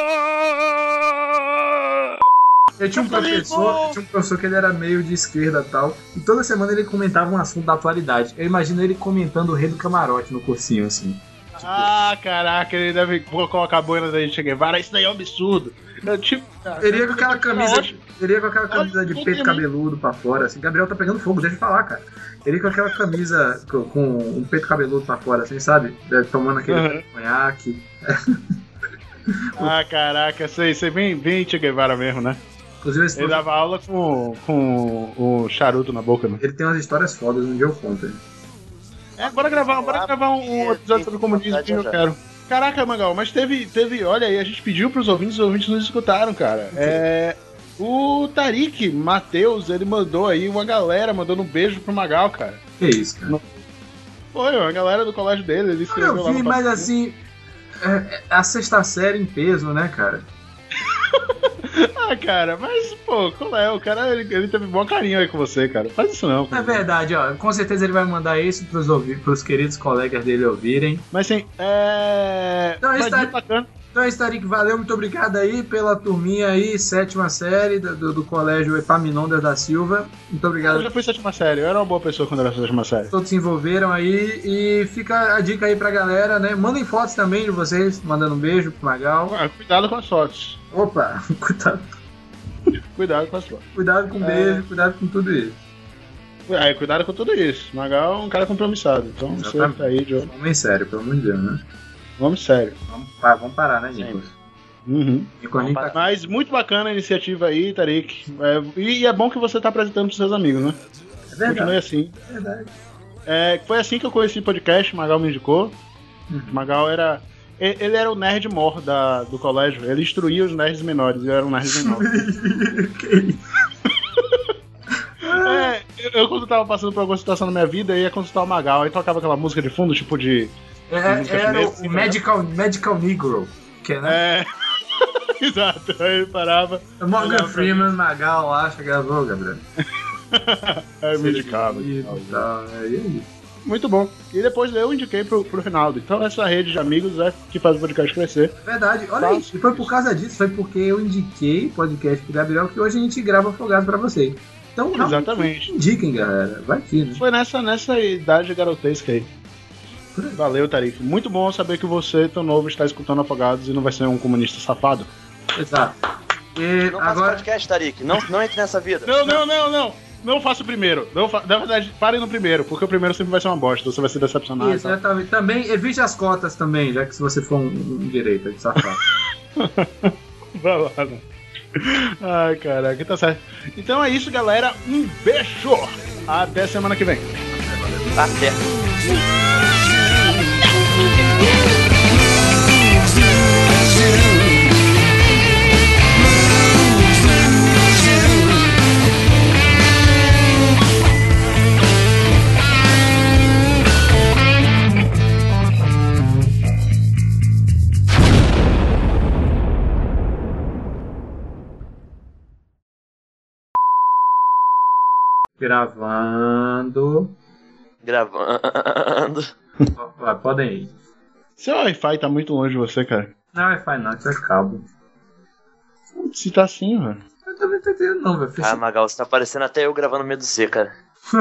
Eu tinha um professor, eu tinha um professor que ele era meio de esquerda e tal, e toda semana ele comentava um assunto da atualidade. Eu imagino ele comentando o Rei do Camarote no cursinho, assim. Tipo... Ah, caraca, ele deve colocar a boina da Che Guevara, isso daí é um absurdo. Eu, tipo, ele ia com aquela camisa, ele ia com aquela camisa de peito cabeludo pra fora, assim. Gabriel tá pegando fogo, deixa eu falar, cara. Ele ia com aquela camisa com, com um peito cabeludo pra fora, assim, sabe? Tomando aquele uhum. conhaque. Ah, caraca, sei, sei bem, bem Che Guevara mesmo, né? Inclusive, esse ele professor... dava aula com, com o charuto na boca, né? Ele tem umas histórias fodas, um dia eu conto. Hein? É, bora gravar, bora gravar um episódio sobre o comunismo que eu quero. Caraca, Magal, mas teve, teve, olha aí, a gente pediu pros ouvintes, os ouvintes não escutaram, cara. É, o Tarik Matheus, ele mandou aí uma galera, mandando um beijo pro Magal, cara. Que isso, cara? Foi, a galera do colégio dele, ele escreveu eu vi, lá no mas assim, é, a sexta série em peso, né, cara? Ah, cara, mas, pô, qual é? O cara, ele, ele teve bom carinho aí com você, cara. Faz isso não. É verdade, ó. Com certeza ele vai mandar isso pros, ouvir, pros queridos colegas dele ouvirem. Mas sim, é... Então é isso, bacana. Então é isso, Tarik. Valeu, muito obrigado aí pela turminha aí, sétima série do, do, do colégio Epaminondas da Silva. Muito obrigado. Eu já fui sétima série, eu era uma boa pessoa quando era sétima série. Todos se envolveram aí e fica a dica aí pra galera, né? Mandem fotos também de vocês, mandando um beijo pro Magal. Ah, cuidado com as fotos. Opa, cuidado. Cuidado com as fotos. Cuidado com o beijo, é... cuidado com tudo isso. É, cuidado com tudo isso. Magal é um cara compromissado, então você tá aí, Joe. Vamos sério, pelo amor de Deus, né? Vamos sério. Vamos, pá, vamos parar, né, Nicolas? Uhum. Nicolas tá... Mas muito bacana a iniciativa aí, Tarik. É, e é bom que você tá apresentando pros seus amigos, né? É verdade. Continue assim. É verdade. É, foi assim que eu conheci o podcast, Magal me indicou. Uhum. Magal era... Ele era o nerd mor da, do colégio. Ele instruía os nerds menores. Eu era um nerd menor. É, eu, eu quando tava passando por alguma situação na minha vida, eu ia consultar o Magal. Aí tocava aquela música de fundo, tipo de... É, era chinesa, o assim, Medical, Medical Negro. Que é, né? É... Exato. Aí ele parava... Morgan Freeman, Magal lá, chegava, Gabriel. É, eu me indicava. E tal, é isso. Muito bom. E depois eu indiquei pro, pro Rinaldo. Então essa rede de amigos é que faz o podcast crescer. Verdade. Olha aí. E foi por causa disso. Foi porque eu indiquei o podcast pro Gabriel que hoje a gente grava Afogado pra vocês. Então, exatamente. Indiquem, galera. Vai aqui, né? Foi nessa, nessa idade garotesca aí. Valeu, Tarik. Muito bom saber que você, tão novo, está escutando Afogados e não vai ser um comunista safado. Exato. E não agora... faça podcast, Tarik. Não, não entre nessa vida. Não, não, não, não. Não faça o primeiro. Não fa... Na verdade, parem no primeiro, porque o primeiro sempre vai ser uma bosta. Você vai se decepcionar. Isso, tá? é, também evite as cotas também, já que se você for um, um direita de safado. Vai lá, né? Ai, caraca, tá certo. Então é isso, galera. Um beijo. Até semana que vem. Até. Gravando. Gravando. Vai, podem ir. Seu Wi-Fi tá muito longe de você, cara. Não é Wi-Fi não, isso é cabo. Se tá assim, velho. Eu também tô entendendo não, velho. Ah, Magal, você tá parecendo até eu gravando Medo C, cara.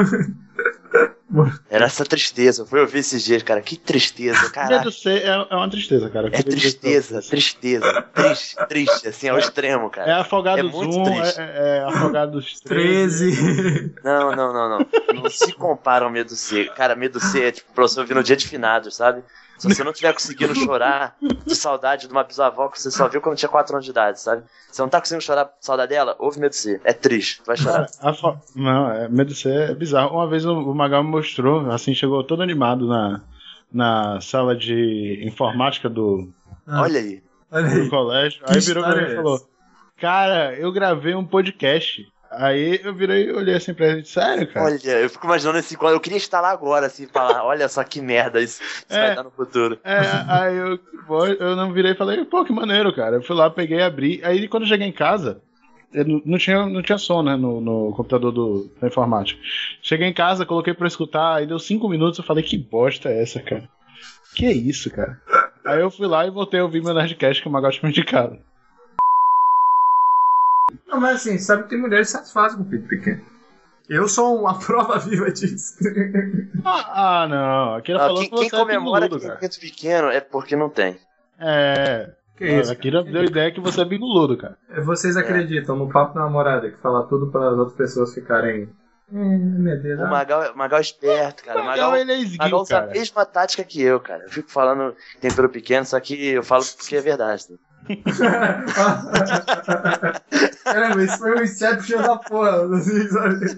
Era essa tristeza, eu fui ouvir esses dias, cara. Que tristeza, cara. Medo C é, é uma tristeza, cara. É tristeza, tristeza. Triste, triste, assim, ao extremo, cara. É Afogado é do muito Zoom, triste. é, é Afogado dos treze. Não, não, não, não. Não se compara ao Medo C. Cara, Medo C é tipo pra você ouvir no dia de finados, sabe? Se você não tiver conseguindo chorar de saudade de uma bisavó que você só viu quando tinha quatro anos de idade, sabe? Você não tá conseguindo chorar de saudade dela, ouve Medo C. É triste, tu vai chorar. Cara, fo... Não, é, Medo C é bizarro. Uma vez o, o Magal me mostrou, assim, chegou todo animado na, na sala de informática do, ah. Olha aí. do colégio. Aí virou pra mim e falou: cara, eu gravei um podcast. Aí eu virei e olhei assim pra ele, sério, cara? Olha, eu fico imaginando esse quadro, eu queria estar lá agora, assim, falar, olha só que merda isso, isso é, vai dar no futuro. É, aí eu, eu não virei e falei, pô, que maneiro, cara. Eu fui lá, peguei, abri, aí quando eu cheguei em casa, eu não tinha, não tinha som, né, no, no computador do, da informática. Cheguei em casa, coloquei pra escutar, aí deu cinco minutos, eu falei, que bosta é essa, cara? Que é isso, cara? Aí eu fui lá e voltei a ouvir meu Nerdcast que o Magal tinha indicado. Não, mas assim, sabe que tem mulheres que satisfazem com o pinto pequeno. Eu sou uma prova viva disso. Ah, ah não. Akira ah, falou quem, que você quem comemora é que tem pinto pequeno é porque não tem. É. Que isso? A Akira deu a ideia que você é biguludo, cara. Vocês acreditam é. no papo da namorada que fala tudo para as outras pessoas ficarem. Hum, meu Deus. O Magal, Magal é esperto, cara. O Magal, Magal, ele é esguio, Magal usa cara. a mesma tática que eu, cara. Eu fico falando tempero pequeno, só que eu falo porque é verdade. Né? Caramba, isso foi um inception da porra. Assim, sabe?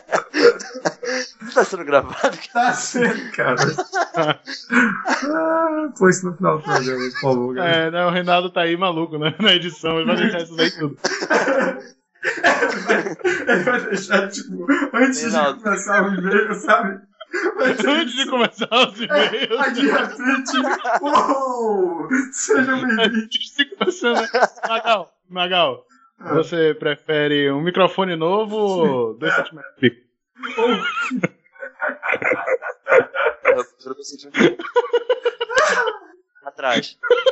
Tá sendo gravado? Tá sendo, cara. Ah, põe isso no final do programa, por favor. Cara. É, né, o Renato tá aí maluco, né? Na edição, ele vai deixar isso daí tudo. Ele vai deixar, tipo, antes Renato. de começar o e-mail, sabe? Antes de começar os e-mails. Aí de repente, uou! Sejam bem-vindos. Magal, Magal, ah. você prefere um microfone novo ou dois centímetros de pico? Atrás.